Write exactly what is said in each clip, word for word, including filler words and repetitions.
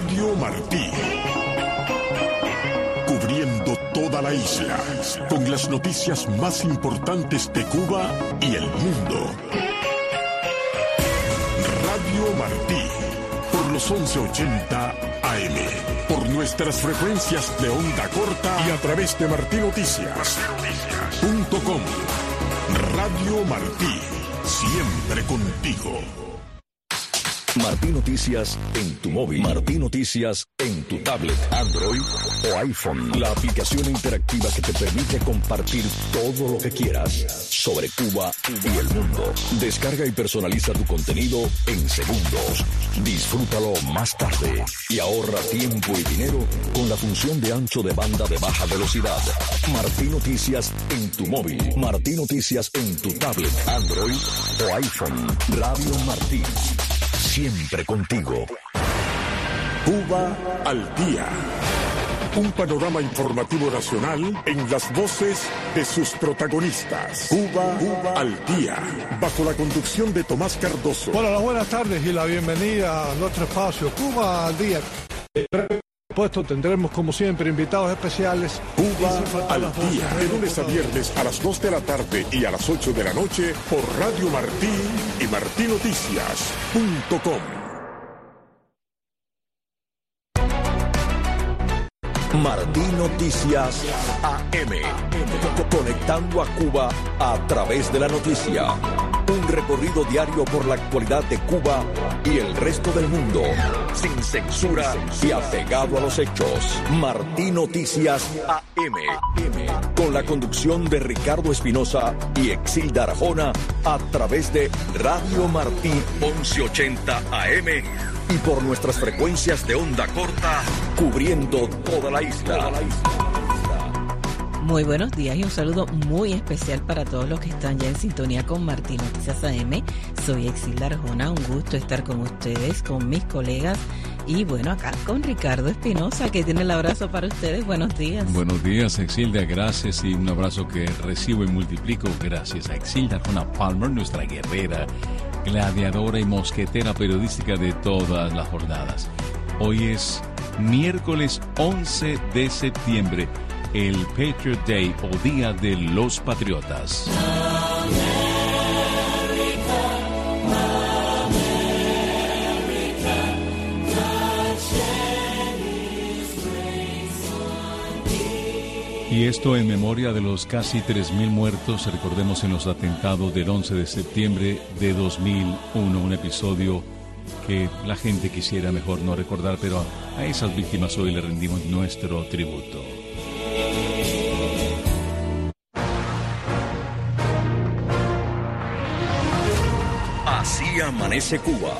Radio Martí. Cubriendo toda la isla, con las noticias más importantes de Cuba y el mundo. Radio Martí, por los once ochenta A M, por nuestras frecuencias de onda corta y a través de martí noticias punto com. Radio Martí, siempre contigo. Martí Noticias en tu móvil. Martí Noticias en tu tablet, Android o iPhone. La aplicación interactiva que te permite compartir todo lo que quieras sobre Cuba y el mundo. Descarga y personaliza tu contenido en segundos. Disfrútalo más tarde y ahorra tiempo y dinero con la función de ancho de banda de baja velocidad. Martí Noticias en tu móvil. Martí Noticias en tu tablet, Android o iPhone. Radio Martí. Siempre contigo. Cuba al día. Un panorama informativo nacional en las voces de sus protagonistas. Cuba, Cuba al día. Bajo la conducción de Tomás Cardoso. Hola, las buenas tardes y la bienvenida a nuestro espacio Cuba al día. Por supuesto, tendremos como siempre invitados especiales. Cuba al día. De lunes a viernes a las dos de la tarde y a las ocho de la noche por Radio Martí y martí noticias punto com. Martí Noticias A M. Conectando a Cuba a través de la noticia. Un recorrido diario por la actualidad de Cuba y el resto del mundo. Sin censura y apegado a los hechos. Martí Noticias A M. Con la conducción de Ricardo Espinosa y Exilda Arjona a través de Radio Martí once ochenta A M. Y por nuestras frecuencias de onda corta, cubriendo toda la isla. Muy buenos días y un saludo muy especial para todos los que están ya en sintonía con Martí Noticias A M. Soy Exilda Arjona, un gusto estar con ustedes, con mis colegas y bueno, acá con Ricardo Espinosa, que tiene el abrazo para ustedes. Buenos días. Buenos días, Exilda, gracias, y un abrazo que recibo y multiplico gracias a Exilda Arjona Palmer, nuestra guerrera, gladiadora y mosquetera periodística de todas las jornadas. Hoy es miércoles once de septiembre, el Patriot Day o Día de los Patriotas. Y esto en memoria de los casi tres mil muertos, recordemos, en los atentados del once de septiembre de dos mil uno, un episodio que la gente quisiera mejor no recordar, pero a esas víctimas hoy le rendimos nuestro tributo. Así amanece Cuba.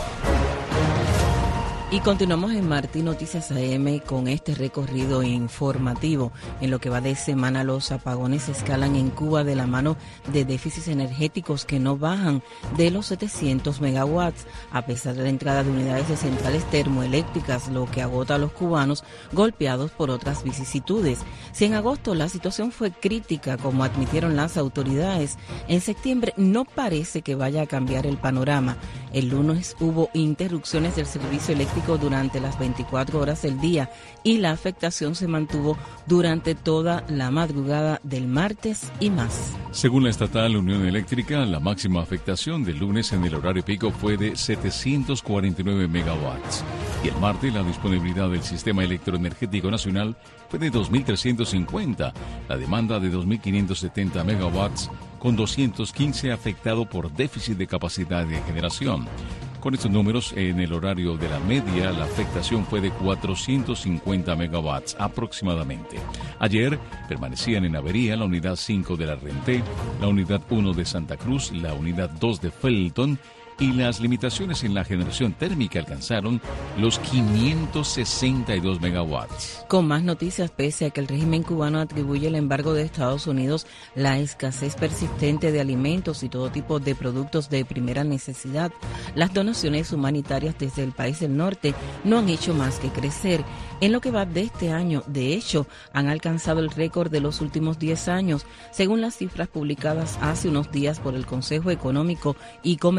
Y continuamos en Martí Noticias A M con este recorrido informativo. En lo que va de semana, los apagones escalan en Cuba de la mano de déficits energéticos que no bajan de los setecientos megawatts, a pesar de la entrada de unidades de centrales termoeléctricas, lo que agota a los cubanos golpeados por otras vicisitudes. Si en agosto la situación fue crítica, como admitieron las autoridades, en septiembre no parece que vaya a cambiar el panorama. El lunes hubo interrupciones del servicio eléctrico durante las veinticuatro horas del día y la afectación se mantuvo durante toda la madrugada del martes y más. Según la estatal Unión Eléctrica, la máxima afectación del lunes en el horario pico fue de setecientos cuarenta y nueve megawatts y el martes la disponibilidad del sistema electroenergético nacional fue de dos mil trescientos cincuenta, la demanda de dos mil quinientos setenta megawatts, con doscientos quince afectado por déficit de capacidad de generación. Con estos números, en el horario de la media, la afectación fue de cuatrocientos cincuenta megawatts aproximadamente. Ayer permanecían en avería la unidad cinco de la Renté, la unidad uno de Santa Cruz, la unidad dos de Felton, y las limitaciones en la generación térmica alcanzaron los quinientos sesenta y dos megawatts. Con más noticias, pese a que el régimen cubano atribuye el embargo de Estados Unidos, la escasez persistente de alimentos y todo tipo de productos de primera necesidad, las donaciones humanitarias desde el país del norte no han hecho más que crecer. En lo que va de este año, de hecho, han alcanzado el récord de los últimos diez años, según las cifras publicadas hace unos días por el Consejo Económico y Comercial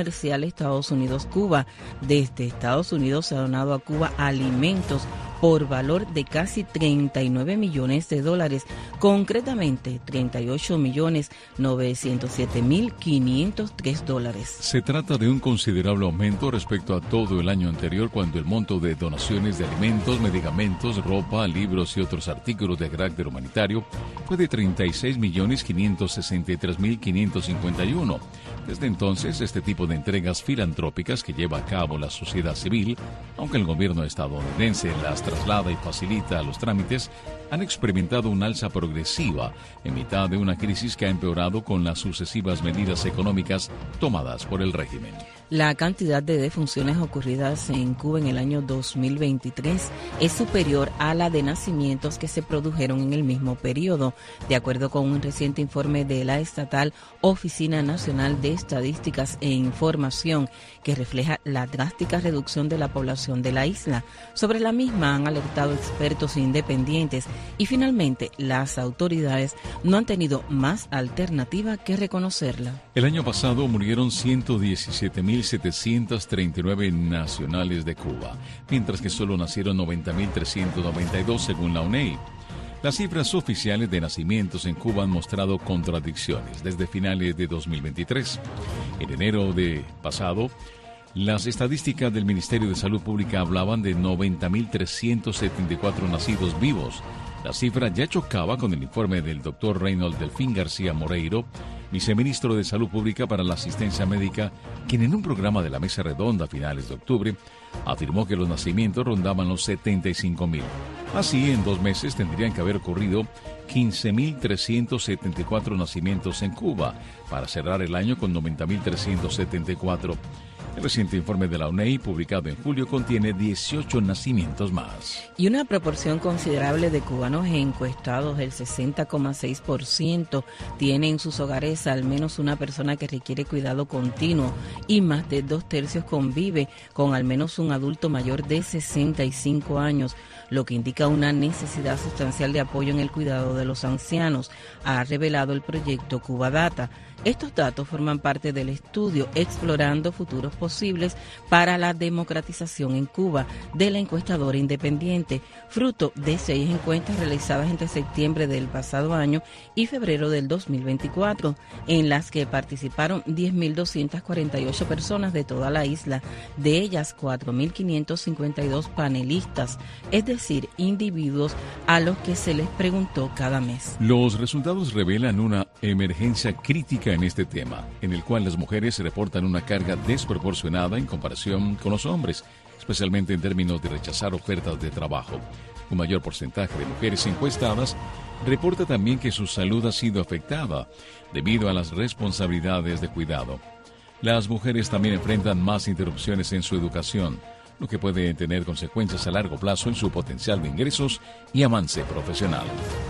bilateral Estados Unidos-Cuba. Desde Estados Unidos se ha donado a Cuba alimentos por valor de casi treinta y nueve millones de dólares, concretamente treinta y ocho millones novecientos siete mil quinientos tres dólares. Se trata de un considerable aumento respecto a todo el año anterior, cuando el monto de donaciones de alimentos, medicamentos, ropa, libros y otros artículos de carácter humanitario fue de treinta y seis millones quinientos sesenta y tres mil quinientos cincuenta y uno. Desde entonces, este tipo de entregas filantrópicas que lleva a cabo la sociedad civil, aunque el gobierno estadounidense las traslada y facilita los trámites, han experimentado un alza progresiva en mitad de una crisis que ha empeorado con las sucesivas medidas económicas tomadas por el régimen. La cantidad de defunciones ocurridas en Cuba en el año dos mil veintitrés es superior a la de nacimientos que se produjeron en el mismo periodo, de acuerdo con un reciente informe de la estatal Oficina Nacional de Estadísticas e Información, que refleja la drástica reducción de la población de la isla. Sobre la misma han alertado expertos independientes y finalmente las autoridades no han tenido más alternativa que reconocerla. El año pasado murieron ciento diecisiete mil setecientos treinta y nueve nacionales de Cuba, mientras que solo nacieron noventa mil trescientos noventa y dos según la U N E I. Las cifras oficiales de nacimientos en Cuba han mostrado contradicciones desde finales de dos mil veintitrés. En enero de pasado, las estadísticas del Ministerio de Salud Pública hablaban de noventa mil trescientos setenta y cuatro nacidos vivos. La cifra ya chocaba con el informe del doctor Reynold Delfín García Moreiro, viceministro de Salud Pública para la Asistencia Médica, quien en un programa de la Mesa Redonda a finales de octubre afirmó que los nacimientos rondaban los setenta y cinco mil. Así, en dos meses tendrían que haber ocurrido quince mil trescientos setenta y cuatro nacimientos en Cuba, para cerrar el año con noventa mil trescientos setenta y cuatro. El reciente informe de la U N E I, publicado en julio, contiene dieciocho nacimientos más. Y una proporción considerable de cubanos encuestados, el sesenta coma seis por ciento, tiene en sus hogares al menos una persona que requiere cuidado continuo, y más de dos tercios convive con al menos un adulto mayor de sesenta y cinco años, lo que indica una necesidad sustancial de apoyo en el cuidado de los ancianos, ha revelado el proyecto Cuba Data. Estos datos forman parte del estudio Explorando Futuros Posibles para la Democratización en Cuba, de la encuestadora independiente, fruto de seis encuestas realizadas entre septiembre del pasado año y febrero del dos mil veinticuatro, en las que participaron diez mil doscientas cuarenta y ocho personas de toda la isla, de ellas cuatro mil quinientos cincuenta y dos panelistas, es decir, individuos a los que se les preguntó cada mes. Los resultados revelan una emergencia crítica en este tema, en el cual las mujeres reportan una carga desproporcionada en comparación con los hombres, especialmente en términos de rechazar ofertas de trabajo. Un mayor porcentaje de mujeres encuestadas reporta también que su salud ha sido afectada debido a las responsabilidades de cuidado. Las mujeres también enfrentan más interrupciones en su educación, lo que puede tener consecuencias a largo plazo en su potencial de ingresos y avance profesional.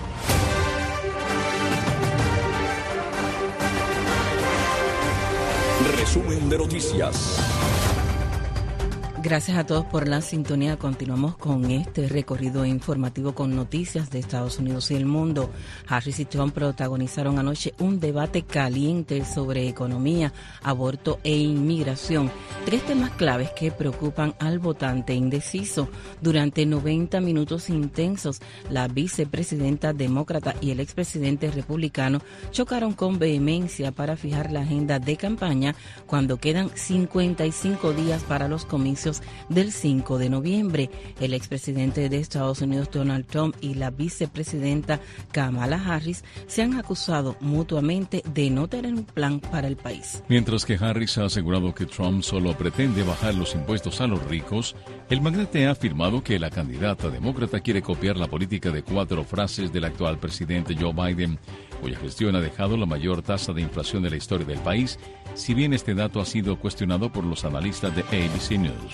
Resumen de noticias. Gracias a todos por la sintonía. Continuamos con este recorrido informativo con noticias de Estados Unidos y el mundo. Harris y Trump protagonizaron anoche un debate caliente sobre economía, aborto e inmigración. Tres temas claves que preocupan al votante indeciso. Durante noventa minutos intensos, la vicepresidenta demócrata y el expresidente republicano chocaron con vehemencia para fijar la agenda de campaña cuando quedan cincuenta y cinco días para los comicios del cinco de noviembre. El expresidente de Estados Unidos, Donald Trump, y la vicepresidenta Kamala Harris se han acusado mutuamente de no tener un plan para el país. Mientras que Harris ha asegurado que Trump solo pretende bajar los impuestos a los ricos, el magnate ha afirmado que la candidata demócrata quiere copiar la política de cuatro frases del actual presidente Joe Biden, cuya gestión ha dejado la mayor tasa de inflación de la historia del país, si bien este dato ha sido cuestionado por los analistas de A B C News.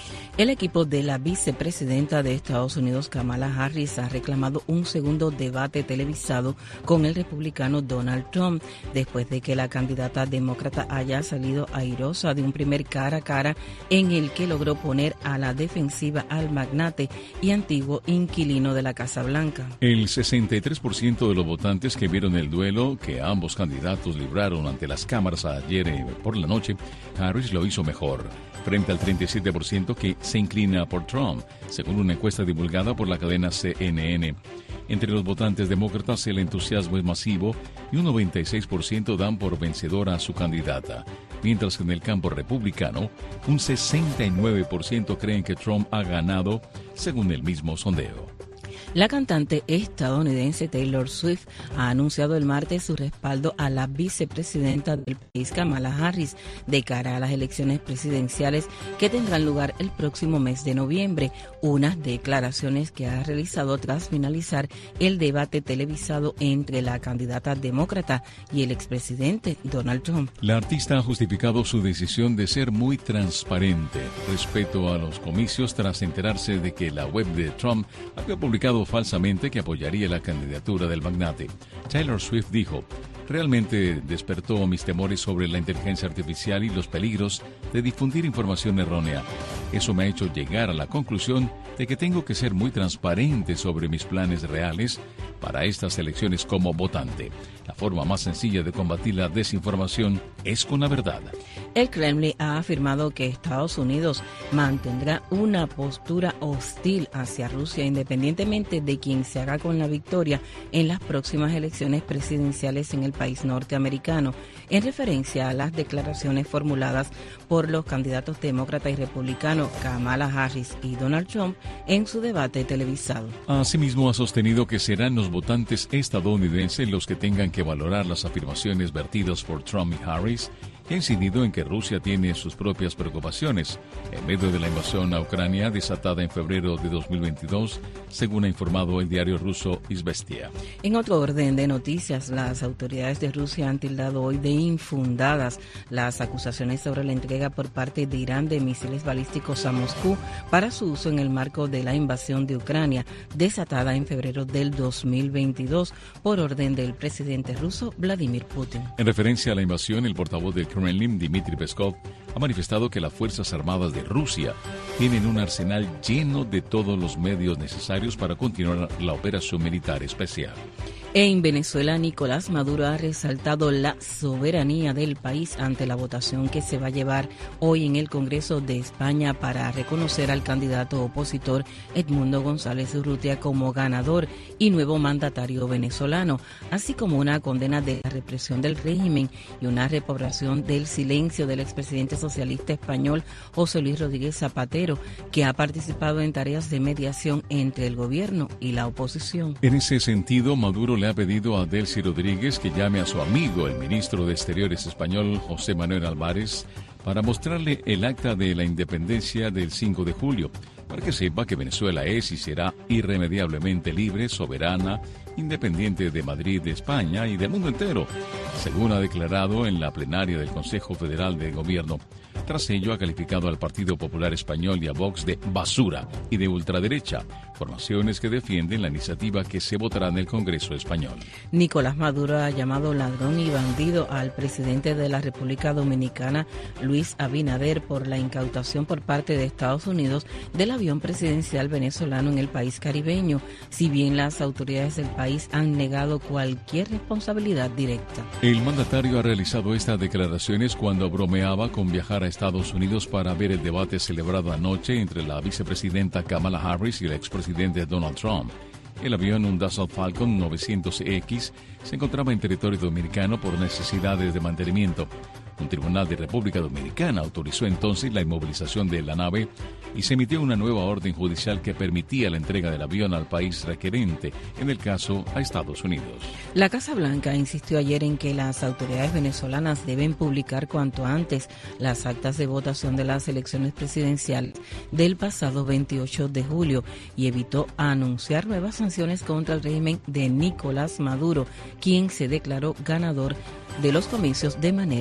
El equipo de la vicepresidenta de Estados Unidos, Kamala Harris, ha reclamado un segundo debate televisado con el republicano Donald Trump, después de que la candidata demócrata haya salido airosa de un primer cara a cara en el que logró poner a la defensiva al magnate y antiguo inquilino de la Casa Blanca. El sesenta y tres por ciento de los votantes que vieron el duelo que ambos candidatos libraron ante las cámaras ayer eh, por la noche, Harris lo hizo mejor, frente al treinta y siete por ciento que se inclina por Trump, según una encuesta divulgada por la cadena C N N. Entre los votantes demócratas el entusiasmo es masivo y un noventa y seis por ciento dan por vencedora a su candidata, mientras que en el campo republicano un sesenta y nueve por ciento creen que Trump ha ganado, según el mismo sondeo. La cantante estadounidense Taylor Swift ha anunciado el martes su respaldo a la vicepresidenta del país, Kamala Harris, de cara a las elecciones presidenciales que tendrán lugar el próximo mes de noviembre, unas declaraciones que ha realizado tras finalizar el debate televisado entre la candidata demócrata y el expresidente Donald Trump. La artista ha justificado su decisión de ser muy transparente respecto a los comicios tras enterarse de que la web de Trump había publicado falsamente que apoyaría la candidatura del magnate. Taylor Swift dijo: realmente despertó mis temores sobre la inteligencia artificial y los peligros de difundir información errónea. Eso me ha hecho llegar a la conclusión de que tengo que ser muy transparente sobre mis planes reales para estas elecciones como votante. La forma más sencilla de combatir la desinformación es con la verdad. El Kremlin ha afirmado que Estados Unidos mantendrá una postura hostil hacia Rusia independientemente de quien se haga con la victoria en las próximas elecciones presidenciales en el país norteamericano, en referencia a las declaraciones formuladas por los candidatos demócrata y republicano Kamala Harris y Donald Trump en su debate televisado. Asimismo, ha sostenido que serán los votantes estadounidenses los que tengan que valorar las afirmaciones vertidas por Trump y Harris, que ha incidido en que Rusia tiene sus propias preocupaciones en medio de la invasión a Ucrania desatada en febrero de dos mil veintidós, según ha informado el diario ruso Izvestia. En otro orden de noticias, las autoridades de Rusia han tildado hoy de infundadas las acusaciones sobre la entrega por parte de Irán de misiles balísticos a Moscú para su uso en el marco de la invasión de Ucrania desatada en febrero del dos mil veintidós por orden del presidente ruso Vladimir Putin. En referencia a la invasión, el portavoz del Kremlin, Dmitry Peskov, ha manifestado que las Fuerzas Armadas de Rusia tienen un arsenal lleno de todos los medios necesarios para continuar la operación militar especial. En Venezuela, Nicolás Maduro ha resaltado la soberanía del país ante la votación que se va a llevar hoy en el Congreso de España para reconocer al candidato opositor Edmundo González Urrutia como ganador y nuevo mandatario venezolano, así como una condena de la represión del régimen y una reprobación del silencio del expresidente socialista español José Luis Rodríguez Zapatero, que ha participado en tareas de mediación entre el gobierno y la oposición. En ese sentido, Maduro le ha pedido a Delcy Rodríguez que llame a su amigo, el ministro de Exteriores español, José Manuel Álvarez, para mostrarle el acta de la independencia del cinco de julio, para que sepa que Venezuela es y será irremediablemente libre, soberana, independiente de Madrid, de España y del mundo entero, según ha declarado en la plenaria del Consejo Federal de Gobierno. Tras ello, ha calificado al Partido Popular Español y a Vox de basura y de ultraderecha, formaciones que defienden la iniciativa que se votará en el Congreso español. Nicolás Maduro ha llamado ladrón y bandido al presidente de la República Dominicana, Luis Abinader, por la incautación por parte de Estados Unidos del avión presidencial venezolano en el país caribeño, si bien las autoridades del país han negado cualquier responsabilidad directa. El mandatario ha realizado estas declaraciones cuando bromeaba con viajar a Estados Unidos para ver el debate celebrado anoche entre la vicepresidenta Kamala Harris y el expresidente Donald Trump. El avión, un Dassault Falcon novecientos X, se encontraba en territorio dominicano por necesidades de mantenimiento. Un tribunal de República Dominicana autorizó entonces la inmovilización de la nave y se emitió una nueva orden judicial que permitía la entrega del avión al país requerente, en el caso a Estados Unidos. La Casa Blanca insistió ayer en que las autoridades venezolanas deben publicar cuanto antes las actas de votación de las elecciones presidenciales del pasado veintiocho de julio y evitó anunciar nuevas sanciones contra el régimen de Nicolás Maduro, quien se declaró ganador de los comicios de manera fraudulenta.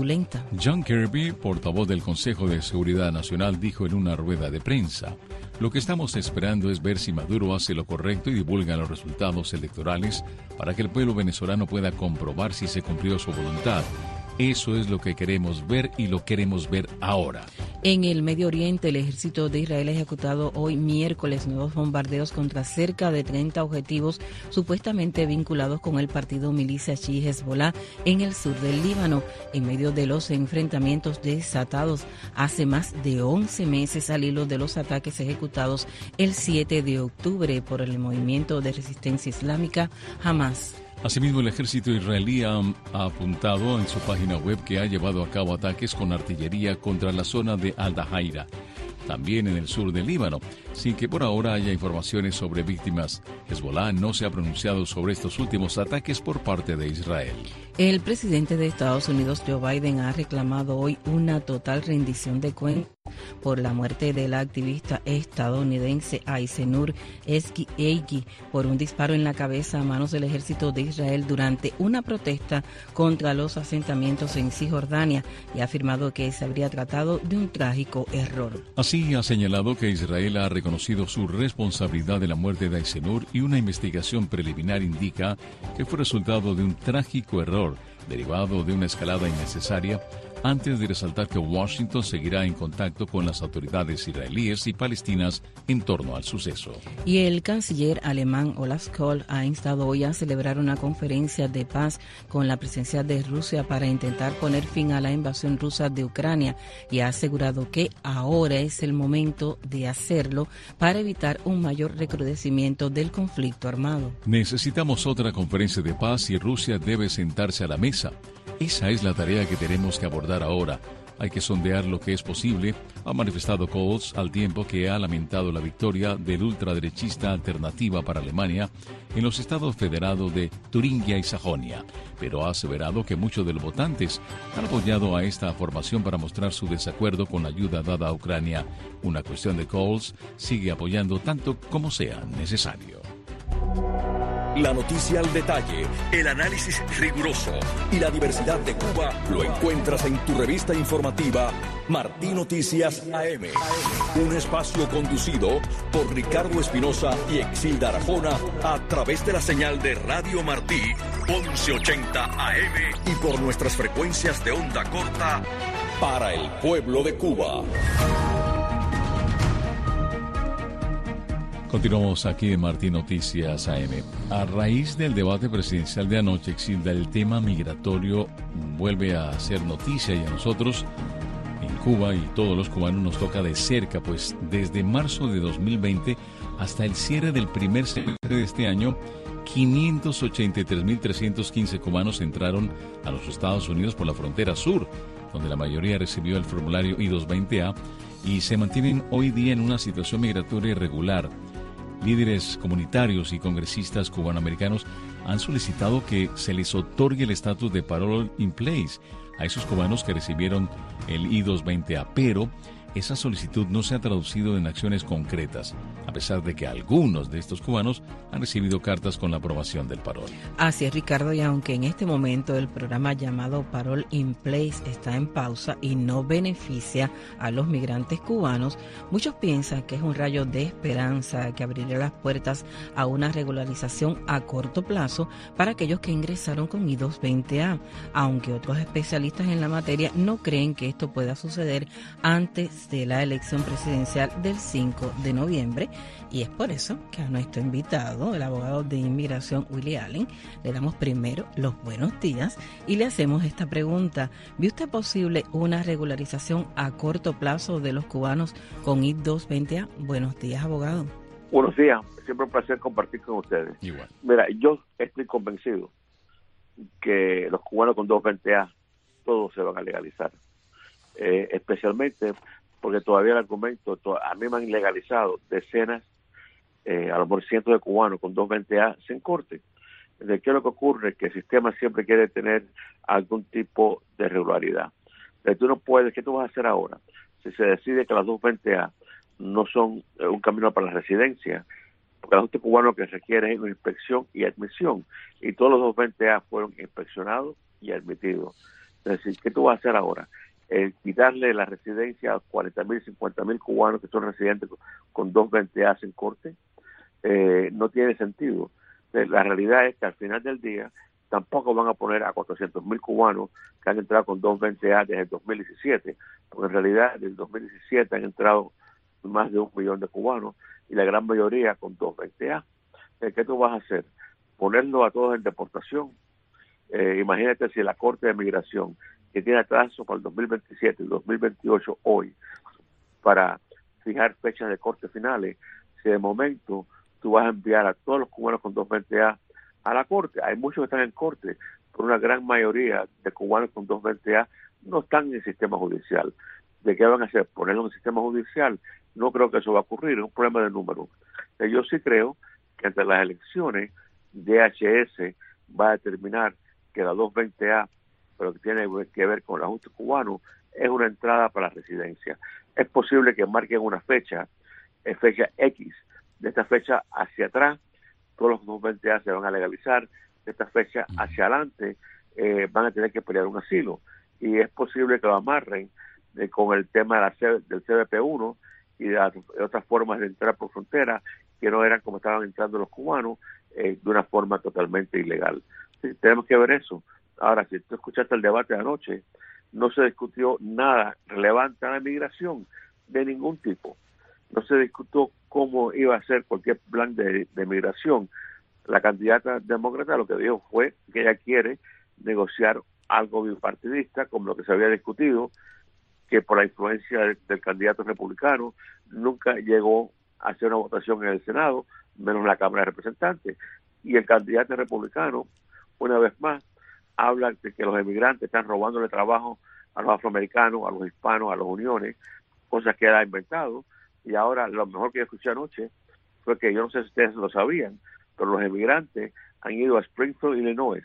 fraudulenta. John Kirby, portavoz del Consejo de Seguridad Nacional, dijo en una rueda de prensa: lo que estamos esperando es ver si Maduro hace lo correcto y divulga los resultados electorales para que el pueblo venezolano pueda comprobar si se cumplió su voluntad. Eso es lo que queremos ver y lo queremos ver ahora. En el Medio Oriente, el ejército de Israel ha ejecutado hoy miércoles nuevos bombardeos contra cerca de treinta objetivos supuestamente vinculados con el partido milicia chií Hezbollah en el sur del Líbano, en medio de los enfrentamientos desatados hace más de once meses al hilo de los ataques ejecutados el siete de octubre por el movimiento de resistencia islámica Hamas. Asimismo, el ejército israelí ha, ha apuntado en su página web que ha llevado a cabo ataques con artillería contra la zona de Al-Dahaira, también en el sur del Líbano, sin que por ahora haya informaciones sobre víctimas. Hezbollah no se ha pronunciado sobre estos últimos ataques por parte de Israel. El presidente de Estados Unidos, Joe Biden, ha reclamado hoy una total rendición de cuentas por la muerte de la activista estadounidense Aysenur Ezgi por un disparo en la cabeza a manos del ejército de Israel durante una protesta contra los asentamientos en Cisjordania, y ha afirmado que se habría tratado de un trágico error. Así ha señalado que Israel ha reconocido su responsabilidad de la muerte de Aysenur y una investigación preliminar indica que fue resultado de un trágico error derivado de una escalada innecesaria, antes de resaltar que Washington seguirá en contacto con las autoridades israelíes y palestinas en torno al suceso. Y el canciller alemán Olaf Scholz ha instado hoy a celebrar una conferencia de paz con la presencia de Rusia para intentar poner fin a la invasión rusa de Ucrania, y ha asegurado que ahora es el momento de hacerlo para evitar un mayor recrudecimiento del conflicto armado. Necesitamos otra conferencia de paz y Rusia debe sentarse a la mesa. Esa es la tarea que tenemos que abordar ahora. Hay que sondear lo que es posible, ha manifestado Scholz, al tiempo que ha lamentado la victoria del ultraderechista Alternativa para Alemania en los estados federados de Turingia y Sajonia, pero ha aseverado que muchos de los votantes han apoyado a esta formación para mostrar su desacuerdo con la ayuda dada a Ucrania, una cuestión de Scholz sigue apoyando tanto como sea necesario. La noticia al detalle, el análisis riguroso y la diversidad de Cuba lo encuentras en tu revista informativa Martí Noticias A M. Un espacio conducido por Ricardo Espinosa y Exilda Arjona a través de la señal de Radio Martí once ochenta A M y por nuestras frecuencias de onda corta para el pueblo de Cuba. Continuamos aquí en Martí Noticias A M. A raíz del debate presidencial de anoche, Exilda, el tema migratorio vuelve a ser noticia, y a nosotros en Cuba y todos los cubanos nos toca de cerca, pues desde marzo de dos mil veinte hasta el cierre del primer semestre de este año, quinientos ochenta y tres mil trescientos quince cubanos entraron a los Estados Unidos por la frontera sur, donde la mayoría recibió el formulario I doscientos veinte A, y se mantienen hoy día en una situación migratoria irregular. Líderes comunitarios y congresistas cubanoamericanos han solicitado que se les otorgue el estatus de parole in place a esos cubanos que recibieron el I doscientos veinte A, pero esa solicitud no se ha traducido en acciones concretas, a pesar de que algunos de estos cubanos han recibido cartas con la aprobación del parol. Así es, Ricardo, y aunque en este momento el programa llamado Parole in Place está en pausa y no beneficia a los migrantes cubanos, muchos piensan que es un rayo de esperanza que abrirá las puertas a una regularización a corto plazo para aquellos que ingresaron con I doscientos veinte A, aunque otros especialistas en la materia no creen que esto pueda suceder antes de la elección presidencial del cinco de noviembre, y es por eso que a nuestro invitado, el abogado de inmigración Willie Allen, le damos primero los buenos días y le hacemos esta pregunta: ¿ve usted posible una regularización a corto plazo de los cubanos con I doscientos veinte A? Buenos días, abogado. Buenos días, siempre un placer compartir con ustedes. Igual. Mira, yo estoy convencido que los cubanos con doscientos veinte A todos se van a legalizar, eh, especialmente porque todavía el argumento, a mí me han legalizado decenas, eh, a lo mejor cientos de cubanos con doscientos veinte A sin corte. ¿De qué es lo que ocurre? Que el sistema siempre quiere tener algún tipo de regularidad. Pero tú no puedes, ¿qué tú vas a hacer ahora? Si se decide que las doscientos veinte A no son un camino para la residencia, porque el ajuste cubano que requiere es una inspección y admisión, y todos los doscientos veinte A fueron inspeccionados y admitidos. Es decir, ¿qué tú vas a hacer ahora? Eh, quitarle la residencia a cuarenta mil, cincuenta mil cubanos que son residentes con, con dos veinte A en corte, eh, no tiene sentido. Eh, la realidad es que al final del día tampoco van a poner a cuatrocientos mil cubanos que han entrado con dos veinte A desde el dos mil diecisiete, porque en realidad desde el dos mil diecisiete han entrado más de un millón de cubanos y la gran mayoría con dos veinte A. Eh, ¿Qué tú vas a hacer? Ponerlo a todos en deportación. Eh, imagínate si la Corte de Migración, que tiene atraso para el dos mil veintisiete y dos mil veintiocho hoy, para fijar fechas de corte finales, si de momento tú vas a enviar a todos los cubanos con dos veinte A a la Corte. Hay muchos que están en corte, pero una gran mayoría de cubanos con dos veinte A no están en el sistema judicial. ¿De qué van a hacer? ¿Ponerlo en el sistema judicial? No creo que eso va a ocurrir, es un problema de número. Yo sí creo que ante las elecciones, D H S va a determinar que la dos veinte A, pero que tiene que ver con el ajuste cubano, es una entrada para la residencia. Es posible que marquen una fecha, eh, fecha X, de esta fecha hacia atrás, todos los dos veinte A se van a legalizar, de esta fecha hacia adelante eh, van a tener que pelear un asilo. Y es posible que lo amarren eh, con el tema de la C, del C B P uno y de, las, de otras formas de entrar por frontera, que no eran como estaban entrando los cubanos, eh, de una forma totalmente ilegal. Sí, tenemos que ver eso. Ahora, si tú escuchaste el debate de anoche, no se discutió nada relevante a la migración de ningún tipo. No se discutió cómo iba a ser cualquier plan de, de migración. La candidata demócrata lo que dijo fue que ella quiere negociar algo bipartidista, como lo que se había discutido, que por la influencia del, del candidato republicano nunca llegó a hacer una votación en el Senado, menos la Cámara de Representantes. Y el candidato republicano, una vez más, habla de que los emigrantes están robándole trabajo a los afroamericanos, a los hispanos, a las uniones, cosas que él ha inventado. Y ahora lo mejor que yo escuché anoche fue que, yo no sé si ustedes lo sabían, pero los emigrantes han ido a Springfield, Illinois,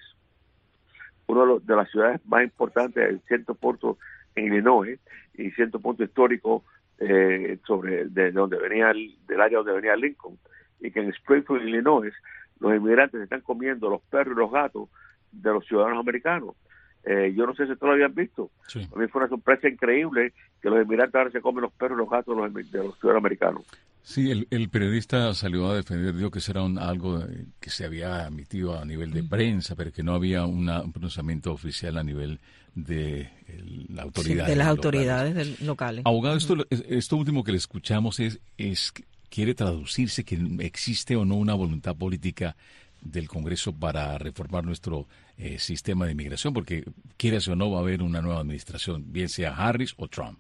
uno de, los, de las ciudades más importantes, el centro puerto en Illinois, y centro punto histórico eh, sobre de donde venía el, del área donde venía Lincoln, y que en Springfield, Illinois, los inmigrantes están comiendo los perros y los gatos de los ciudadanos americanos. Eh, yo no sé si ustedes lo habían visto. Sí. A mí fue una sorpresa increíble que los inmigrantes ahora se comen los perros y los gatos de los, de los ciudadanos americanos. Sí, el, el periodista salió a defender, dijo que eso era un, algo que se había emitido a nivel de prensa, pero que no había una, un pronunciamiento oficial a nivel de el, la autoridad. Sí, de las autoridades locales. Del, locales. Abogado, esto, esto último que le escuchamos es, es quiere traducirse que existe o no una voluntad política del Congreso para reformar nuestro eh, sistema de inmigración, porque quieras o no va a haber una nueva administración, bien sea Harris o Trump.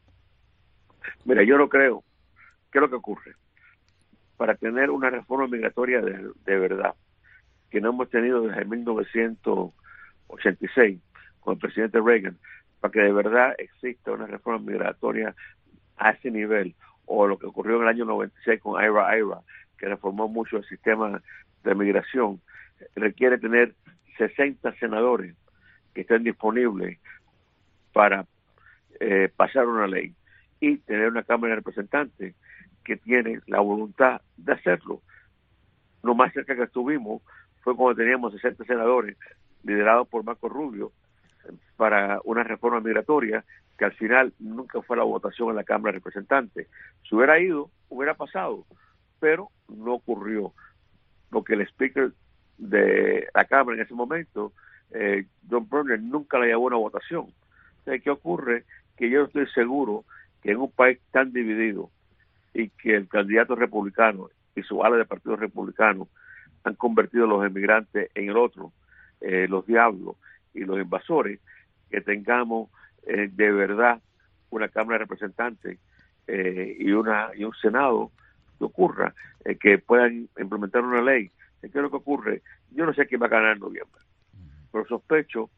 Mira, yo no creo. ¿Qué es lo que ocurre? Para tener una reforma migratoria de, de verdad, que no hemos tenido desde mil novecientos ochenta y seis con el presidente Reagan, para que de verdad exista una reforma migratoria a ese nivel, o lo que ocurrió en el año noventa y seis con Ira Ira, que reformó mucho el sistema de migración, requiere tener sesenta senadores que estén disponibles para eh, pasar una ley y tener una Cámara de Representantes que tiene la voluntad de hacerlo. Lo más cerca que estuvimos fue cuando teníamos sesenta senadores liderados por Marco Rubio para una reforma migratoria que al final nunca fue a la votación en la Cámara de Representantes. Si hubiera ido, hubiera pasado, pero no ocurrió, porque el speaker de la Cámara en ese momento, eh, John Berner, nunca le llevó una votación. Entonces, ¿qué ocurre? Que yo estoy seguro que en un país tan dividido y que el candidato republicano y su ala de partido republicano han convertido a los emigrantes en el otro, eh, los diablos y los invasores, que tengamos eh, de verdad una Cámara de Representantes eh, y una y un Senado que ocurra, eh, que puedan implementar una ley. ¿Qué es lo que ocurre? Yo no sé quién va a ganar en noviembre, pero sospecho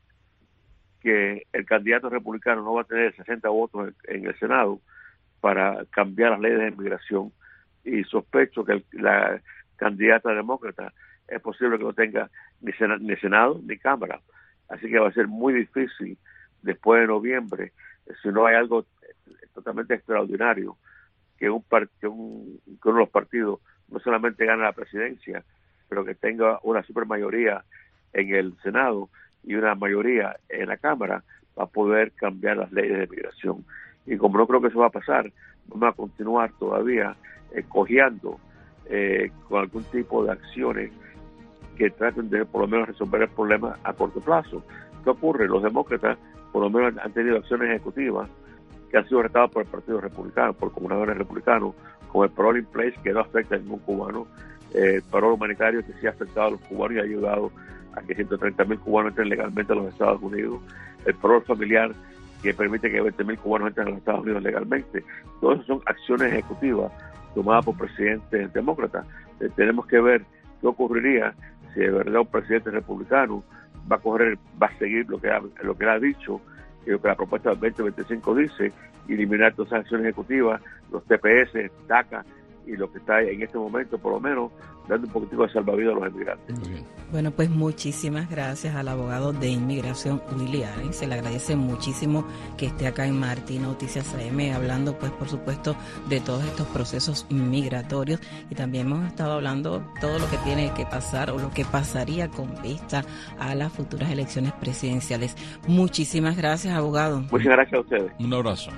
que el candidato republicano no va a tener sesenta votos en, en el Senado para cambiar las leyes de inmigración, y sospecho que el, la candidata demócrata es posible que no tenga ni, sena, ni Senado ni Cámara. Así que va a ser muy difícil después de noviembre, si no hay algo totalmente extraordinario, que, un, que, un, que uno de los partidos no solamente gane la presidencia, pero que tenga una supermayoría en el Senado y una mayoría en la Cámara va a poder cambiar las leyes de migración. Y como no creo que eso va a pasar, vamos a continuar todavía eh, cojeando eh, con algún tipo de acciones que traten de por lo menos resolver el problema a corto plazo. ¿Qué ocurre? Los demócratas por lo menos han tenido acciones ejecutivas que han sido retadas por el Partido Republicano, por comunidades republicanos, como el Parole in Place, que no afecta a ningún cubano, eh, el Parole humanitario, que sí ha afectado a los cubanos y ha ayudado a que ciento treinta mil cubanos entren legalmente a los Estados Unidos, el Parole familiar, que permite que veinte mil cubanos entren a los Estados Unidos legalmente. Todas esas son acciones ejecutivas tomadas por presidentes demócratas. Eh, tenemos que ver qué ocurriría si de verdad un presidente republicano va a correr, va a seguir lo que ha, lo que él ha dicho, y lo que la propuesta del veinte veinticinco dice, eliminar todas esas acciones ejecutivas, los T P S, DACA, y lo que está en este momento, por lo menos, dando un poquitico de salvavidas a los inmigrantes. Muy bien. Bueno, pues muchísimas gracias al abogado de inmigración, Willy Allen. Se le agradece muchísimo que esté acá en Martín Noticias A M hablando, pues, por supuesto, de todos estos procesos migratorios. Y también hemos estado hablando todo lo que tiene que pasar o lo que pasaría con vista a las futuras elecciones presidenciales. Muchísimas gracias, abogado. Muchas gracias a ustedes. Un abrazo.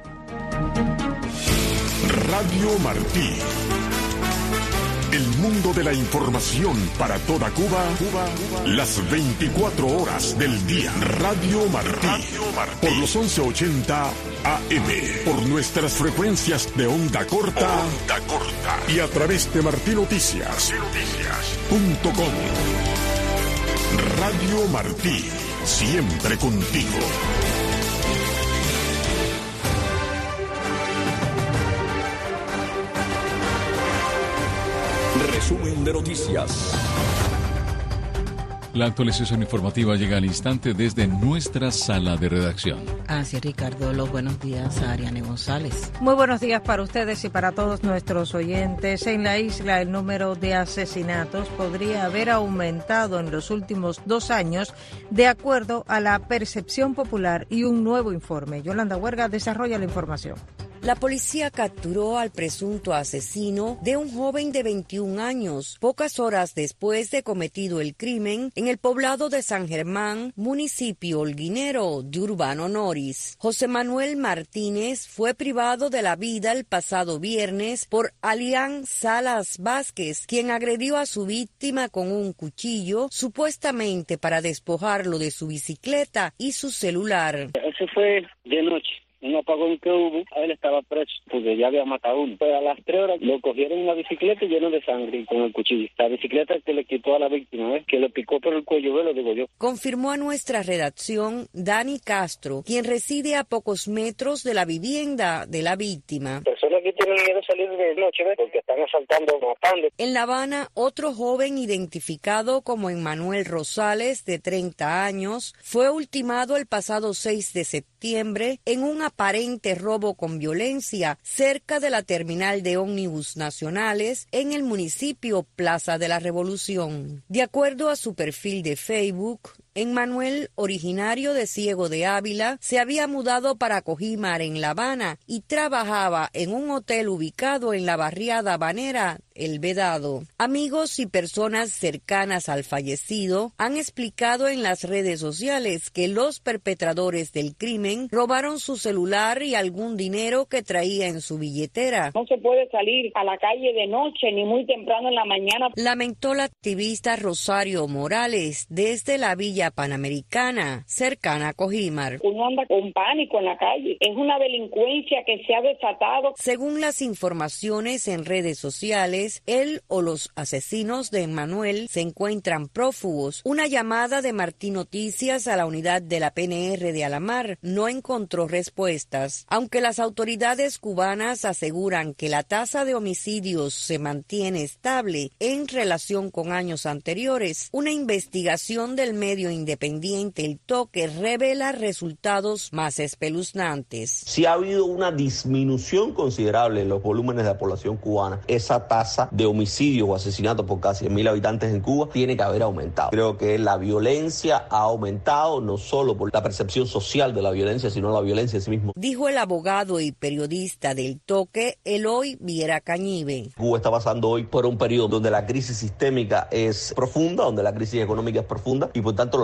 Radio Martí. El mundo de la información para toda Cuba, Cuba, Cuba, las veinticuatro horas del día. Radio Martí. Radio Martí. Por los once ochenta A M. Por nuestras frecuencias de onda corta. Onda corta. Y a través de Martín Noticias. Noticias punto com. Radio Martí. Siempre contigo. Resumen de noticias. La actualización informativa llega al instante desde nuestra sala de redacción. Así es, Ricardo. Los buenos días a Ariane González. Muy buenos días para ustedes y para todos nuestros oyentes. En la isla, el número de asesinatos podría haber aumentado en los últimos dos años, de acuerdo a la percepción popular y un nuevo informe. Yolanda Huerga desarrolla la información. La policía capturó al presunto asesino de un joven de veintiún años, pocas horas después de cometido el crimen en el poblado de San Germán, municipio holguinero de Urbano Noris. José Manuel Martínez fue privado de la vida el pasado viernes por Alián Salas Vázquez, quien agredió a su víctima con un cuchillo, supuestamente para despojarlo de su bicicleta y su celular. Eso fue de noche. Un apagón que hubo, él estaba preso porque ya había matado a uno. Pero a las tres horas lo cogieron en la bicicleta lleno de sangre y con el cuchillo. La bicicleta que le quitó a la víctima, ¿ves? Que le picó por el cuello, ¿ves? Lo digo yo. Confirmó a nuestra redacción Dani Castro, quien reside a pocos metros de la vivienda de la víctima. Personas que tienen miedo a salir de noche, ¿ves? Porque están asaltando, matando. En La Habana, otro joven identificado como Emmanuel Rosales, de treinta años, fue ultimado el pasado seis de septiembre en un aparente robo con violencia cerca de la terminal de ómnibus nacionales en el municipio Plaza de la Revolución. De acuerdo a su perfil de Facebook, Emmanuel, originario de Ciego de Ávila, se había mudado para Cojímar en La Habana y trabajaba en un hotel ubicado en la barriada habanera El Vedado. Amigos y personas cercanas al fallecido han explicado en las redes sociales que los perpetradores del crimen robaron su celular y algún dinero que traía en su billetera. No se puede salir a la calle de noche ni muy temprano en la mañana. Lamentó la activista Rosario Morales desde la Villa Panamericana, cercana a Cojímar. Uno anda con pánico en la calle. Es una delincuencia que se ha desatado. Según las informaciones en redes sociales, él o los asesinos de Emmanuel se encuentran prófugos. Una llamada de Martín Noticias a la unidad de la P N R de Alamar no encontró respuestas. Aunque las autoridades cubanas aseguran que la tasa de homicidios se mantiene estable en relación con años anteriores, una investigación del medio independiente El Toque revela resultados más espeluznantes. Si ha habido una disminución considerable en los volúmenes de la población cubana, esa tasa de homicidios o asesinatos por cada cien mil habitantes en Cuba tiene que haber aumentado. Creo que la violencia ha aumentado no solo por la percepción social de la violencia, sino la violencia en sí misma. Dijo el abogado y periodista del Toque, Eloy Viera Cañive. Cuba está pasando hoy por un periodo donde la crisis sistémica es profunda, donde la crisis económica es profunda y por tanto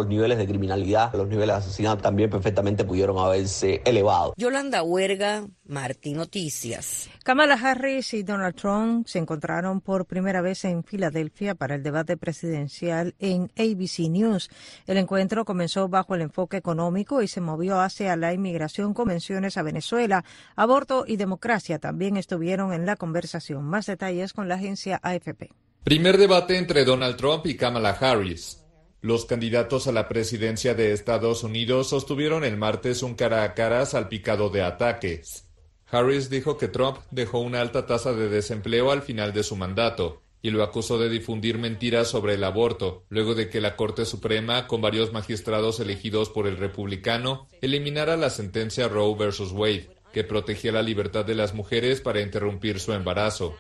los niveles de criminalidad, los niveles de asesinato también perfectamente pudieron haberse elevado. Yolanda Huerga, Martín Noticias. Kamala Harris y Donald Trump se encontraron por primera vez en Filadelfia para el debate presidencial en A B C News. El encuentro comenzó bajo el enfoque económico y se movió hacia la inmigración, convenciones a Venezuela, aborto y democracia. También estuvieron en la conversación. Más detalles con la agencia A F P. Primer debate entre Donald Trump y Kamala Harris. Los candidatos a la presidencia de Estados Unidos sostuvieron el martes un cara a cara salpicado de ataques. Harris dijo que Trump dejó una alta tasa de desempleo al final de su mandato y lo acusó de difundir mentiras sobre el aborto, luego de que la Corte Suprema, con varios magistrados elegidos por el republicano, eliminara la sentencia Roe versus Wade, que protegía la libertad de las mujeres para interrumpir su embarazo.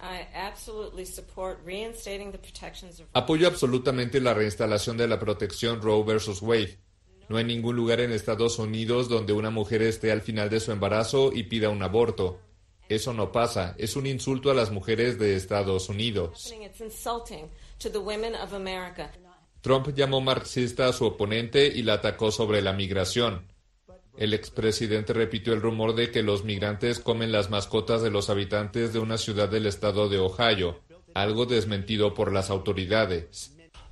Apoyo absolutamente la reinstalación de la protección Roe versus Wade. No hay ningún lugar en Estados Unidos donde una mujer esté al final de su embarazo y pida un aborto. Eso no pasa. Es un insulto a las mujeres de Estados Unidos. Trump llamó marxista a su oponente y la atacó sobre la migración. El expresidente repitió el rumor de que los migrantes comen las mascotas de los habitantes de una ciudad del estado de Ohio, algo desmentido por las autoridades.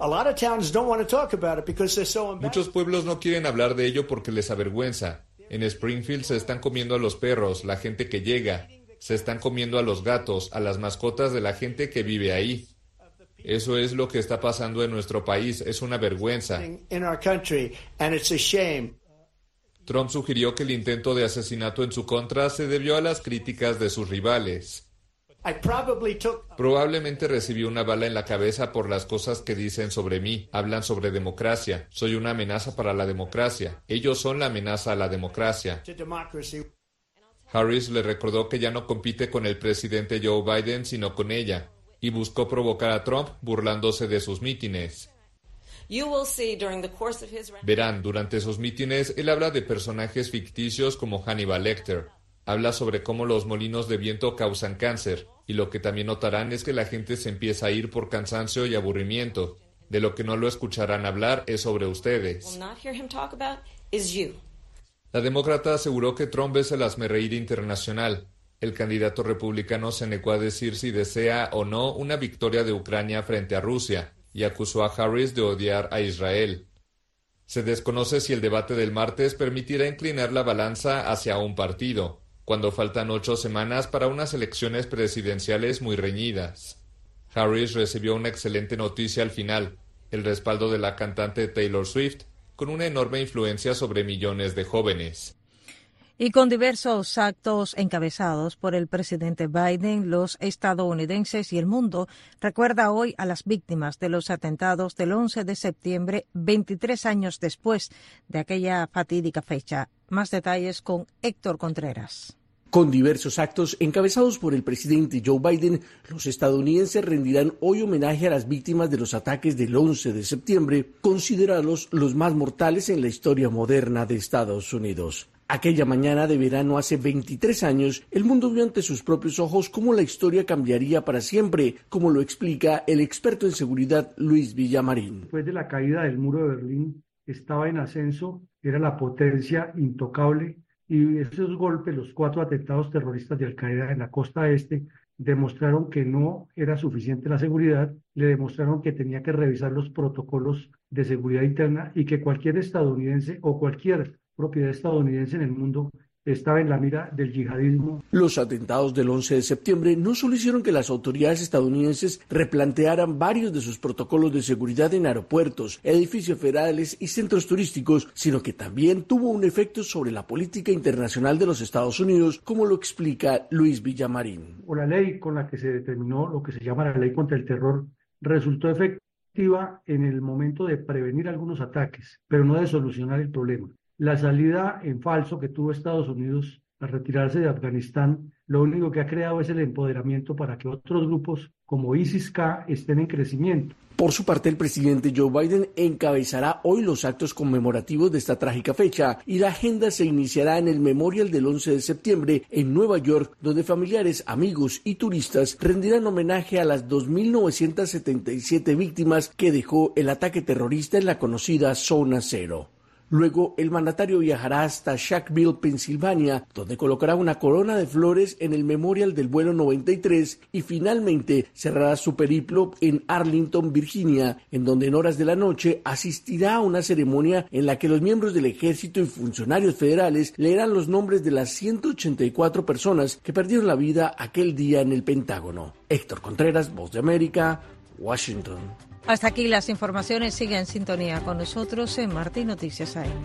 Muchos pueblos no quieren hablar de ello porque les avergüenza. En Springfield se están comiendo a los perros, la gente que llega. Se están comiendo a los gatos, a las mascotas de la gente que vive ahí. Eso es lo que está pasando en nuestro país. Es una vergüenza. Trump sugirió que el intento de asesinato en su contra se debió a las críticas de sus rivales. Probablemente recibí una bala en la cabeza por las cosas que dicen sobre mí. Hablan sobre democracia. Soy una amenaza para la democracia. Ellos son la amenaza a la democracia. Harris le recordó que ya no compite con el presidente Joe Biden, sino con ella, y buscó provocar a Trump burlándose de sus mítines. Verán, durante sus mítines, él habla de personajes ficticios como Hannibal Lecter. Habla sobre cómo los molinos de viento causan cáncer, y lo que también notarán es que la gente se empieza a ir por cansancio y aburrimiento. De lo que no lo escucharán hablar es sobre ustedes. La demócrata aseguró que Trump es el hazmerreír internacional. El candidato republicano se negó a decir si desea o no una victoria de Ucrania frente a Rusia, y acusó a Harris de odiar a Israel. Se desconoce si el debate del martes permitirá inclinar la balanza hacia un partido, cuando faltan ocho semanas para unas elecciones presidenciales muy reñidas. Harris recibió una excelente noticia al final, el respaldo de la cantante Taylor Swift, con una enorme influencia sobre millones de jóvenes. Y con diversos actos encabezados por el presidente Biden, los estadounidenses y el mundo recuerda hoy a las víctimas de los atentados del once de septiembre, veintitrés años después de aquella fatídica fecha. Más detalles con Héctor Contreras. Con diversos actos encabezados por el presidente Joe Biden, los estadounidenses rendirán hoy homenaje a las víctimas de los ataques del once de septiembre, considerados los más mortales en la historia moderna de Estados Unidos. Aquella mañana de verano hace veintitrés años, el mundo vio ante sus propios ojos cómo la historia cambiaría para siempre, como lo explica el experto en seguridad Luis Villamarín. Después de la caída del muro de Berlín, estaba en ascenso, era la potencia intocable, y esos golpes, los cuatro atentados terroristas de Al Qaeda en la costa este, demostraron que no era suficiente la seguridad, le demostraron que tenía que revisar los protocolos de seguridad interna y que cualquier estadounidense o cualquier propiedad estadounidense en el mundo estaba en la mira del yihadismo. Los atentados del once de septiembre no solo hicieron que las autoridades estadounidenses replantearan varios de sus protocolos de seguridad en aeropuertos, edificios federales y centros turísticos, sino que también tuvo un efecto sobre la política internacional de los Estados Unidos, como lo explica Luis Villamarín. O la ley con la que se determinó lo que se llama la ley contra el terror resultó efectiva en el momento de prevenir algunos ataques, pero no de solucionar el problema. La salida en falso que tuvo Estados Unidos al retirarse de Afganistán, lo único que ha creado es el empoderamiento para que otros grupos como ISIS-K estén en crecimiento. Por su parte, el presidente Joe Biden encabezará hoy los actos conmemorativos de esta trágica fecha y la agenda se iniciará en el Memorial del once de septiembre en Nueva York, donde familiares, amigos y turistas rendirán homenaje a las dos mil novecientas setenta y siete víctimas que dejó el ataque terrorista en la conocida Zona Cero. Luego, el mandatario viajará hasta Shackville, Pensilvania, donde colocará una corona de flores en el memorial del vuelo noventa y tres y finalmente cerrará su periplo en Arlington, Virginia, en donde en horas de la noche asistirá a una ceremonia en la que los miembros del ejército y funcionarios federales leerán los nombres de las ciento ochenta y cuatro personas que perdieron la vida aquel día en el Pentágono. Héctor Contreras, Voz de América, Washington. Hasta aquí las informaciones. Sigue en sintonía con nosotros en Martín Noticias A M.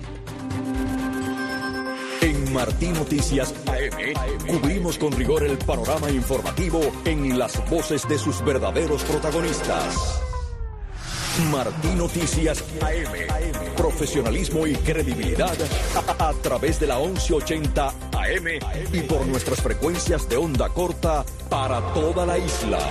En Martín Noticias A M cubrimos con rigor el panorama informativo en las voces de sus verdaderos protagonistas. Martín Noticias A M. Profesionalismo y credibilidad a, a través de la once ochenta A M y por nuestras frecuencias de onda corta para toda la isla.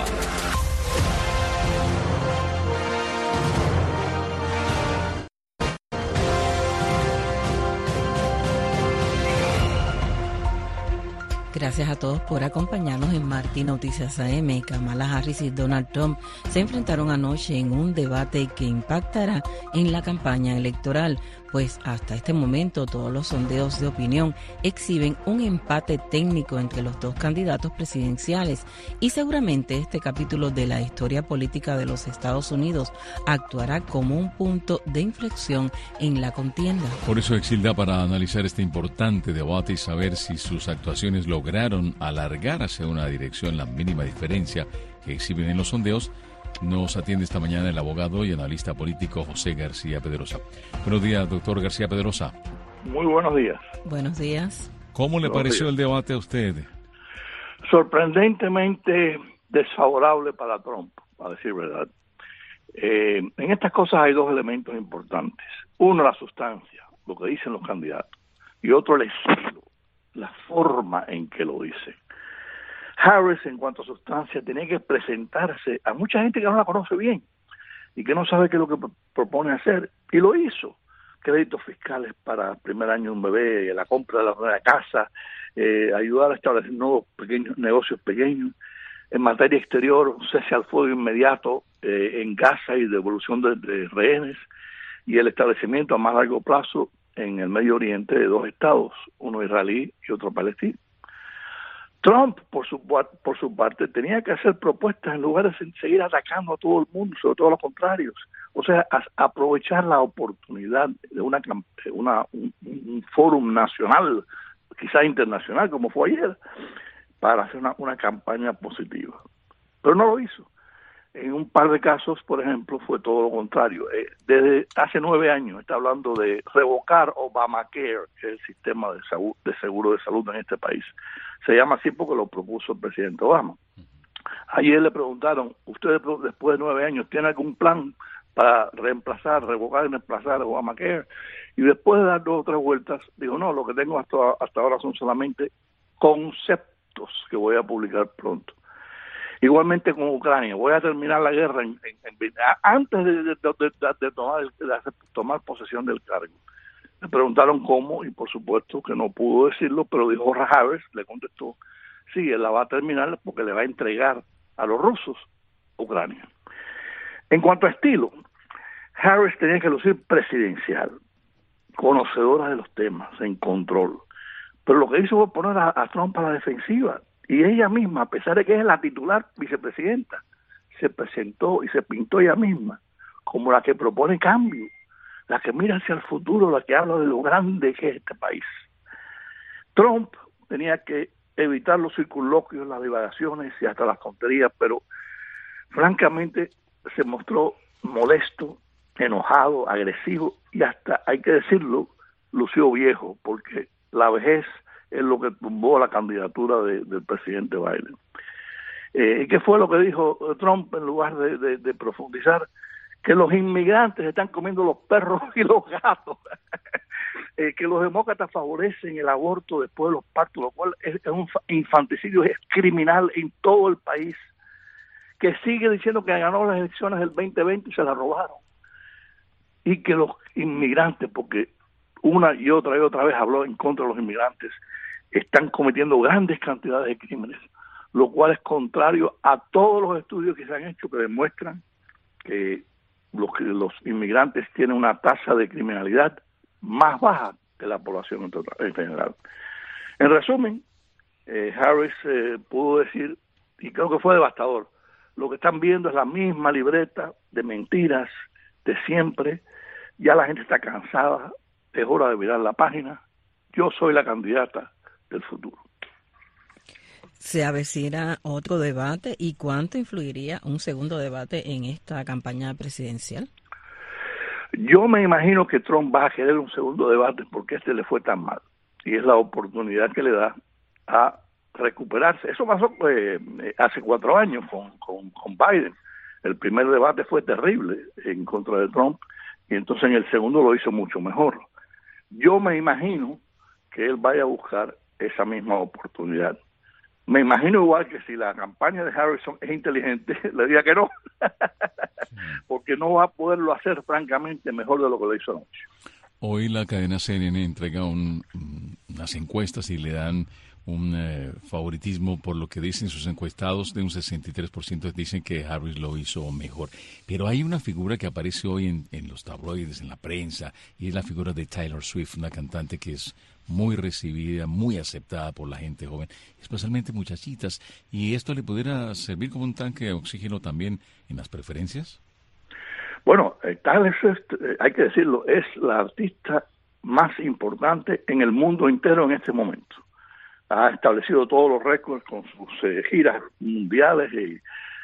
Gracias a todos por acompañarnos en Martín Noticias A M. Kamala Harris y Donald Trump se enfrentaron anoche en un debate que impactará en la campaña electoral, pues hasta este momento todos los sondeos de opinión exhiben un empate técnico entre los dos candidatos presidenciales y seguramente este capítulo de la historia política de los Estados Unidos actuará como un punto de inflexión en la contienda. Por eso, Exilda, para analizar este importante debate y saber si sus actuaciones lograron alargar hacia una dirección la mínima diferencia que exhiben en los sondeos, nos atiende esta mañana el abogado y analista político José García Pedrosa. Buenos días, doctor García Pedrosa. Muy buenos días. Buenos días. ¿Cómo le buenos pareció días. el debate a usted? Sorprendentemente desfavorable para Trump, a decir verdad. Eh, en estas cosas hay dos elementos importantes. Uno, la sustancia, lo que dicen los candidatos, y otro, el estilo, la forma en que lo dicen. Harris, en cuanto a sustancia, tenía que presentarse a mucha gente que no la conoce bien y que no sabe qué es lo que propone hacer, y lo hizo. Créditos fiscales para el primer año de un bebé, la compra de la primera casa, eh, ayudar a establecer nuevos pequeños negocios pequeños. En materia exterior, cese al fuego inmediato eh, en Gaza y devolución de, de rehenes, y el establecimiento a más largo plazo en el Medio Oriente de dos estados, uno israelí y otro palestino. Trump, por su, por su parte, tenía que hacer propuestas en lugar de seguir atacando a todo el mundo, sobre todo a los contrarios. O sea, a, aprovechar la oportunidad de una, una un, un fórum nacional, quizás internacional, como fue ayer, para hacer una, una campaña positiva. Pero no lo hizo. En un par de casos, por ejemplo, fue todo lo contrario. Eh, desde hace nueve años está hablando de revocar Obamacare, que es el sistema de, salud, de seguro de salud en este país. Se llama así porque lo propuso el presidente Obama. Ayer le preguntaron, ¿usted después de nueve años tiene algún plan para reemplazar, revocar y reemplazar Obamacare? Y después de dar dos o tres vueltas, dijo, no, lo que tengo hasta, hasta ahora son solamente conceptos que voy a publicar pronto. Igualmente con Ucrania, voy a terminar la guerra en, en, en, antes de, de, de, de, tomar, de tomar posesión del cargo. Le preguntaron cómo, y por supuesto que no pudo decirlo, pero dijo Harris, le contestó, sí, él la va a terminar porque le va a entregar a los rusos Ucrania. En cuanto a estilo, Harris tenía que lucir presidencial, conocedora de los temas, en control, pero lo que hizo fue poner a, a Trump a la defensiva. Y ella misma, a pesar de que es la titular vicepresidenta, se presentó y se pintó ella misma como la que propone cambio, la que mira hacia el futuro, la que habla de lo grande que es este país. Trump tenía que evitar los circunloquios, las divagaciones y hasta las tonterías, pero francamente se mostró molesto, enojado, agresivo y hasta, hay que decirlo, lució viejo, porque la vejez es lo que tumbó la candidatura de, del presidente Biden. Eh, ¿Qué fue lo que dijo Trump en lugar de, de, de profundizar? que los inmigrantes están comiendo los perros y los gatos, eh, que los demócratas favorecen el aborto después de los partos, lo cual es, es un infanticidio, es criminal en todo el país, que sigue diciendo que ganó las elecciones del veinte veinte y se las robaron, y que los inmigrantes, porque una y otra y otra vez habló en contra de los inmigrantes, están cometiendo grandes cantidades de crímenes, lo cual es contrario a todos los estudios que se han hecho que demuestran que los, que los inmigrantes tienen una tasa de criminalidad más baja que la población en, total, en general. En resumen, eh, Harris eh, pudo decir, y creo que fue devastador, lo que están viendo es la misma libreta de mentiras de siempre, ya la gente está cansada, es hora de virar la página, yo soy la candidata del futuro. ¿Se avecina otro debate y cuánto influiría un segundo debate en esta campaña presidencial? Yo me imagino que Trump va a querer un segundo debate porque este le fue tan mal y es la oportunidad que le da a recuperarse. Eso pasó eh, hace cuatro años con, con, con Biden. El primer debate fue terrible en contra de Trump y entonces en el segundo lo hizo mucho mejor. Yo me imagino que él vaya a buscar esa misma oportunidad. Me imagino igual que si la campaña de Harrison es inteligente, le diría que no, porque no va a poderlo hacer francamente mejor de lo que lo hizo anoche. Hoy la cadena C N N entrega un, unas encuestas y le dan un eh, favoritismo por lo que dicen sus encuestados, de un sesenta y tres por ciento dicen que Harris lo hizo mejor. Pero hay una figura que aparece hoy en, en los tabloides, en la prensa, y es la figura de Taylor Swift, una cantante que es muy recibida, muy aceptada por la gente joven, especialmente muchachitas. ¿Y esto le pudiera servir como un tanque de oxígeno también en las preferencias? Bueno, eh, Taylor Swift, eh, hay que decirlo, es la artista más importante en el mundo entero en este momento. Ha establecido todos los récords con sus eh, giras mundiales. Y,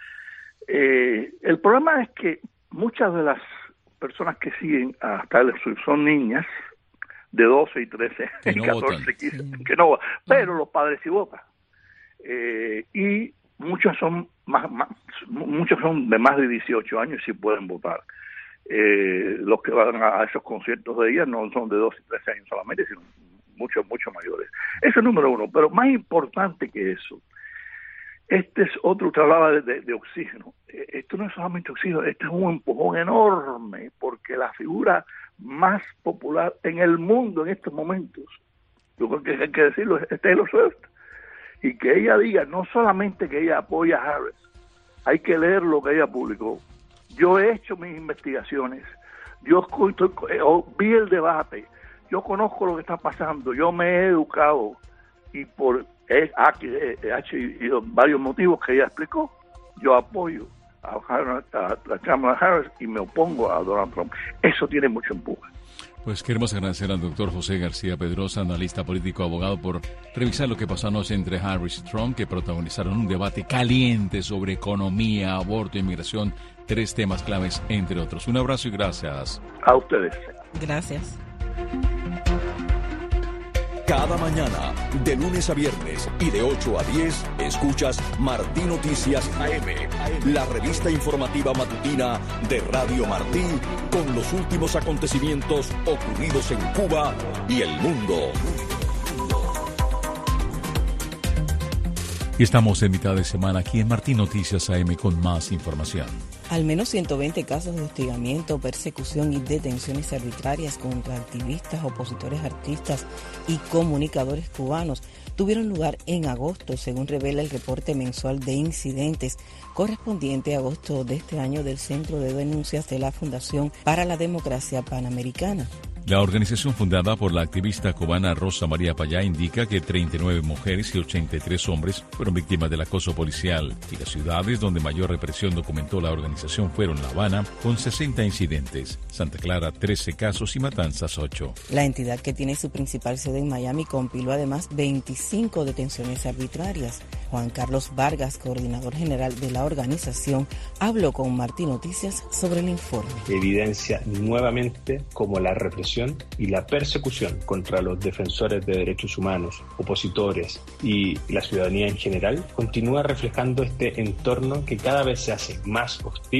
eh, el problema es que muchas de las personas que siguen a Taylor Swift son niñas de doce y trece, que no catorce, quince, sí. que no, pero los padres sí votan. Eh, y muchos son más, más, muchos son de más de dieciocho años y sí pueden votar. Eh, los que van a esos conciertos de ella no son de doce y trece años solamente, sino muchos, muchos mayores. Eso es número uno, pero más importante que eso, este es otro, usted hablaba de, de, de oxígeno. Esto no es solamente oxígeno, este es un empujón enorme, porque la figura más popular en el mundo en estos momentos, yo creo que hay que decirlo, es Taylor Swift. Y que ella diga, no solamente que ella apoya a Harris, hay que leer lo que ella publicó. Yo he hecho mis investigaciones, yo escucho, vi el debate, yo conozco lo que está pasando, yo me he educado y por he, he, varios motivos que ella explicó, yo apoyo a, a la Kamala Harris y me opongo a Donald Trump. Eso tiene mucho empuje. Pues queremos agradecer al doctor José García Pedrosa, analista político, abogado, por revisar lo que pasó anoche entre Harris y Trump, que protagonizaron un debate caliente sobre economía, aborto, inmigración, tres temas claves, entre otros. Un abrazo y gracias. A ustedes. Gracias. Cada mañana, de lunes a viernes y de ocho a diez, escuchas Martí Noticias A M, la revista informativa matutina de Radio Martí, con los últimos acontecimientos ocurridos en Cuba y el mundo. Estamos en mitad de semana aquí en Martí Noticias A M con más información. Al menos ciento veinte casos de hostigamiento, persecución y detenciones arbitrarias contra activistas, opositores, artistas y comunicadores cubanos tuvieron lugar en agosto, según revela el reporte mensual de incidentes correspondiente a agosto de este año del Centro de Denuncias de la Fundación para la Democracia Panamericana. La organización, fundada por la activista cubana Rosa María Payá, indica que treinta y nueve mujeres y ochenta y tres hombres fueron víctimas del acoso policial, y las ciudades donde mayor represión documentó la organización fueron La Habana, con sesenta incidentes, Santa Clara trece casos y Matanzas ocho. La entidad, que tiene su principal sede en Miami, compiló además veinticinco detenciones arbitrarias. Juan Carlos Vargas, coordinador general de la organización, habló con Martí Noticias sobre el informe. Evidencia nuevamente cómo la represión y la persecución contra los defensores de derechos humanos, opositores y la ciudadanía en general continúa reflejando este entorno que cada vez se hace más hostil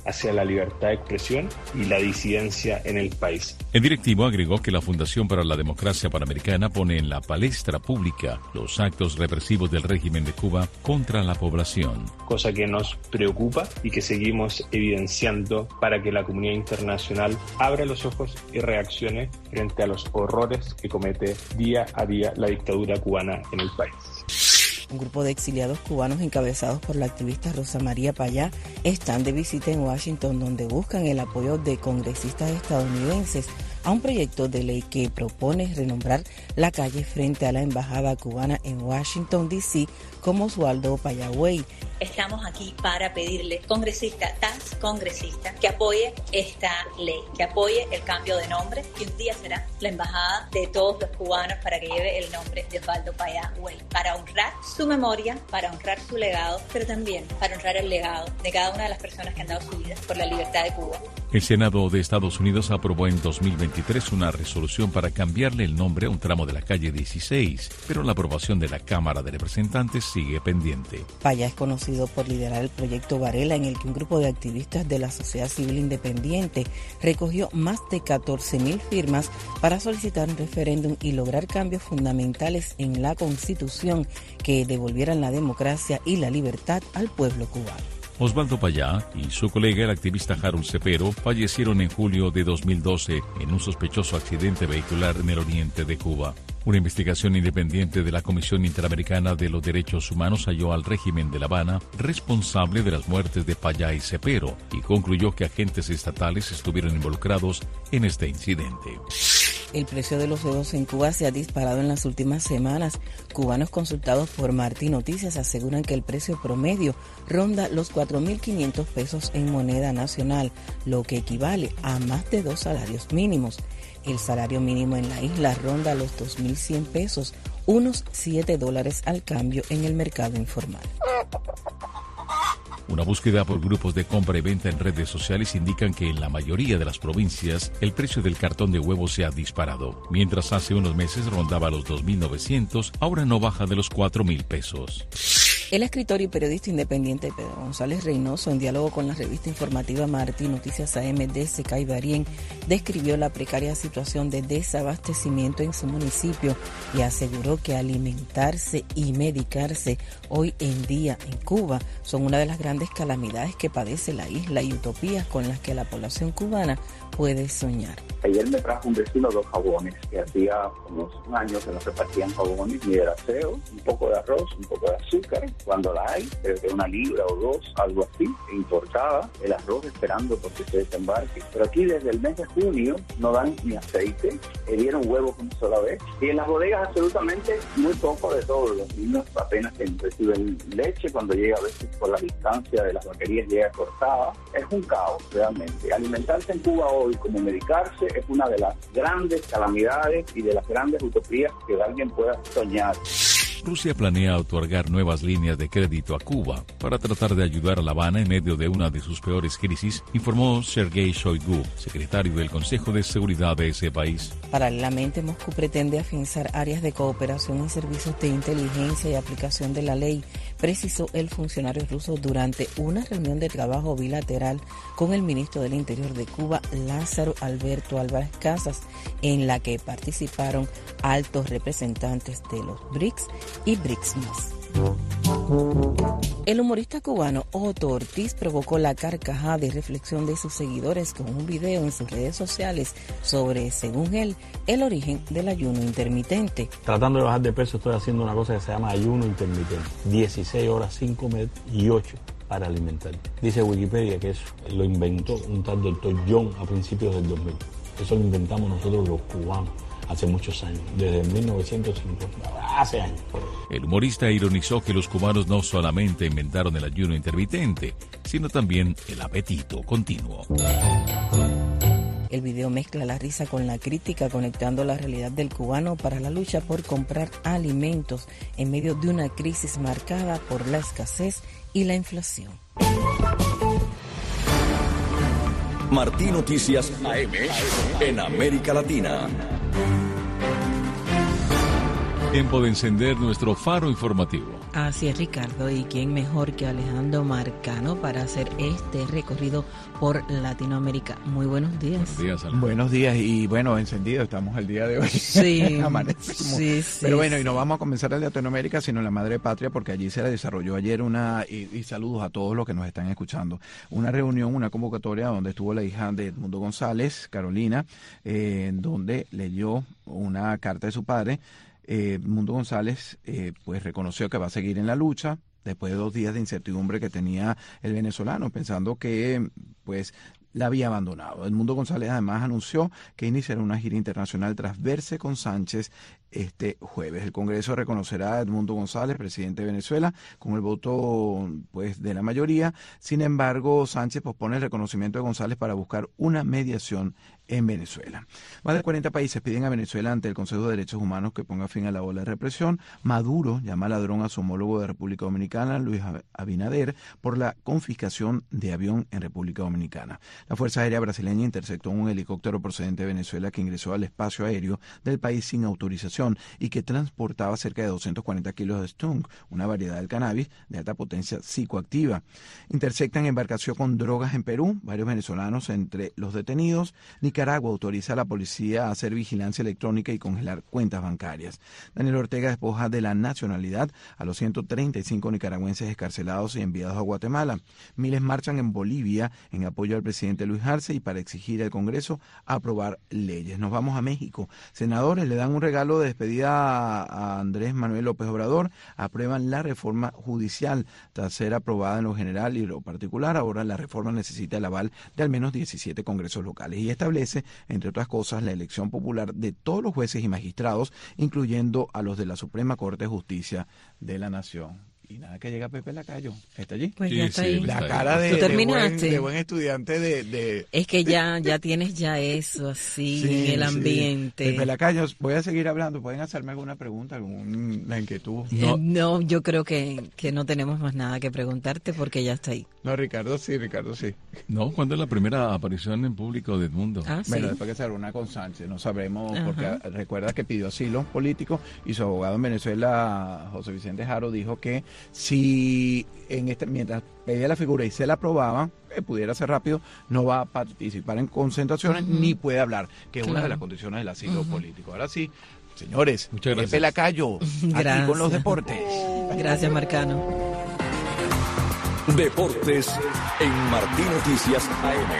hacia la libertad de expresión y la disidencia en el país. El directivo agregó que la Fundación para la Democracia Panamericana pone en la palestra pública los actos represivos del régimen de Cuba contra la población. Cosa que nos preocupa y que seguimos evidenciando para que la comunidad internacional abra los ojos y reaccione frente a los horrores que comete día a día la dictadura cubana en el país. Un grupo de exiliados cubanos encabezados por la activista Rosa María Payá están de visita en Washington, donde buscan el apoyo de congresistas estadounidenses a un proyecto de ley que propone renombrar la calle frente a la embajada cubana en Washington, D C como Oswaldo Payá Way. Estamos aquí para pedirle, congresista, tras congresista, que apoye esta ley, que apoye el cambio de nombre, que un día será la embajada de todos los cubanos para que lleve el nombre de Oswaldo Payá Way, para honrar su memoria, para honrar su legado, pero también para honrar el legado de cada una de las personas que han dado su vida por la libertad de Cuba. El Senado de Estados Unidos aprobó en dos mil veintitrés una resolución para cambiarle el nombre a un tramo de la calle dieciséis, pero la aprobación de la Cámara de Representantes sigue pendiente. Payá es conocido por liderar el proyecto Varela, en el que un grupo de activistas de la sociedad civil independiente recogió más de catorce mil firmas para solicitar un referéndum y lograr cambios fundamentales en la Constitución que devolvieran la democracia y la libertad al pueblo cubano. Oswaldo Payá y su colega, el activista Harold Cepero, fallecieron en julio de dos mil doce en un sospechoso accidente vehicular en el oriente de Cuba. Una investigación independiente de la Comisión Interamericana de los Derechos Humanos halló al régimen de La Habana responsable de las muertes de Payá y Cepero y concluyó que agentes estatales estuvieron involucrados en este incidente. El precio de los huevos en Cuba se ha disparado en las últimas semanas. Cubanos consultados por Martín Noticias aseguran que el precio promedio ronda los cuatro mil quinientos pesos en moneda nacional, lo que equivale a más de dos salarios mínimos. El salario mínimo en la isla ronda los dos mil cien pesos, unos siete dólares al cambio en el mercado informal. Una búsqueda por grupos de compra y venta en redes sociales indican que en la mayoría de las provincias el precio del cartón de huevos se ha disparado. Mientras hace unos meses rondaba los dos mil novecientos, ahora no baja de los cuatro mil pesos. El escritor y periodista independiente Pedro González Reynoso, en diálogo con la revista informativa Martín Noticias A M de Secay Darién, describió la precaria situación de desabastecimiento en su municipio y aseguró que alimentarse y medicarse hoy en día en Cuba son una de las grandes calamidades que padece la isla y utopías con las que la población cubana puede soñar. Ayer me trajo un vecino dos jabones, que hacía unos años que no se repartían jabones ni de aseo, un poco de arroz, un poco de azúcar, cuando la hay, creo que una libra o dos, algo así, importada, el arroz esperando porque se desembarque. Pero aquí desde el mes de junio no dan ni aceite, eh, dieron huevos una sola vez, y en las bodegas absolutamente muy poco de todo. Los niños apenas reciben leche, cuando llega a veces por la distancia de las vaquerías llega cortada. Es un caos realmente. Alimentarse en Cuba hoy como medicarse es una de las grandes calamidades y de las grandes utopías que alguien pueda soñar. Rusia planea otorgar nuevas líneas de crédito a Cuba para tratar de ayudar a La Habana en medio de una de sus peores crisis, informó Sergei Shoigu, secretario del Consejo de Seguridad de ese país. Paralelamente, Moscú pretende afianzar áreas de cooperación en servicios de inteligencia y aplicación de la ley, precisó el funcionario ruso durante una reunión de trabajo bilateral con el ministro del Interior de Cuba, Lázaro Alberto Álvarez Casas, en la que participaron altos representantes de los B R I C S y B R I C S más. El humorista cubano Otto Ortiz provocó la carcajada de reflexión de sus seguidores con un video en sus redes sociales sobre, según él, el origen del ayuno intermitente. Tratando de bajar de peso estoy haciendo una cosa que se llama ayuno intermitente. dieciséis horas sin comer y ocho para alimentar. Dice Wikipedia que eso lo inventó un tal doctor John a principios del dos mil. Eso lo inventamos nosotros los cubanos hace muchos años, desde mil novecientos cincuenta, hace años. El humorista ironizó que los cubanos no solamente inventaron el ayuno intermitente, sino también el apetito continuo. El video mezcla la risa con la crítica, conectando la realidad del cubano para la lucha por comprar alimentos en medio de una crisis marcada por la escasez y la inflación. Martín Noticias A M en América Latina. Tiempo de encender nuestro faro informativo. Así es, Ricardo, y quién mejor que Alejandro Marcano para hacer este recorrido por Latinoamérica. Muy buenos días. Buenos días, Alejandro. Buenos días y bueno, encendido estamos el día de hoy. Sí, sí, sí. Pero bueno, y no vamos a comenzar en Latinoamérica, sino en la madre patria, porque allí se desarrolló ayer una, y, y saludos a todos los que nos están escuchando, una reunión, una convocatoria donde estuvo la hija de Edmundo González, Carolina, eh, en donde leyó una carta de su padre. Eh, Edmundo González eh, pues reconoció que va a seguir en la lucha después de dos días de incertidumbre que tenía el venezolano, pensando que pues la había abandonado. Edmundo González además anunció que iniciará una gira internacional tras verse con Sánchez este jueves. El Congreso reconocerá a Edmundo González, presidente de Venezuela, con el voto pues de la mayoría. Sin embargo, Sánchez pospone el reconocimiento de González para buscar una mediación en Venezuela. Más de cuarenta países piden a Venezuela ante el Consejo de Derechos Humanos que ponga fin a la ola de represión. Maduro llama ladrón a su homólogo de República Dominicana, Luis Abinader, por la confiscación de avión en República Dominicana. La Fuerza Aérea Brasileña interceptó un helicóptero procedente de Venezuela que ingresó al espacio aéreo del país sin autorización y que transportaba cerca de doscientos cuarenta kilos de stunk, una variedad del cannabis de alta potencia psicoactiva. Interceptan embarcación con drogas en Perú, varios venezolanos entre los detenidos. Nicaragua autoriza a la policía a hacer vigilancia electrónica y congelar cuentas bancarias. Daniel Ortega despoja de la nacionalidad a los ciento treinta y cinco nicaragüenses escarcelados y enviados a Guatemala. Miles marchan en Bolivia en apoyo al presidente Luis Arce y para exigir al Congreso aprobar leyes. Nos vamos a México. Senadores le dan un regalo de despedida a Andrés Manuel López Obrador. Aprueban la reforma judicial tras ser aprobada en lo general y lo particular. Ahora la reforma necesita el aval de al menos diecisiete congresos locales y establece, entre otras cosas, la elección popular de todos los jueces y magistrados, incluyendo a los de la Suprema Corte de Justicia de la Nación. Y nada que llega Pepe Lacayo. ¿Está allí? Pues ya está sí, ahí. La cara de, ¿Tú de, buen, terminaste? de buen estudiante de, de... Es que ya, ya tienes ya eso así Sí, en el sí. ambiente. Pepe Lacayo, voy a seguir hablando. ¿Pueden hacerme alguna pregunta, alguna inquietud? No, no yo creo que, que no tenemos más nada que preguntarte porque ya está ahí. No, Ricardo sí, Ricardo sí. No, ¿cuándo es la primera aparición en público de Edmundo? Ah, bueno, sí. después que se reúna con Sánchez, no sabremos, Ajá. porque recuerda que pidió asilo político y su abogado en Venezuela, José Vicente Jaro, dijo que si en este mientras pedía la figura y se la aprobaba, que pudiera ser rápido, no va a participar en concentraciones uh-huh. ni puede hablar, que es claro. una de las condiciones del asilo uh-huh. político. Ahora sí, señores, muchas gracias. Pepe Lacayo, aquí con los deportes. Gracias, Marcano. Deportes en Martín Noticias A M.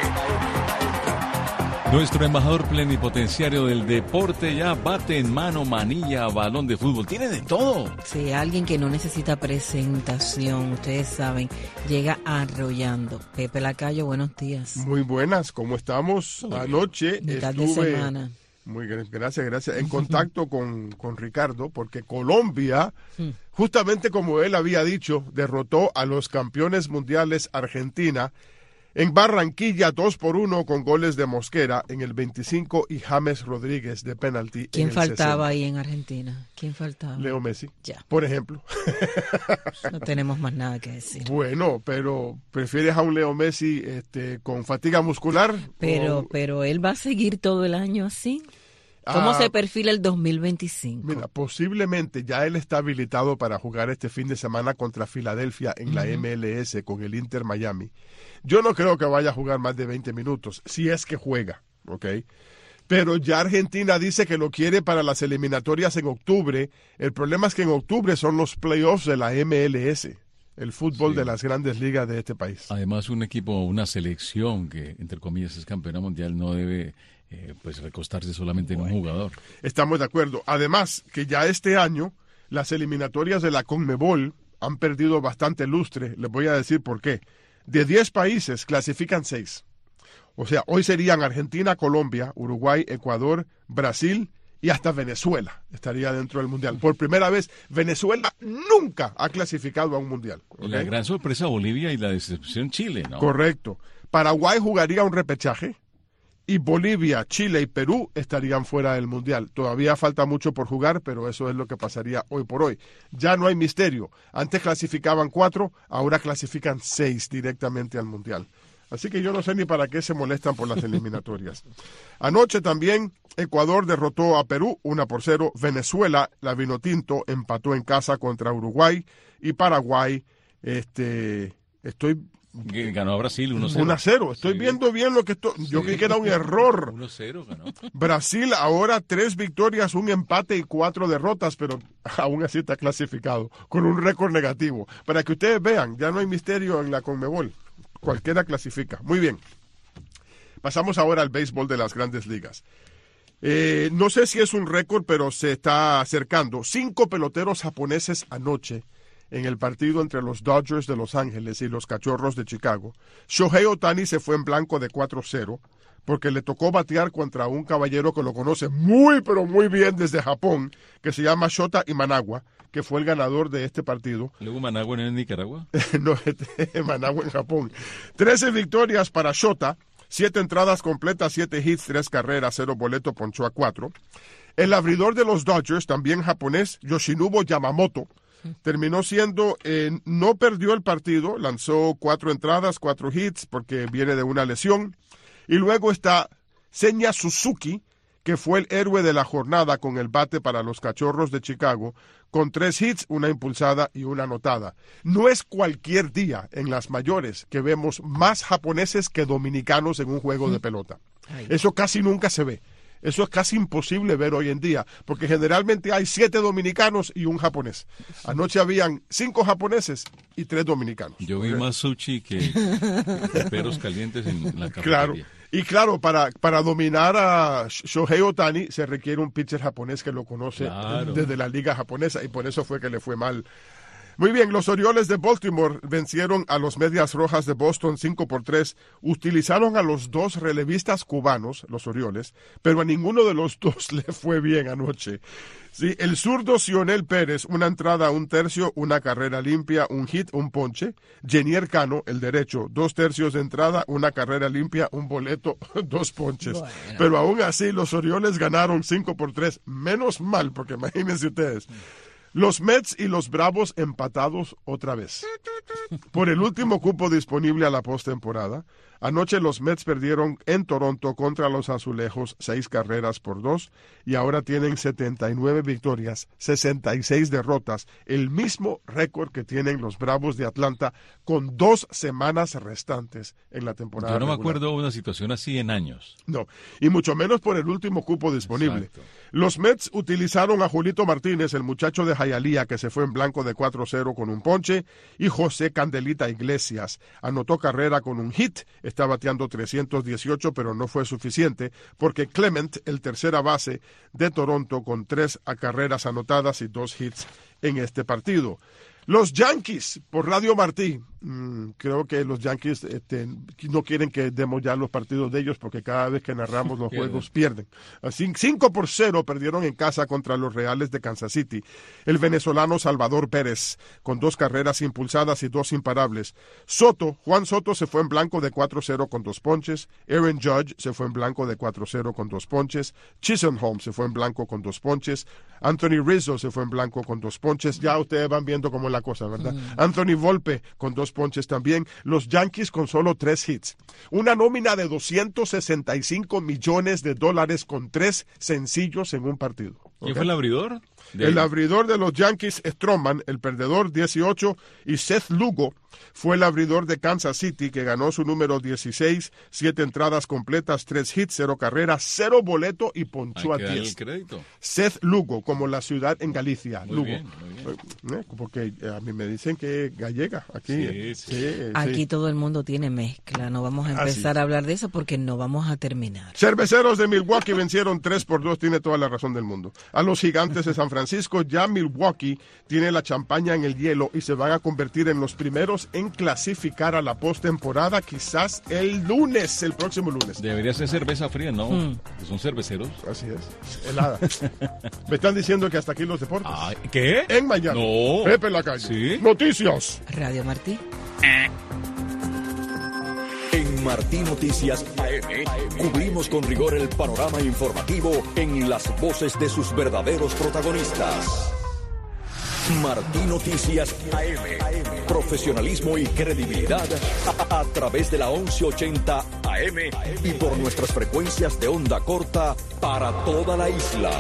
Nuestro embajador plenipotenciario del deporte ya bate en mano, manilla, balón de fútbol. Tiene de todo. Sí, alguien que no necesita presentación, ustedes saben, llega arrollando. Pepe Lacayo, buenos días. Muy buenas, ¿cómo estamos? Anoche Mitad estuve... de semana. Muy gracias, gracias. En contacto con, con Ricardo, porque Colombia, justamente como él había dicho, derrotó a los campeones mundiales Argentina en Barranquilla dos por uno con goles de Mosquera en el veinticinco y James Rodríguez de penalti. ¿Quién en el faltaba sesenta. ahí en Argentina? ¿Quién faltaba? Leo Messi, ya. por ejemplo. No tenemos más nada que decir. Bueno, pero ¿prefieres a un Leo Messi este, con fatiga muscular? Pero, o... pero él va a seguir todo el año así. ¿Cómo ah, se perfila el dos mil veinticinco? Mira, posiblemente ya él está habilitado para jugar este fin de semana contra Filadelfia en uh-huh. la M L S con el Inter Miami. Yo no creo que vaya a jugar más de veinte minutos, si es que juega, ¿ok? Pero ya Argentina dice que lo quiere para las eliminatorias en octubre. El problema es que en octubre son los playoffs de la M L S, el fútbol sí. de las grandes ligas de este país. Además, un equipo, una selección que, entre comillas, es campeona mundial, no debe... Eh, pues recostarse solamente bueno, en un jugador. Estamos de acuerdo. Además, que ya este año las eliminatorias de la CONMEBOL han perdido bastante lustre. Les voy a decir por qué. De diez países clasifican seis. O sea, hoy serían Argentina, Colombia, Uruguay, Ecuador, Brasil y hasta Venezuela estaría dentro del Mundial. Por primera vez, Venezuela nunca ha clasificado a un Mundial. ¿Okay? La gran sorpresa Bolivia y la decepción Chile, ¿no? Correcto. Paraguay jugaría un repechaje. Y Bolivia, Chile y Perú estarían fuera del Mundial. Todavía falta mucho por jugar, pero eso es lo que pasaría hoy por hoy. Ya no hay misterio. Antes clasificaban cuatro, ahora clasifican seis directamente al Mundial. Así que yo no sé ni para qué se molestan por las eliminatorias. Anoche también Ecuador derrotó a Perú uno por cero. Venezuela, la Vinotinto, empató en casa contra Uruguay. Y Paraguay, este, estoy... Ganó a Brasil uno cero. uno a cero. Estoy sí. viendo bien lo que estoy... Yo sí. creí que era un error. uno cero ganó. Brasil ahora tres victorias, un empate y cuatro derrotas, pero aún así está clasificado con un récord negativo. Para que ustedes vean, ya no hay misterio en la Conmebol. Cualquiera clasifica. Muy bien. Pasamos ahora al béisbol de las Grandes Ligas. Eh, no sé si es un récord, pero se está acercando. Cinco peloteros japoneses anoche en el partido entre los Dodgers de Los Ángeles y los Cachorros de Chicago. Shohei Ohtani se fue en blanco de cuatro cero porque le tocó batear contra un caballero que lo conoce muy, pero muy bien desde Japón, que se llama Shota Imanawa, que fue el ganador de este partido. ¿Luego Managua no es en Nicaragua? No, este, Managua en Japón. Trece victorias para Shota, siete entradas completas, siete hits, tres carreras, cero boleto, ponchó a cuatro. El abridor de los Dodgers, también japonés, Yoshinobu Yamamoto, terminó siendo, eh, no perdió el partido, lanzó cuatro entradas, cuatro hits, porque viene de una lesión. Y luego está Seiya Suzuki, que fue el héroe de la jornada con el bate para los Cachorros de Chicago, con tres hits, una impulsada y una anotada. No es cualquier día en las mayores que vemos más japoneses que dominicanos en un juego de pelota. Eso casi nunca se ve. Eso es casi imposible ver hoy en día, porque generalmente hay siete dominicanos y un japonés. Anoche habían cinco japoneses y tres dominicanos. Yo vi más sushi que perros calientes en la cafetería. Claro. Y claro, para, para dominar a Shohei Ohtani se requiere un pitcher japonés que lo conoce claro. desde la liga japonesa, y por eso fue que le fue mal. Muy bien, los Orioles de Baltimore vencieron a los Medias Rojas de Boston cinco por tres. Utilizaron a los dos relevistas cubanos, los Orioles, pero a ninguno de los dos le fue bien anoche. Sí, el zurdo Cionel Pérez, una entrada, un tercio, una carrera limpia, un hit, un ponche. Jenier Cano, el derecho, dos tercios de entrada, una carrera limpia, un boleto, dos ponches. Bueno. Pero aún así, los Orioles ganaron cinco por tres. Menos mal, porque imagínense ustedes. Los Mets y los Bravos empatados otra vez. Por el último cupo disponible a la postemporada, anoche los Mets perdieron en Toronto contra los Azulejos seis carreras por dos y ahora tienen setenta y nueve victorias, sesenta y seis derrotas, el mismo récord que tienen los Bravos de Atlanta con dos semanas restantes en la temporada. Yo no regular. me acuerdo de una situación así en años. No, y mucho menos por el último cupo disponible. Exacto. Los Mets utilizaron a Julito Martínez, el muchacho de Hialeah, que se fue en blanco de cuatro cero con un ponche, y José Candelita Iglesias anotó carrera con un hit, está bateando trescientos dieciocho, pero no fue suficiente, porque Clement, el tercera base de Toronto, con tres carreras anotadas y dos hits en este partido. Los Yankees, por Radio Martí, mmm, creo que los Yankees este, no quieren que demos ya los partidos de ellos porque cada vez que narramos los juegos pierden. Así, cinco por cero perdieron en casa contra los Reales de Kansas City. El venezolano Salvador Pérez, con dos carreras impulsadas y dos imparables. Soto, Juan Soto se fue en blanco de cuatro cero con dos ponches. Aaron Judge se fue en blanco de cuatro cero con dos ponches. Chisenholm se fue en blanco con dos ponches. Anthony Rizzo se fue en blanco con dos ponches. Ya ustedes van viendo cómo es la cosa, ¿verdad? Mm. Anthony Volpe con dos ponches también. Los Yankees con solo tres hits. Una nómina de doscientos sesenta y cinco millones de dólares con tres sencillos en un partido. ¿Quién ¿Okay? fue el abridor? De... El abridor de los Yankees, Stroman, el perdedor dieciocho, y Seth Lugo fue el abridor de Kansas City, que ganó su número dieciséis, siete entradas completas, tres hits, cero carreras, cero boleto y ponchó a diez. Seth Lugo, como la ciudad en Galicia. Muy Lugo. Bien, muy bien. Porque a mí me dicen que es gallega. Aquí, sí, sí. Sí, aquí sí. Todo el mundo tiene mezcla. No vamos a empezar ah, sí. a hablar de eso porque no vamos a terminar. Cerveceros de Milwaukee vencieron tres por dos, tiene toda la razón del mundo. A los Gigantes de San Francisco, ya Milwaukee tiene la champaña en el hielo y se van a convertir en los primeros en clasificar a la postemporada quizás el lunes, el próximo lunes. Debería ser cerveza fría, ¿no? Mm. Son cerveceros. Así es, helada. Me están diciendo que hasta aquí los deportes. Ay, ¿qué? En Miami. No. Pepe en la calle. ¿Sí? Noticias. Radio Martí. En Martí Noticias A M, cubrimos con rigor el panorama informativo en las voces de sus verdaderos protagonistas. Martí Noticias A M. Profesionalismo y credibilidad a, a través de la once ochenta A M y por nuestras frecuencias de onda corta para toda la isla.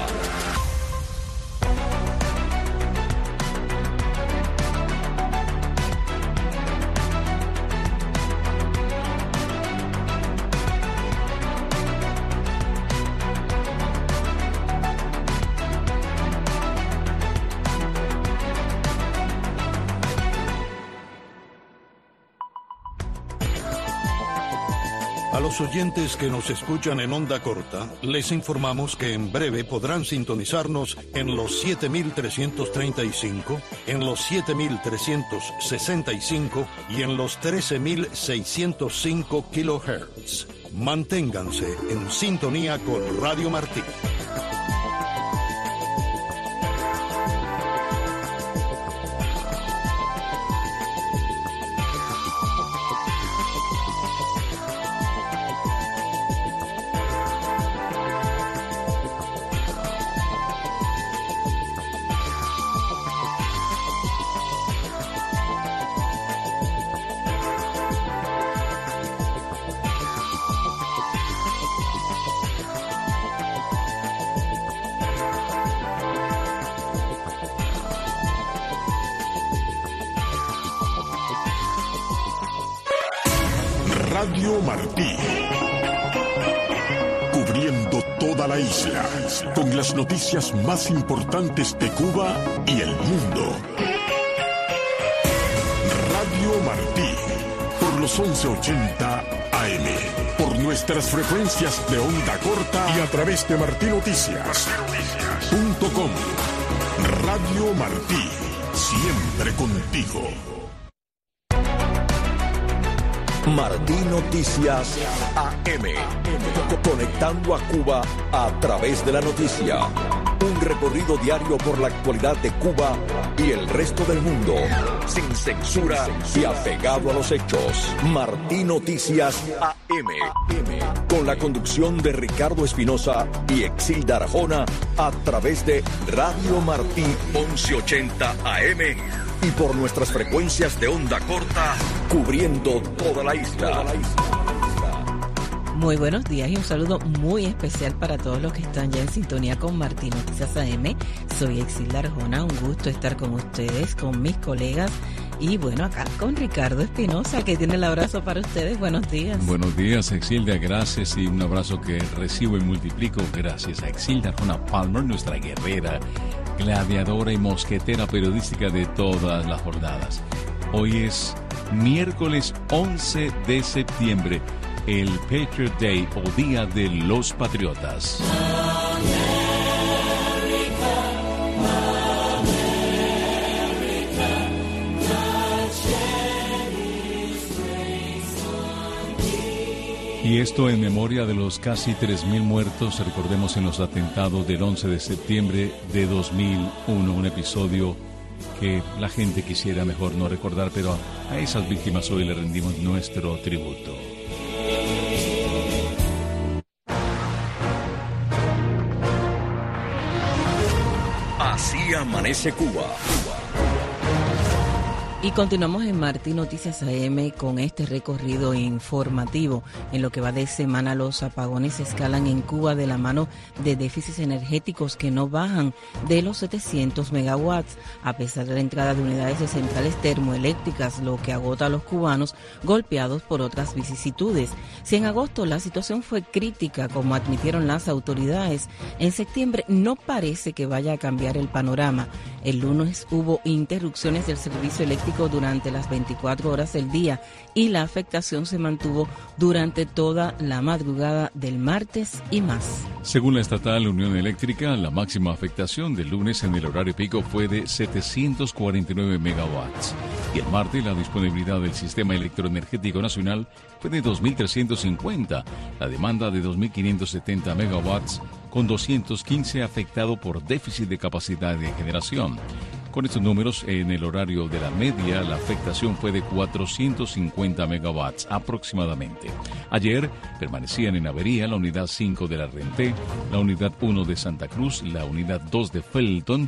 A los oyentes que nos escuchan en onda corta, les informamos que en breve podrán sintonizarnos en los siete mil trescientos treinta y cinco, en los siete mil trescientos sesenta y cinco y en los trece mil seiscientos cinco kilohertz. Manténganse en sintonía con Radio Martí. Radio Martí, cubriendo toda la isla, con las noticias más importantes de Cuba y el mundo. Radio Martí, por los once ochenta A M, por nuestras frecuencias de onda corta y a través de martí noticias punto com. Radio Martí, siempre contigo. Martí Noticias A M, conectando a Cuba a través de la noticia. Un recorrido diario por la actualidad de Cuba y el resto del mundo, sin censura y apegado a los hechos. Martí Noticias A M, con la conducción de Ricardo Espinosa y Exilda Arjona a través de Radio Martí once ochenta A M y por nuestras frecuencias de onda corta, cubriendo toda la isla. Muy buenos días y un saludo muy especial para todos los que están ya en sintonía con Martí Noticias A M. Soy Exilda Arjona, un gusto estar con ustedes, con mis colegas y bueno, acá con Ricardo Espinosa, que tiene el abrazo para ustedes. Buenos días. Buenos días, Exilda, gracias y un abrazo que recibo y multiplico gracias a Exilda Arjona Palmer, nuestra guerrera, gladiadora y mosquetera periodística de todas las jornadas. Hoy es miércoles once de septiembre, el Patriot Day o Día de los Patriotas. Y esto en memoria de los casi tres mil muertos, recordemos, en los atentados del once de septiembre de dos mil uno, un episodio que la gente quisiera mejor no recordar, pero a esas víctimas hoy le rendimos nuestro tributo. Así amanece Cuba. Y continuamos en Martí Noticias A M con este recorrido informativo. En lo que va de semana, los apagones escalan en Cuba de la mano de déficits energéticos que no bajan de los setecientos megawatts, a pesar de la entrada de unidades de centrales termoeléctricas, lo que agota a los cubanos golpeados por otras vicisitudes. Si en agosto la situación fue crítica, como admitieron las autoridades, en septiembre no parece que vaya a cambiar el panorama. El lunes hubo interrupciones del servicio eléctrico durante las veinticuatro horas del día y la afectación se mantuvo durante toda la madrugada del martes y más. Según la estatal Unión Eléctrica, la máxima afectación del lunes en el horario pico fue de setecientos cuarenta y nueve megawatts y el martes la disponibilidad del sistema electroenergético nacional fue de dos mil trescientos cincuenta, la demanda de dos mil quinientos setenta megawatts, con doscientos quince afectado por déficit de capacidad de generación. Con estos números, en el horario de la media, la afectación fue de cuatrocientos cincuenta megawatts aproximadamente. Ayer permanecían en avería la unidad cinco de la Renté, la unidad uno de Santa Cruz, la unidad dos de Felton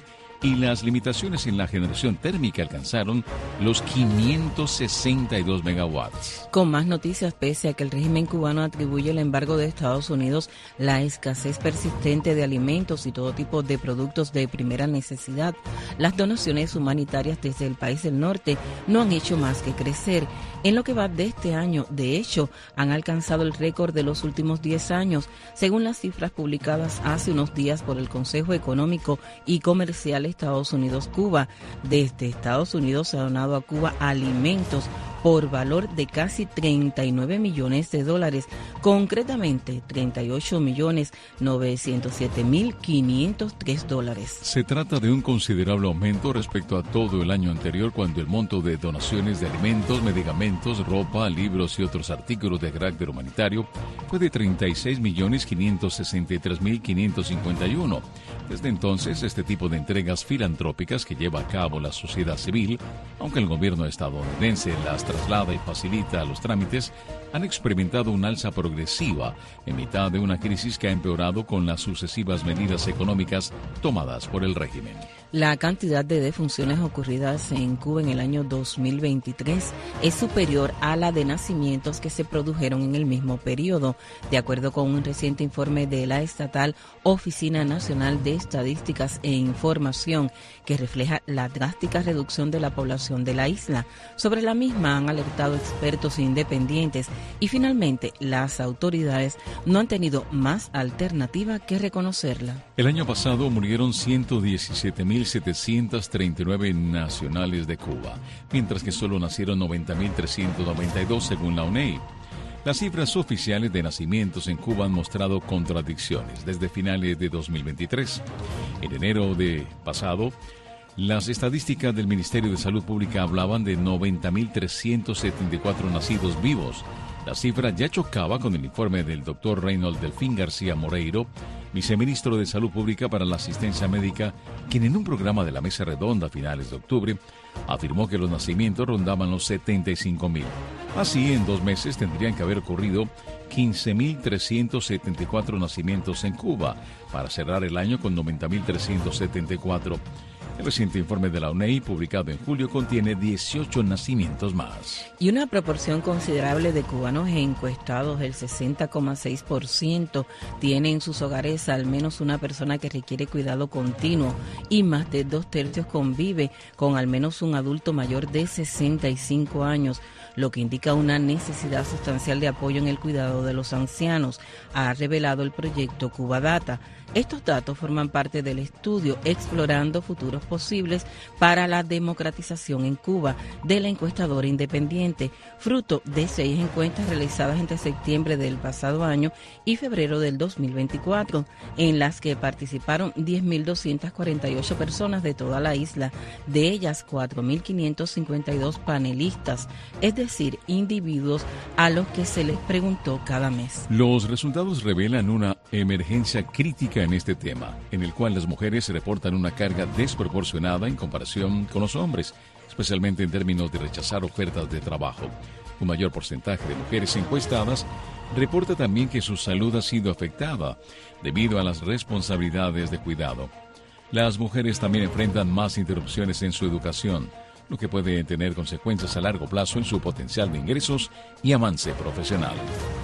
y las limitaciones en la generación térmica alcanzaron los quinientos sesenta y dos megawatts. Con más noticias, pese a que el régimen cubano atribuye el embargo de Estados Unidos, la escasez persistente de alimentos y todo tipo de productos de primera necesidad, las donaciones humanitarias desde el país del norte no han hecho más que crecer. En lo que va de este año, de hecho, han alcanzado el récord de los últimos diez años, según las cifras publicadas hace unos días por el Consejo Económico y Comercial Estados Unidos-Cuba. Desde Estados Unidos se ha donado a Cuba alimentos por valor de casi treinta y nueve millones de dólares, concretamente treinta y ocho millones novecientos siete mil quinientos tres dólares. Se trata de un considerable aumento respecto a todo el año anterior, cuando el monto de donaciones de alimentos, medicamentos, ropa, libros y otros artículos de carácter humanitario fue de treinta y seis millones quinientos sesenta y tres mil quinientos cincuenta y uno. Desde entonces, este tipo de entregas filantrópicas que lleva a cabo la sociedad civil, aunque el gobierno estadounidense las traslada y facilita los trámites, han experimentado un alza progresiva en mitad de una crisis que ha empeorado con las sucesivas medidas económicas tomadas por el régimen. La cantidad de defunciones ocurridas en Cuba en el año dos mil veintitrés es superior a la de nacimientos que se produjeron en el mismo periodo, de acuerdo con un reciente informe de la estatal Oficina Nacional de Estadísticas e Información, que refleja la drástica reducción de la población de la isla. Sobre la misma han alertado expertos independientes y finalmente las autoridades no han tenido más alternativa que reconocerla. El año pasado murieron ciento diecisiete mil setecientos treinta y nueve nacionales de Cuba, mientras que solo nacieron noventa mil trescientos noventa y dos según la U N E I. Las cifras oficiales de nacimientos en Cuba han mostrado contradicciones desde finales de dos mil veintitrés. En enero de pasado, las estadísticas del Ministerio de Salud Pública hablaban de noventa mil trescientos setenta y cuatro nacidos vivos. La cifra ya chocaba con el informe del doctor Reynold Delfín García Moreiro, viceministro de Salud Pública para la Asistencia Médica, quien en un programa de la Mesa Redonda a finales de octubre afirmó que los nacimientos rondaban los setenta y cinco mil. Así, en dos meses tendrían que haber ocurrido quince mil trescientos setenta y cuatro nacimientos en Cuba, para cerrar el año con noventa mil trescientos setenta y cuatro. El reciente informe de la U N E I, publicado en julio, contiene dieciocho nacimientos más. Y una proporción considerable de cubanos encuestados, el sesenta coma seis por ciento, tiene en sus hogares al menos una persona que requiere cuidado continuo, y más de dos tercios convive con al menos un adulto mayor de sesenta y cinco años, lo que indica una necesidad sustancial de apoyo en el cuidado de los ancianos, ha revelado el proyecto Cuba Data. Estos datos forman parte del estudio Explorando Futuros Posibles para la Democratización en Cuba de la encuestadora independiente, fruto de seis encuestas realizadas entre septiembre del pasado año y febrero del dos mil veinticuatro, en las que participaron diez mil doscientas cuarenta y ocho personas de toda la isla, de ellas cuatro mil quinientos cincuenta y dos panelistas, es decir, individuos a los que se les preguntó cada mes. Los resultados revelan una emergencia crítica en este tema, en el cual las mujeres reportan una carga desproporcionada en comparación con los hombres, especialmente en términos de rechazar ofertas de trabajo. Un mayor porcentaje de mujeres encuestadas reporta también que su salud ha sido afectada debido a las responsabilidades de cuidado. Las mujeres también enfrentan más interrupciones en su educación, lo que puede tener consecuencias a largo plazo en su potencial de ingresos y avance profesional.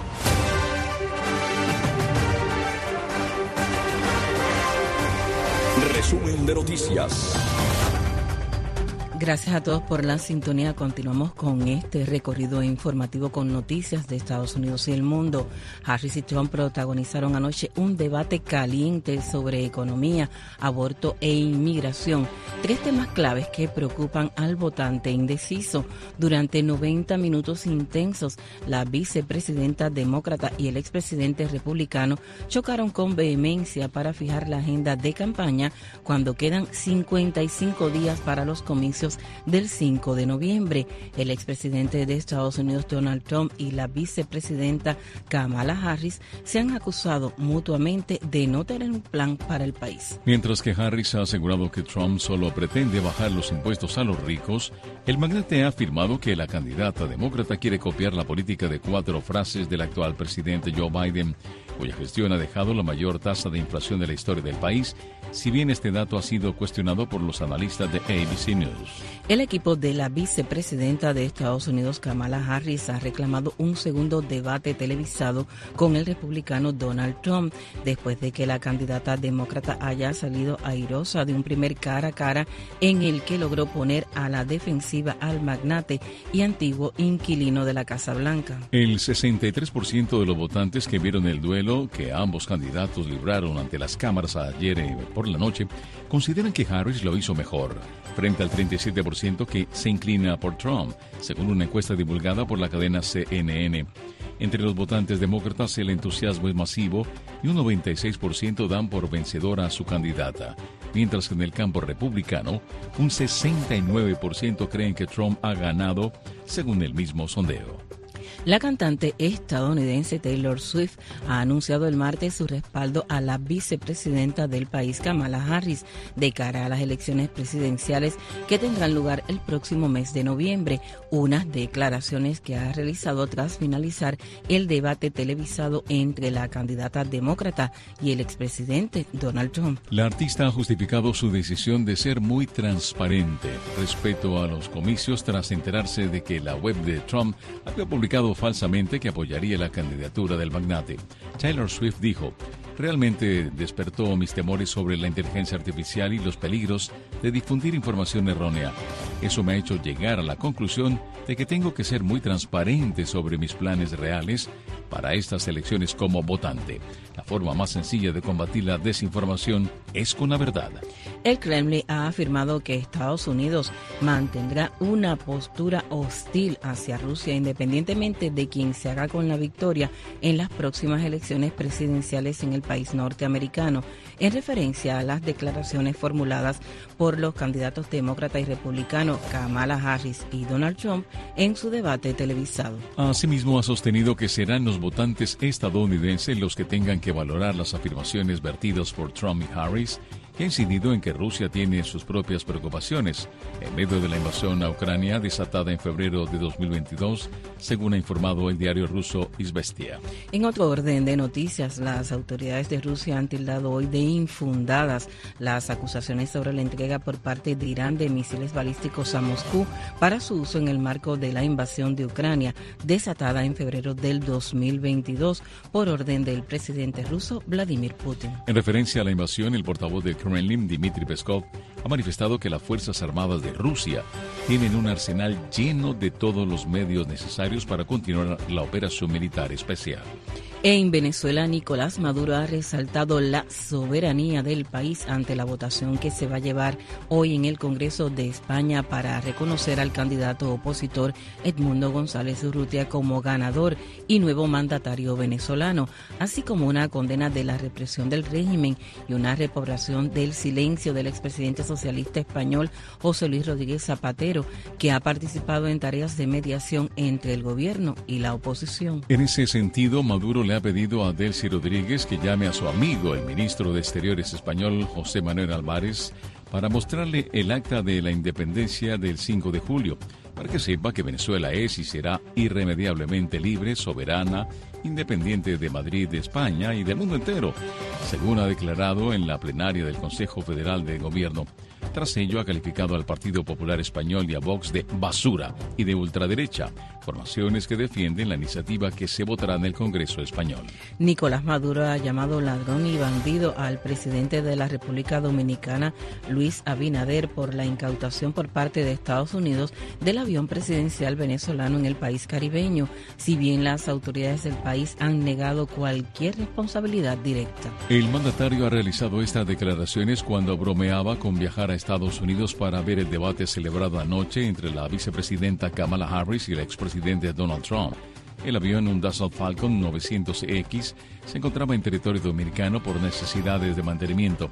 Resumen de noticias. Gracias a todos por la sintonía. Continuamos con este recorrido informativo con noticias de Estados Unidos y el mundo. Harris y Trump protagonizaron anoche un debate caliente sobre economía, aborto e inmigración. Tres temas claves que preocupan al votante indeciso. Durante noventa minutos intensos, la vicepresidenta demócrata y el expresidente republicano chocaron con vehemencia para fijar la agenda de campaña cuando quedan cincuenta y cinco días para los comicios hechos del cinco de noviembre. El expresidente de Estados Unidos, Donald Trump, y la vicepresidenta Kamala Harris se han acusado mutuamente de no tener un plan para el país. Mientras que Harris ha asegurado que Trump solo pretende bajar los impuestos a los ricos, el magnate ha afirmado que la candidata demócrata quiere copiar la política de cuatro frases del actual presidente Joe Biden, cuya gestión ha dejado la mayor tasa de inflación de la historia del país, si bien este dato ha sido cuestionado por los analistas de A B C News. El equipo de la vicepresidenta de Estados Unidos, Kamala Harris, ha reclamado un segundo debate televisado con el republicano Donald Trump, después de que la candidata demócrata haya salido airosa de un primer cara a cara en el que logró poner a la defensiva al magnate y antiguo inquilino de la Casa Blanca. El sesenta y tres por ciento de los votantes que vieron el duelo que ambos candidatos libraron ante las cámaras ayer eh, por la noche consideran que Harris lo hizo mejor, frente al treinta y siete por ciento que se inclina por Trump, según una encuesta divulgada por la cadena C N N. Entre los votantes demócratas el entusiasmo es masivo y un noventa y seis por ciento dan por vencedora a su candidata, mientras que en el campo republicano un sesenta y nueve por ciento creen que Trump ha ganado, según el mismo sondeo. La cantante estadounidense Taylor Swift ha anunciado el martes su respaldo a la vicepresidenta del país, Kamala Harris, de cara a las elecciones presidenciales que tendrán lugar el próximo mes de noviembre, unas declaraciones que ha realizado tras finalizar el debate televisado entre la candidata demócrata y el expresidente Donald Trump. La artista ha justificado su decisión de ser muy transparente respecto a los comicios tras enterarse de que la web de Trump había publicado falsamente que apoyaría la candidatura del magnate. Taylor Swift dijo: realmente despertó mis temores sobre la inteligencia artificial y los peligros de difundir información errónea. Eso me ha hecho llegar a la conclusión de que tengo que ser muy transparente sobre mis planes reales para estas elecciones como votante. La forma más sencilla de combatir la desinformación es con la verdad. El Kremlin ha afirmado que Estados Unidos mantendrá una postura hostil hacia Rusia independientemente de quien se haga con la victoria en las próximas elecciones presidenciales en el país norteamericano, en referencia a las declaraciones formuladas por los candidatos demócrata y republicano Kamala Harris y Donald Trump en su debate televisado. Asimismo, ha sostenido que serán los votantes estadounidenses los que tengan que valorar las afirmaciones vertidas por Trump y Harris, que ha incidido en que Rusia tiene sus propias preocupaciones en medio de la invasión a Ucrania desatada en febrero de dos mil veintidós, según ha informado el diario ruso Izvestia. En otro orden de noticias, las autoridades de Rusia han tildado hoy de infundadas las acusaciones sobre la entrega por parte de Irán de misiles balísticos a Moscú para su uso en el marco de la invasión de Ucrania desatada en febrero del dos mil veintidós por orden del presidente ruso Vladimir Putin. En referencia a la invasión, el portavoz del Kremlin, Dmitry Peskov, ha manifestado que las Fuerzas Armadas de Rusia tienen un arsenal lleno de todos los medios necesarios para continuar la operación militar especial. En Venezuela, Nicolás Maduro ha resaltado la soberanía del país ante la votación que se va a llevar hoy en el Congreso de España para reconocer al candidato opositor Edmundo González Urrutia como ganador y nuevo mandatario venezolano, así como una condena de la represión del régimen y una repoblación del silencio del expresidente socialista español José Luis Rodríguez Zapatero, que ha participado en tareas de mediación entre el gobierno y la oposición. En ese sentido, Maduro le ha pedido a Delcy Rodríguez que llame a su amigo, el ministro de Exteriores español, José Manuel Álvarez, para mostrarle el acta de la independencia del cinco de julio, para que sepa que Venezuela es y será irremediablemente libre, soberana, independiente de Madrid, de España y del mundo entero, según ha declarado en la plenaria del Consejo Federal de Gobierno. Tras ello, ha calificado al Partido Popular Español y a Vox de basura y de ultraderecha, formaciones que defienden la iniciativa que se votará en el Congreso español. Nicolás Maduro ha llamado ladrón y bandido al presidente de la República Dominicana, Luis Abinader, por la incautación por parte de Estados Unidos del avión presidencial venezolano en el país caribeño, si bien las autoridades del país han negado cualquier responsabilidad directa. El mandatario ha realizado estas declaraciones cuando bromeaba con viajar a Estados Unidos para ver el debate celebrado anoche entre la vicepresidenta Kamala Harris y el expresidente Donald Trump. El avión, un Dassault Falcon novecientos X, se encontraba en territorio dominicano por necesidades de mantenimiento.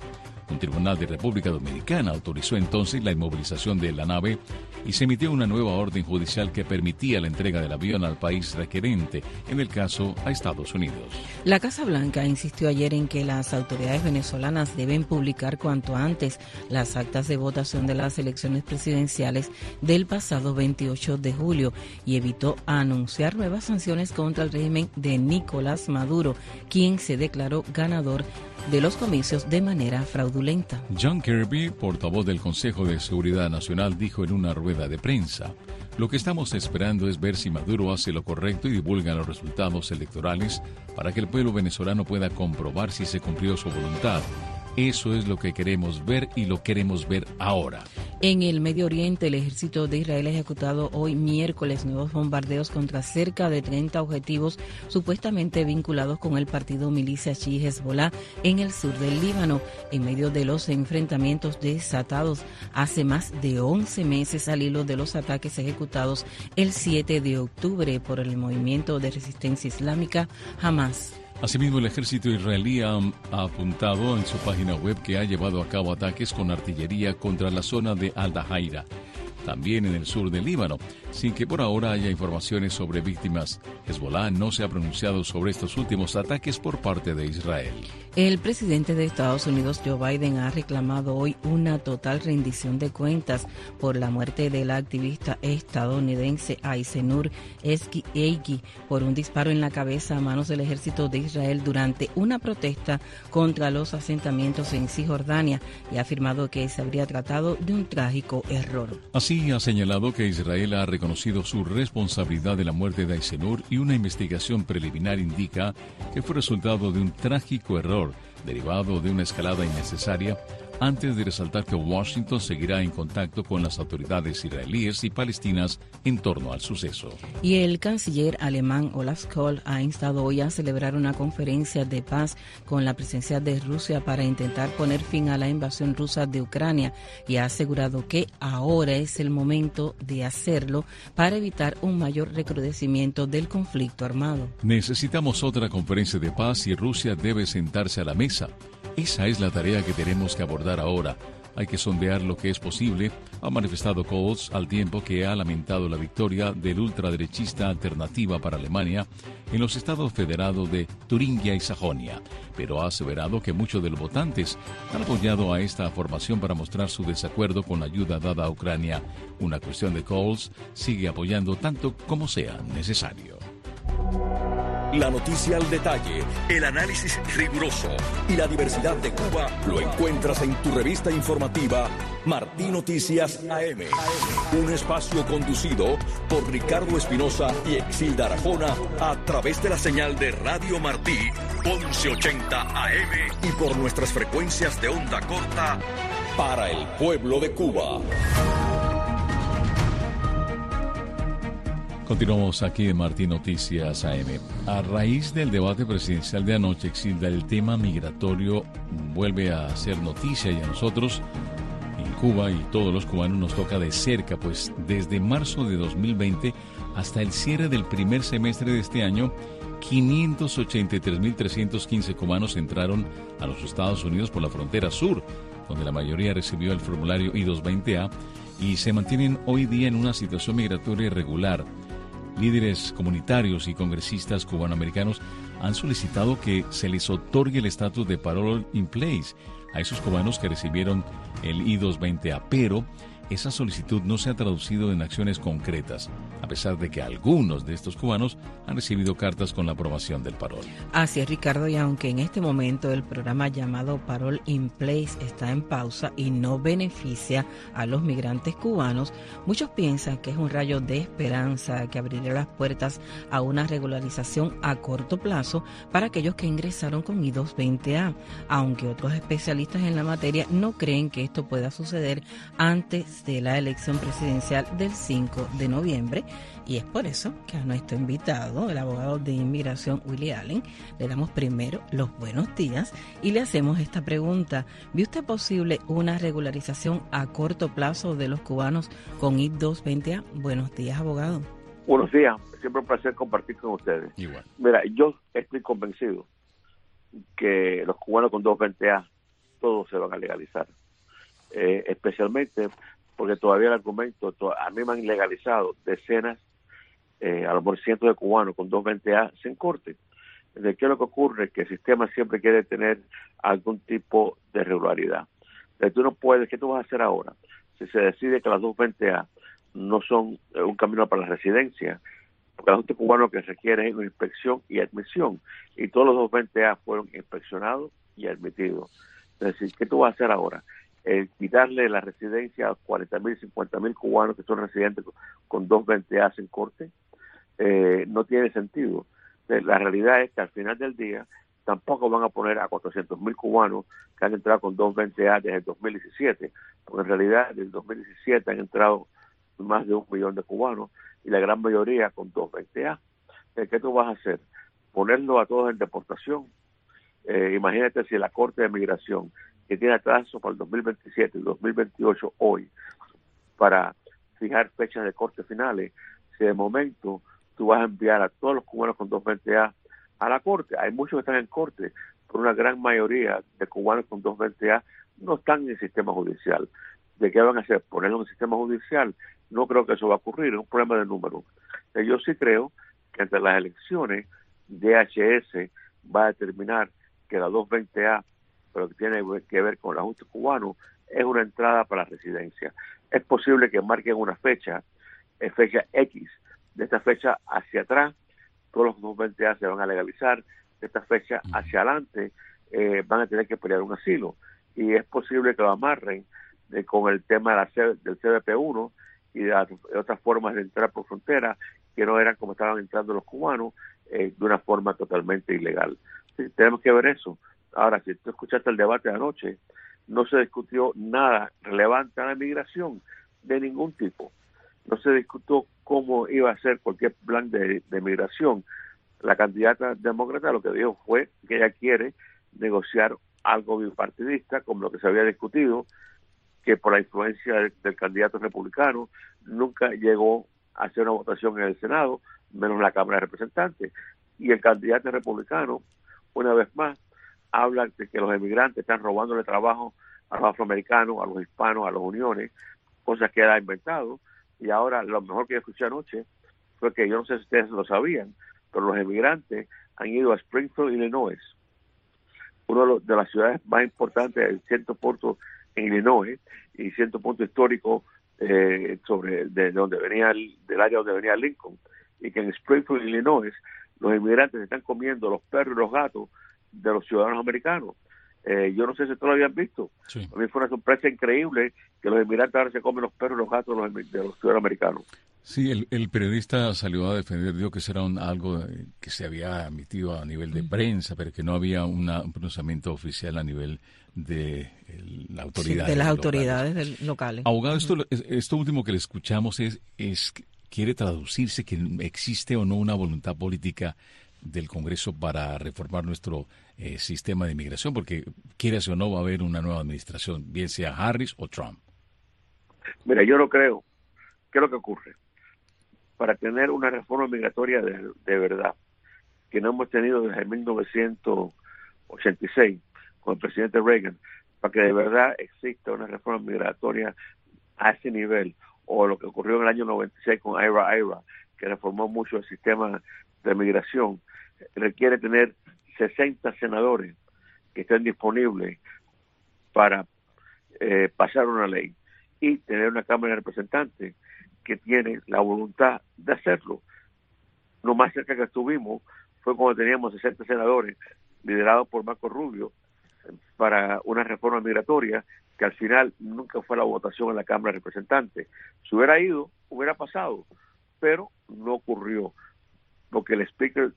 Un tribunal de República Dominicana autorizó entonces la inmovilización de la nave y se emitió una nueva orden judicial que permitía la entrega del avión al país requerente, en el caso a Estados Unidos. La Casa Blanca insistió ayer en que las autoridades venezolanas deben publicar cuanto antes las actas de votación de las elecciones presidenciales del pasado veintiocho de julio y evitó anunciar nuevas sanciones contra el régimen de Nicolás Maduro, quien se declaró ganador de los comicios de manera fraudulenta. John Kirby, portavoz del Consejo de Seguridad Nacional, dijo en una rueda de prensa: "Lo que estamos esperando es ver si Maduro hace lo correcto y divulga los resultados electorales para que el pueblo venezolano pueda comprobar si se cumplió su voluntad. Eso es lo que queremos ver y lo queremos ver ahora". En el Medio Oriente, el ejército de Israel ha ejecutado hoy miércoles nuevos bombardeos contra cerca de treinta objetivos supuestamente vinculados con el partido milicia chií Hezbollah en el sur del Líbano, en medio de los enfrentamientos desatados hace más de once meses al hilo de los ataques ejecutados el siete de octubre por el movimiento de resistencia islámica Hamas. Asimismo, el ejército israelí ha, ha apuntado en su página web que ha llevado a cabo ataques con artillería contra la zona de Al-Dahaira, también en el sur del Líbano, sin que por ahora haya informaciones sobre víctimas. Hezbollah no se ha pronunciado sobre estos últimos ataques por parte de Israel. El presidente de Estados Unidos, Joe Biden, ha reclamado hoy una total rendición de cuentas por la muerte de la activista estadounidense Aysenur Ezgi por un disparo en la cabeza a manos del ejército de Israel durante una protesta contra los asentamientos en Cisjordania y ha afirmado que se habría tratado de un trágico error. Así ha señalado que Israel ha reconocido su responsabilidad de la muerte de Aysenur y una investigación preliminar indica que fue resultado de un trágico error derivado de una escalada innecesaria, antes de resaltar que Washington seguirá en contacto con las autoridades israelíes y palestinas en torno al suceso. Y el canciller alemán Olaf Scholz ha instado hoy a celebrar una conferencia de paz con la presencia de Rusia para intentar poner fin a la invasión rusa de Ucrania y ha asegurado que ahora es el momento de hacerlo para evitar un mayor recrudecimiento del conflicto armado. Necesitamos otra conferencia de paz y Rusia debe sentarse a la mesa. Esa es la tarea que tenemos que abordar ahora. Hay que sondear lo que es posible, ha manifestado Scholz, al tiempo que ha lamentado la victoria del ultraderechista Alternativa para Alemania en los estados federados de Turingia y Sajonia, pero ha aseverado que muchos de los votantes han apoyado a esta formación para mostrar su desacuerdo con la ayuda dada a Ucrania, una cuestión de Scholz sigue apoyando tanto como sea necesario. La noticia al detalle, el análisis riguroso y la diversidad de Cuba lo encuentras en tu revista informativa Martí Noticias A M. Un espacio conducido por Ricardo Espinosa y Exilda Arajona a través de la señal de Radio Martí once ochenta A M y por nuestras frecuencias de onda corta para el pueblo de Cuba. Continuamos aquí en Martí Noticias A M. A raíz del debate presidencial de anoche, Exilda, el tema migratorio vuelve a ser noticia y a nosotros en Cuba y todos los cubanos nos toca de cerca, pues desde marzo de dos mil veinte hasta el cierre del primer semestre de este año, quinientos ochenta y tres mil trescientos quince cubanos entraron a los Estados Unidos por la frontera sur, donde la mayoría recibió el formulario I doscientos veinte A y se mantienen hoy día en una situación migratoria irregular. Líderes comunitarios y congresistas cubanoamericanos han solicitado que se les otorgue el estatus de parole in place a esos cubanos que recibieron el I doscientos veinte A, pero esa solicitud no se ha traducido en acciones concretas, a pesar de que algunos de estos cubanos han recibido cartas con la aprobación del parol. Así es, Ricardo, y aunque en este momento el programa llamado Parole in Place está en pausa y no beneficia a los migrantes cubanos, muchos piensan que es un rayo de esperanza que abrirá las puertas a una regularización a corto plazo para aquellos que ingresaron con I doscientos veinte A, aunque otros especialistas en la materia no creen que esto pueda suceder antes de la elección presidencial del cinco de noviembre, y es por eso que a nuestro invitado, el abogado de inmigración Willie Allen, le damos primero los buenos días y le hacemos esta pregunta: ¿ve usted posible una regularización a corto plazo de los cubanos con I doscientos veinte A? Buenos días, abogado. Buenos días, siempre un placer compartir con ustedes. Igual. Mira, yo estoy convencido que los cubanos con I doscientos veinte A todos se van a legalizar. Eh, especialmente porque todavía el argumento, to- a mí me han legalizado decenas, eh, a lo mejor cientos de cubanos con doscientos veinte A sin corte. ¿De qué es lo que ocurre? Que el sistema siempre quiere tener algún tipo de regularidad. Entonces, tú no puedes, ¿qué tú vas a hacer ahora? Si se decide que las doscientos veinte A no son eh, un camino para la residencia, porque el ajuste cubano lo que requiere es una inspección y admisión, y todos los doscientos veinte A fueron inspeccionados y admitidos. Es decir, ¿qué tú vas a hacer ahora? Eh, quitarle la residencia a cuarenta mil, cincuenta mil cubanos que son residentes con, con doscientos veinte A sin corte, eh, no tiene sentido. Entonces, la realidad es que al final del día tampoco van a poner a cuatrocientos mil cubanos que han entrado con doscientos veinte A desde el dos mil diecisiete, porque en realidad desde el dos mil diecisiete han entrado más de un millón de cubanos y la gran mayoría con doscientos veinte A. Entonces, ¿qué tú vas a hacer? Ponerlo a todos en deportación. Eh, imagínate si la Corte de Migración, que tiene atraso para el dos mil veintisiete y dos mil veintiocho hoy, para fijar fechas de corte finales, si de momento tú vas a enviar a todos los cubanos con doscientos veinte A a la Corte. Hay muchos que están en Corte, pero una gran mayoría de cubanos con doscientos veinte A no están en el sistema judicial. ¿De qué van a hacer? ¿Ponerlo en el sistema judicial? No creo que eso va a ocurrir, es un problema de número. Yo sí creo que entre las elecciones, D H S va a determinar que la doscientos veinte A, pero que tiene que ver con el ajuste cubano, es una entrada para la residencia. Es posible que marquen una fecha, eh, fecha X, de esta fecha hacia atrás, todos los doscientos veinte A se van a legalizar, de esta fecha hacia adelante eh, van a tener que pelear un asilo. Y es posible que lo amarren eh, con el tema de la C, del C B P uno y de, las, de otras formas de entrar por frontera, que no eran como estaban entrando los cubanos, eh, de una forma totalmente ilegal. Sí, tenemos que ver eso. Ahora, si tú escuchaste el debate de anoche, no se discutió nada relevante a la migración de ningún tipo. No se discutió cómo iba a ser cualquier plan de, de migración. La candidata demócrata lo que dijo fue que ella quiere negociar algo bipartidista, como lo que se había discutido, que por la influencia del, del candidato republicano nunca llegó a hacer una votación en el Senado, menos la Cámara de Representantes. Y el candidato republicano, una vez más, habla de que los emigrantes están robándole trabajo a los afroamericanos, a los hispanos, a las uniones, cosas que él ha inventado. Y ahora lo mejor que yo escuché anoche fue que, yo no sé si ustedes lo sabían, pero los emigrantes han ido a Springfield, Illinois, uno de, los, de las ciudades más importantes, el ciento punto en Illinois y ciento punto histórico eh, sobre de donde venía el, del área donde venía Lincoln, y que en Springfield, Illinois, los inmigrantes están comiendo los perros y los gatos de los ciudadanos americanos. Eh, yo no sé si ustedes lo habían visto. Sí. A mí fue una sorpresa increíble que los inmigrantes ahora se comen los perros y los gatos de los, de los ciudadanos americanos. Sí, el, el periodista salió a defender, dijo que eso era un, algo que se había emitido a nivel de prensa, pero que no había una, un pronunciamiento oficial a nivel de el, la autoridad. Sí, de las autoridades locales. Del, locales. Abogado, esto, esto último que le escuchamos es, es quiere traducirse que existe o no una voluntad política del Congreso para reformar nuestro eh, sistema de inmigración, porque quieras o no va a haber una nueva administración, bien sea Harris o Trump. Mira, yo no creo. ¿Qué es lo que ocurre? Para tener una reforma migratoria de, de verdad, que no hemos tenido desde mil novecientos ochenta y seis con el presidente Reagan, para que de verdad exista una reforma migratoria a ese nivel, o lo que ocurrió en el año noventa y seis con Ira Ira, que reformó mucho el sistema de migración, requiere tener sesenta senadores que estén disponibles para eh, pasar una ley y tener una Cámara de Representantes que tiene la voluntad de hacerlo. Lo más cerca que estuvimos fue cuando teníamos sesenta senadores liderados por Marco Rubio para una reforma migratoria que al final nunca fue la votación en la Cámara de Representantes. Si hubiera ido, hubiera pasado, pero no ocurrió, porque el speaker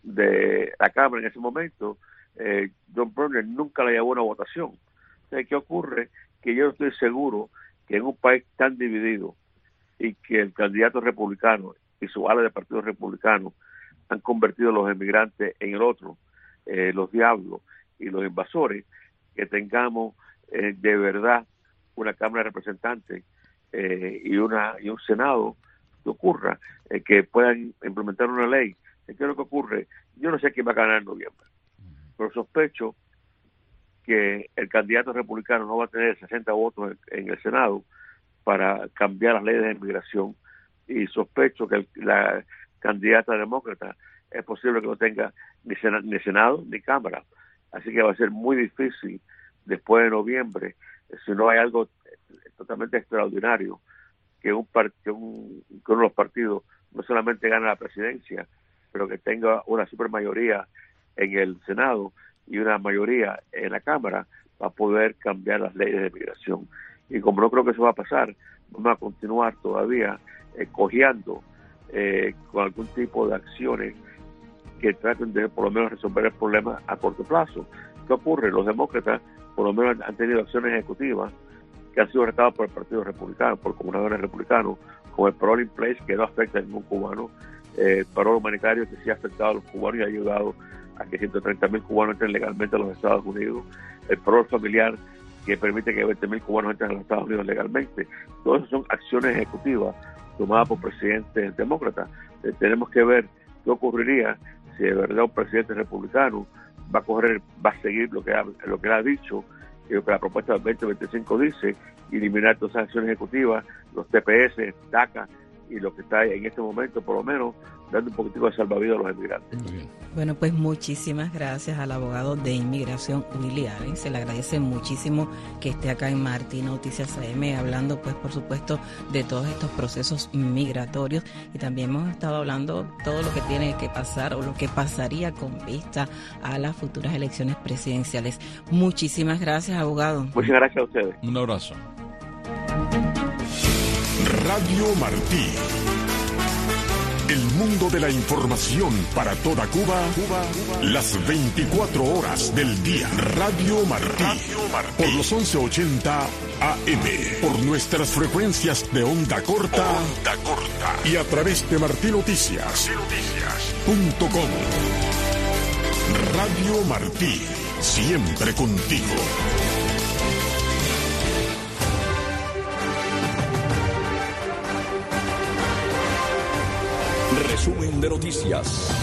de la Cámara en ese momento, eh, John Berner, nunca le llevó una votación. Entonces, ¿qué ocurre? Que yo estoy seguro que en un país tan dividido y que el candidato republicano y su ala de partido republicano han convertido a los emigrantes en el otro, eh, los diablos y los invasores, que tengamos eh, de verdad una Cámara de Representantes eh, y una y un Senado que ocurra, eh, que puedan implementar una ley. ¿Qué es lo que ocurre? Yo no sé quién va a ganar en noviembre, pero sospecho que el candidato republicano no va a tener sesenta votos en, en el Senado para cambiar las leyes de inmigración, y sospecho que el, la candidata demócrata es posible que no tenga ni, sena, ni Senado ni Cámara, así que va a ser muy difícil después de noviembre, si no hay algo totalmente extraordinario, que, un, que, un, que uno de los partidos no solamente gane la presidencia, pero que tenga una supermayoría en el Senado y una mayoría en la Cámara para poder cambiar las leyes de migración. Y como no creo que eso va a pasar, vamos a continuar todavía eh, cojeando eh, con algún tipo de acciones que traten de por lo menos resolver el problema a corto plazo. ¿Qué ocurre? Los demócratas por lo menos han tenido acciones ejecutivas que han sido retadas por el Partido Republicano, por comunidades republicanos, como el Parole in Place, que no afecta a ningún cubano, eh, el Parole humanitario, que sí ha afectado a los cubanos y ha ayudado a que ciento treinta mil cubanos entren legalmente a los Estados Unidos, el Parole familiar, que permite que veinte mil cubanos entren a los Estados Unidos legalmente. Todas esas son acciones ejecutivas tomadas por presidentes demócratas. Eh, tenemos que ver qué ocurriría si de verdad un presidente republicano va a correr, va a seguir lo que ha, lo que él ha dicho, y lo que la propuesta del veinte veinticinco dice, eliminar todas esas acciones ejecutivas, los T P S, DACA, y lo que está en este momento, por lo menos, dando un poquitico de salvavidas a los inmigrantes. Muy bien. Bueno, pues muchísimas gracias al abogado de inmigración, Willy Allen. Se le agradece muchísimo que esté acá en Martín Noticias A M hablando, pues, por supuesto, de todos estos procesos migratorios. Y también hemos estado hablando todo lo que tiene que pasar o lo que pasaría con vista a las futuras elecciones presidenciales. Muchísimas gracias, abogado. Muchas gracias a ustedes. Un abrazo. Radio Martí. El mundo de la información para toda Cuba, Cuba, Cuba, las veinticuatro horas del día. Radio Martí. Radio Martí. Por los once ochenta A M. Por nuestras frecuencias de onda corta. Onda corta. Y a través de Martí Noticias. Punto com. Radio Martí. Siempre contigo. Resumen de noticias.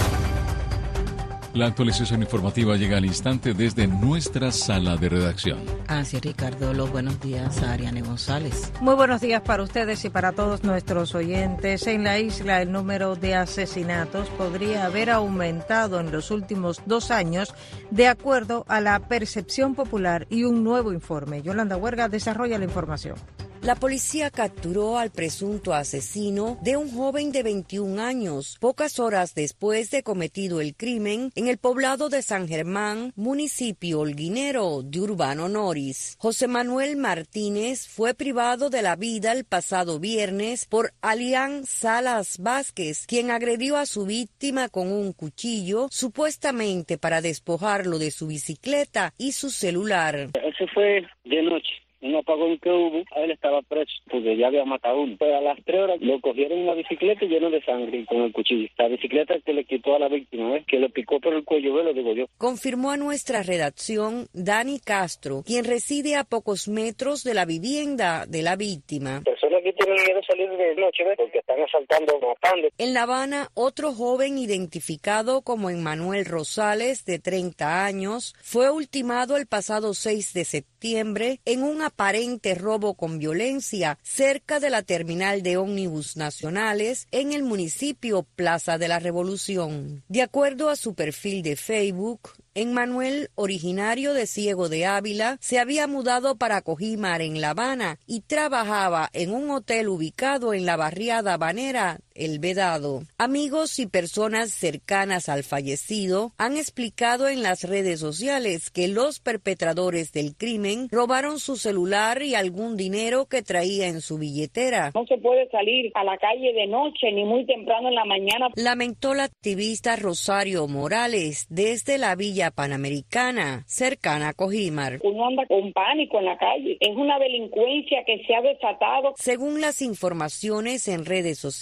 La actualización informativa llega al instante desde nuestra sala de redacción. Así es, Ricardo. Los buenos días a Ariane González. Muy buenos días para ustedes y para todos nuestros oyentes. En la isla, el número de asesinatos podría haber aumentado en los últimos dos años, de acuerdo a la percepción popular y un nuevo informe. Yolanda Huerga desarrolla la información. La policía capturó al presunto asesino de un joven de veintiún años, pocas horas después de cometido el crimen en el poblado de San Germán, municipio holguinero de Urbano Noris. José Manuel Martínez fue privado de la vida el pasado viernes por Alián Salas Vázquez, quien agredió a su víctima con un cuchillo, supuestamente para despojarlo de su bicicleta y su celular. Eso fue de noche. Un apagón que hubo, él estaba preso porque ya había matado a uno. Pero a las tres horas lo cogieron en la bicicleta lleno de sangre con el cuchillo. La bicicleta que le quitó a la víctima, ¿ves? Que le picó por el cuello, ¿ves? Lo digo yo. Confirmó a nuestra redacción Dani Castro, quien reside a pocos metros de la vivienda de la víctima. Personas que tienen miedo a salir de noche, ¿ves? Porque están asaltando, matando. En La Habana, otro joven identificado como Emmanuel Rosales, de treinta años, fue ultimado el pasado seis de septiembre en un aparente robo con violencia cerca de la terminal de ómnibus nacionales en el municipio Plaza de la Revolución. De acuerdo a su perfil de Facebook, Emmanuel, originario de Ciego de Ávila, se había mudado para Cojímar en La Habana y trabajaba en un hotel ubicado en la barriada habanera El Vedado. Amigos y personas cercanas al fallecido han explicado en las redes sociales que los perpetradores del crimen robaron su celular y algún dinero que traía en su billetera. No se puede salir a la calle de noche ni muy temprano en la mañana. Lamentó la activista Rosario Morales desde la Villa Panamericana, cercana a Cojímar. Uno anda con pánico en la calle. Es una delincuencia que se ha desatado. Según las informaciones en redes sociales,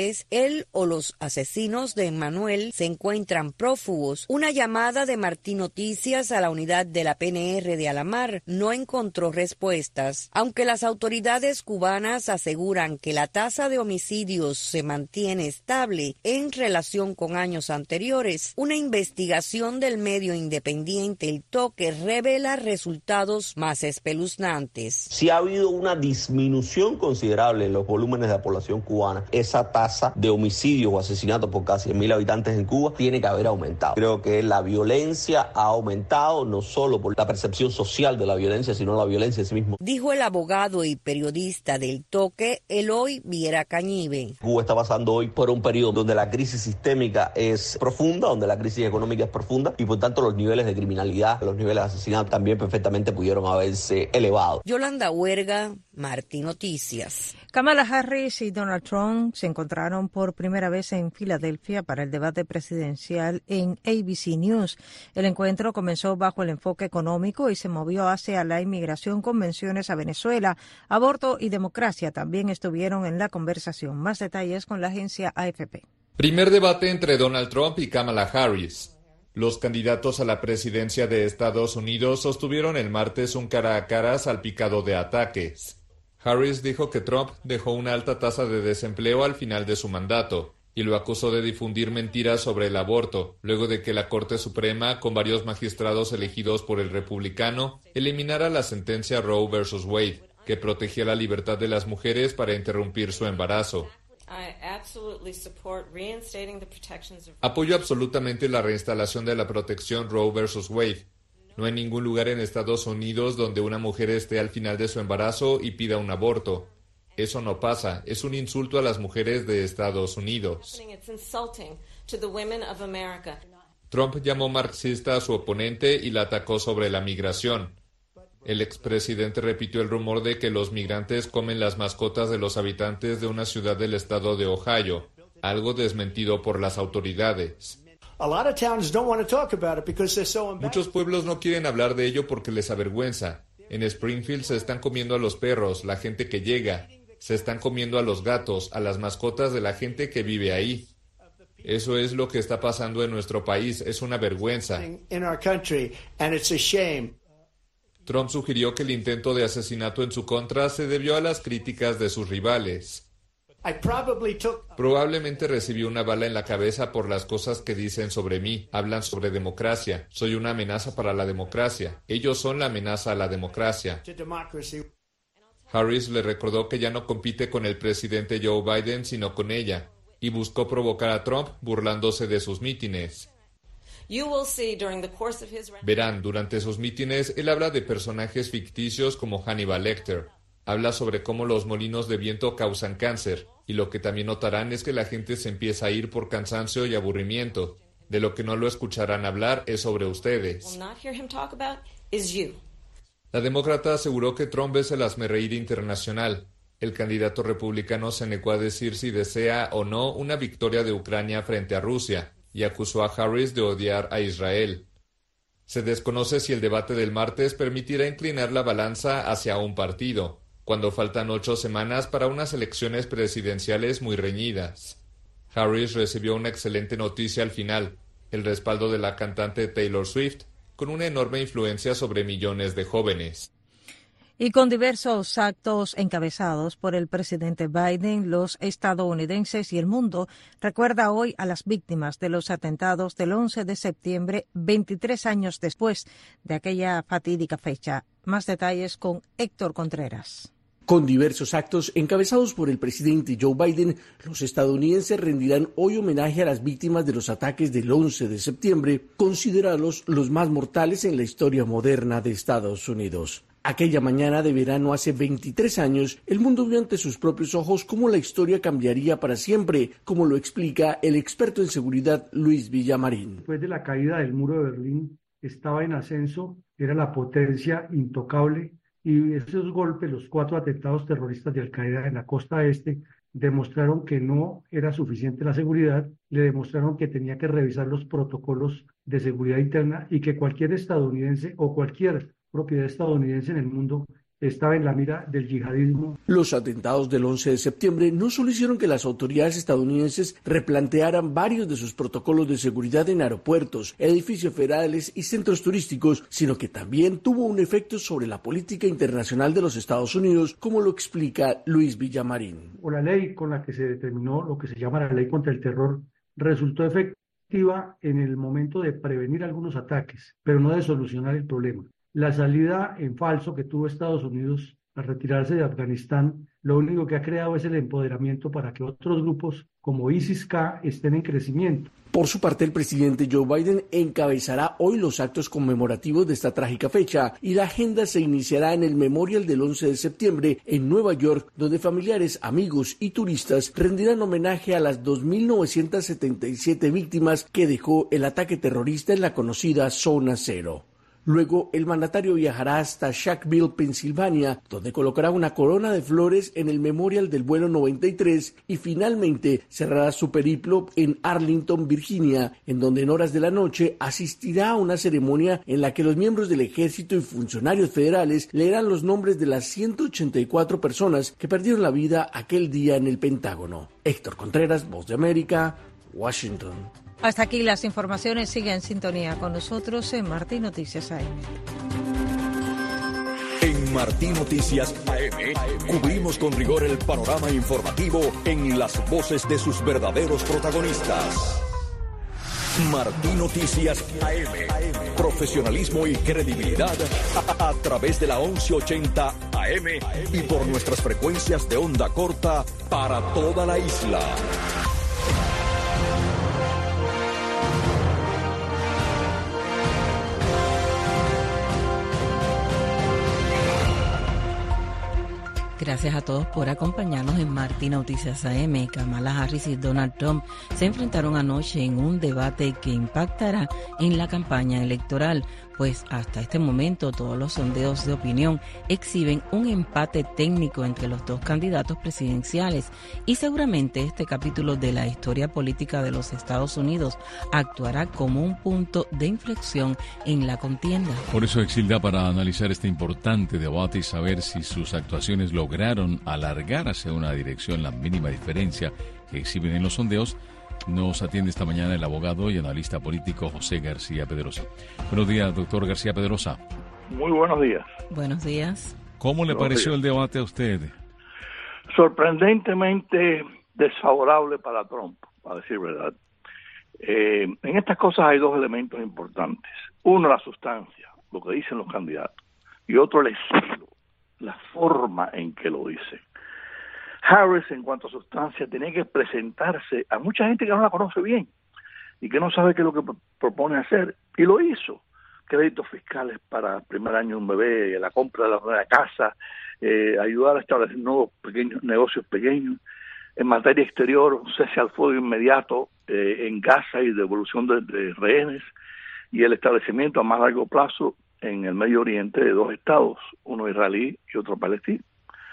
Rosales, él o los asesinos de Emmanuel se encuentran prófugos. Una llamada de Martín Noticias a la unidad de la P N R de Alamar no encontró respuestas. Aunque las autoridades cubanas aseguran que la tasa de homicidios se mantiene estable en relación con años anteriores, una investigación del medio independiente El Toque revela resultados más espeluznantes. Si ha habido una disminución considerable en los volúmenes de la población cubana, esa tasa de homicidios o asesinatos por casi cien mil habitantes en Cuba tiene que haber aumentado. Creo que la violencia ha aumentado no solo por la percepción social de la violencia, sino la violencia en sí misma. Dijo el abogado y periodista del Toque, Eloy Viera Cañive. Cuba está pasando hoy por un periodo donde la crisis sistémica es profunda, donde la crisis económica es profunda y por tanto los niveles de criminalidad, los niveles de asesinato también perfectamente pudieron haberse elevado. Yolanda Huerga, Martín Noticias. Kamala Harris y Donald Trump se encontraron por primera vez en Filadelfia para el debate presidencial en A B C News. El encuentro comenzó bajo el enfoque económico y se movió hacia la inmigración con menciones a Venezuela. Aborto y democracia también estuvieron en la conversación. Más detalles con la agencia A F P. Primer debate entre Donald Trump y Kamala Harris. Los candidatos a la presidencia de Estados Unidos sostuvieron el martes un cara a cara salpicado de ataques. Harris dijo que Trump dejó una alta tasa de desempleo al final de su mandato y lo acusó de difundir mentiras sobre el aborto, luego de que la Corte Suprema, con varios magistrados elegidos por el republicano, eliminara la sentencia Roe versus Wade, que protegía la libertad de las mujeres para interrumpir su embarazo. Apoyo absolutamente la reinstalación de la protección Roe versus Wade. No hay ningún lugar en Estados Unidos donde una mujer esté al final de su embarazo y pida un aborto. Eso no pasa. Es un insulto a las mujeres de Estados Unidos. Trump llamó marxista a su oponente y la atacó sobre la migración. El expresidente repitió el rumor de que los migrantes comen las mascotas de los habitantes de una ciudad del estado de Ohio, algo desmentido por las autoridades. Muchos pueblos no quieren hablar de ello porque les avergüenza. En Springfield se están comiendo a los perros, la gente que llega. Se están comiendo a los gatos, a las mascotas de la gente que vive ahí. Eso es lo que está pasando en nuestro país. Es una vergüenza. Trump sugirió que el intento de asesinato en su contra se debió a las críticas de sus rivales. Probablemente recibí una bala en la cabeza por las cosas que dicen sobre mí. Hablan sobre democracia. Soy una amenaza para la democracia. Ellos son la amenaza a la democracia. Harris le recordó que ya no compite con el presidente Joe Biden, sino con ella, y buscó provocar a Trump burlándose de sus mítines. Verán, durante sus mítines, él habla de personajes ficticios como Hannibal Lecter. Habla sobre cómo los molinos de viento causan cáncer, y lo que también notarán es que la gente se empieza a ir por cansancio y aburrimiento. De lo que no lo escucharán hablar es sobre ustedes. La demócrata aseguró que Trump es el hazmerreír internacional. El candidato republicano se negó a decir si desea o no una victoria de Ucrania frente a Rusia, y acusó a Harris de odiar a Israel. Se desconoce si el debate del martes permitirá inclinar la balanza hacia un partido, cuando faltan ocho semanas para unas elecciones presidenciales muy reñidas. Harris recibió una excelente noticia al final, el respaldo de la cantante Taylor Swift, con una enorme influencia sobre millones de jóvenes. Y con diversos actos encabezados por el presidente Biden, los estadounidenses y el mundo recuerda hoy a las víctimas de los atentados del once de septiembre, veintitrés años después de aquella fatídica fecha. Más detalles con Héctor Contreras. Con diversos actos encabezados por el presidente Joe Biden, los estadounidenses rendirán hoy homenaje a las víctimas de los ataques del once de septiembre, considerados los más mortales en la historia moderna de Estados Unidos. Aquella mañana de verano hace veintitrés años, el mundo vio ante sus propios ojos cómo la historia cambiaría para siempre, como lo explica el experto en seguridad Luis Villamarín. Después de la caída del muro de Berlín, estaba en ascenso, era la potencia intocable, y esos golpes, los cuatro atentados terroristas de Al Qaeda en la costa este, demostraron que no era suficiente la seguridad, le demostraron que tenía que revisar los protocolos de seguridad interna y que cualquier estadounidense o cualquier propiedad estadounidense en el mundo estaba en la mira del yihadismo. Los atentados del once de septiembre no solo hicieron que las autoridades estadounidenses replantearan varios de sus protocolos de seguridad en aeropuertos, edificios federales y centros turísticos, sino que también tuvo un efecto sobre la política internacional de los Estados Unidos, como lo explica Luis Villamarín. O la ley con la que se determinó lo que se llama la ley contra el terror resultó efectiva en el momento de prevenir algunos ataques, pero no de solucionar el problema. La salida en falso que tuvo Estados Unidos al retirarse de Afganistán, lo único que ha creado es el empoderamiento para que otros grupos como ISIS-K estén en crecimiento. Por su parte, el presidente Joe Biden encabezará hoy los actos conmemorativos de esta trágica fecha y la agenda se iniciará en el Memorial del once de septiembre en Nueva York, donde familiares, amigos y turistas rendirán homenaje a las dos mil novecientas setenta y siete víctimas que dejó el ataque terrorista en la conocida Zona Cero. Luego, el mandatario viajará hasta Shackville, Pensilvania, donde colocará una corona de flores en el memorial del vuelo noventa y tres y finalmente cerrará su periplo en Arlington, Virginia, en donde en horas de la noche asistirá a una ceremonia en la que los miembros del ejército y funcionarios federales leerán los nombres de las ciento ochenta y cuatro personas que perdieron la vida aquel día en el Pentágono. Héctor Contreras, Voz de América, Washington. Hasta aquí las informaciones. Sigue en sintonía con nosotros en Martín Noticias A M. En Martín Noticias A M cubrimos con rigor el panorama informativo en las voces de sus verdaderos protagonistas. Martín Noticias A M. Profesionalismo y credibilidad a, a través de la once ochenta A M y por nuestras frecuencias de onda corta para toda la isla. Gracias a todos por acompañarnos en Martín Noticias A M. Kamala Harris y Donald Trump se enfrentaron anoche en un debate que impactará en la campaña electoral, pues hasta este momento todos los sondeos de opinión exhiben un empate técnico entre los dos candidatos presidenciales y seguramente este capítulo de la historia política de los Estados Unidos actuará como un punto de inflexión en la contienda. Por eso, Exilda, para analizar este importante debate y saber si sus actuaciones lograron alargar hacia una dirección la mínima diferencia que exhiben en los sondeos, nos atiende esta mañana el abogado y analista político José García Pedrosa. Buenos días, doctor García Pedrosa. Muy buenos días. Buenos días. ¿Cómo le buenos pareció días. el debate a usted? Sorprendentemente desfavorable para Trump, a decir verdad. Eh, en estas cosas hay dos elementos importantes. Uno, la sustancia, lo que dicen los candidatos, y otro, el estilo, la forma en que lo dicen. Harris, en cuanto a sustancia, tenía que presentarse a mucha gente que no la conoce bien y que no sabe qué es lo que propone hacer, y lo hizo. Créditos fiscales para el primer año de un bebé, la compra de la nueva casa, eh, ayudar a establecer nuevos pequeños negocios pequeños. En materia exterior, cese al fuego inmediato eh, en Gaza y devolución de, de rehenes, y el establecimiento a más largo plazo en el Medio Oriente de dos estados, uno israelí y otro palestino.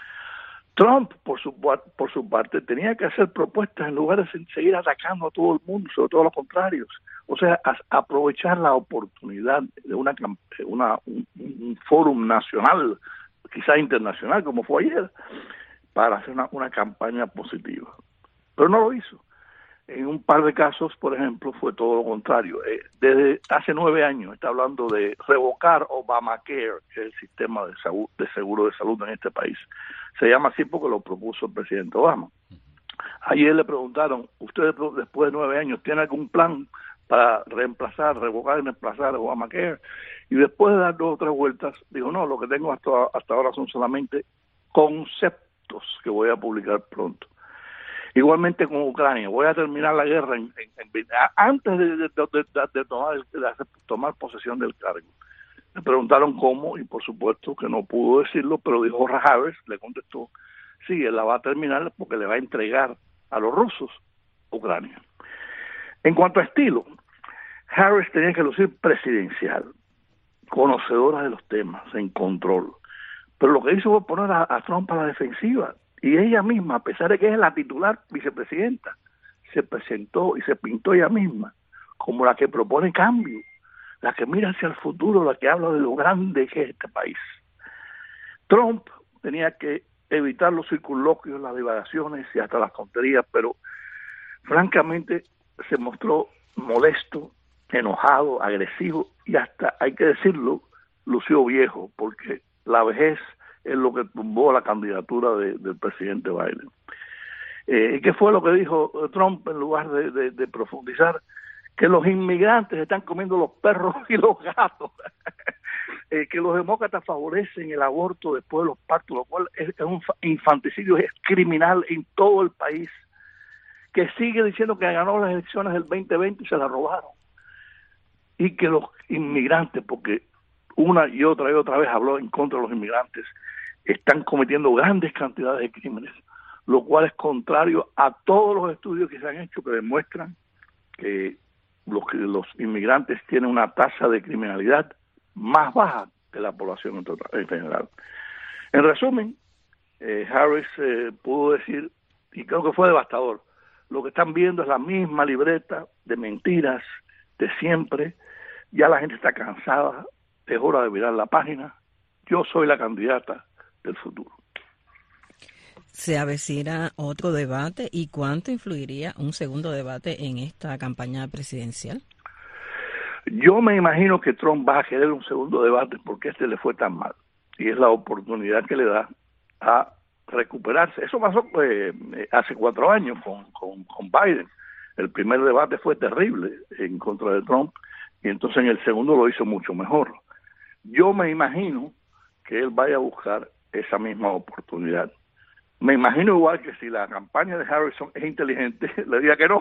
Trump, por su, por su parte, tenía que hacer propuestas en lugar de seguir atacando a todo el mundo, sobre todo a los contrarios. O sea, a, aprovechar la oportunidad de una, una un, un fórum nacional, quizás internacional, como fue ayer, para hacer una, una campaña positiva. Pero no lo hizo. En un par de casos, por ejemplo, fue todo lo contrario. Eh, desde hace nueve años está hablando de revocar Obamacare, que es el sistema de, salud, de seguro de salud en este país. Se llama así porque lo propuso el presidente Obama. Ayer le preguntaron, ¿usted después de nueve años tiene algún plan para reemplazar, revocar y reemplazar Obamacare? Y después de dar dos o tres vueltas, dijo, no, lo que tengo hasta, hasta ahora son solamente conceptos que voy a publicar pronto. Igualmente con Ucrania, voy a terminar la guerra en, en, en, antes de, de, de, de, de, tomar, de tomar posesión del cargo. Le preguntaron cómo, y por supuesto que no pudo decirlo, pero dijo Harris, le contestó, sí, él la va a terminar porque le va a entregar a los rusos Ucrania. En cuanto a estilo, Harris tenía que lucir presidencial, conocedora de los temas, en control, pero lo que hizo fue poner a, a Trump a la defensiva. Y ella misma, a pesar de que es la titular vicepresidenta, se presentó y se pintó ella misma como la que propone cambio, la que mira hacia el futuro, la que habla de lo grande que es este país. Trump tenía que evitar los circunloquios, las divagaciones y hasta las tonterías, pero francamente se mostró molesto, enojado, agresivo y hasta, hay que decirlo, lució viejo, porque la vejez es lo que tumbó la candidatura de, del presidente Biden. Eh, ¿Qué fue lo que dijo Trump en lugar de, de, de profundizar? Que los inmigrantes están comiendo los perros y los gatos, eh, que los demócratas favorecen el aborto después de los partos, lo cual es, es un infanticidio, es criminal en todo el país, que sigue diciendo que ganó las elecciones del veinte veinte y se las robaron, y que los inmigrantes, porque una y otra y otra vez habló en contra de los inmigrantes, están cometiendo grandes cantidades de crímenes, lo cual es contrario a todos los estudios que se han hecho que demuestran que los, que los inmigrantes tienen una tasa de criminalidad más baja que la población en, total, en general. En resumen, eh, Harris eh, pudo decir, y creo que fue devastador, lo que están viendo es la misma libreta de mentiras de siempre, ya la gente está cansada, es hora de virar la página, yo soy la candidata del futuro. ¿Se avecina otro debate y cuánto influiría un segundo debate en esta campaña presidencial? Yo me imagino que Trump va a querer un segundo debate porque este le fue tan mal y es la oportunidad que le da a recuperarse. Eso pasó eh, hace cuatro años con, con, con Biden. El primer debate fue terrible en contra de Trump y entonces en el segundo lo hizo mucho mejor. Yo me imagino que él vaya a buscar esa misma oportunidad. Me imagino igual que si la campaña de Harrison es inteligente, le diga que no,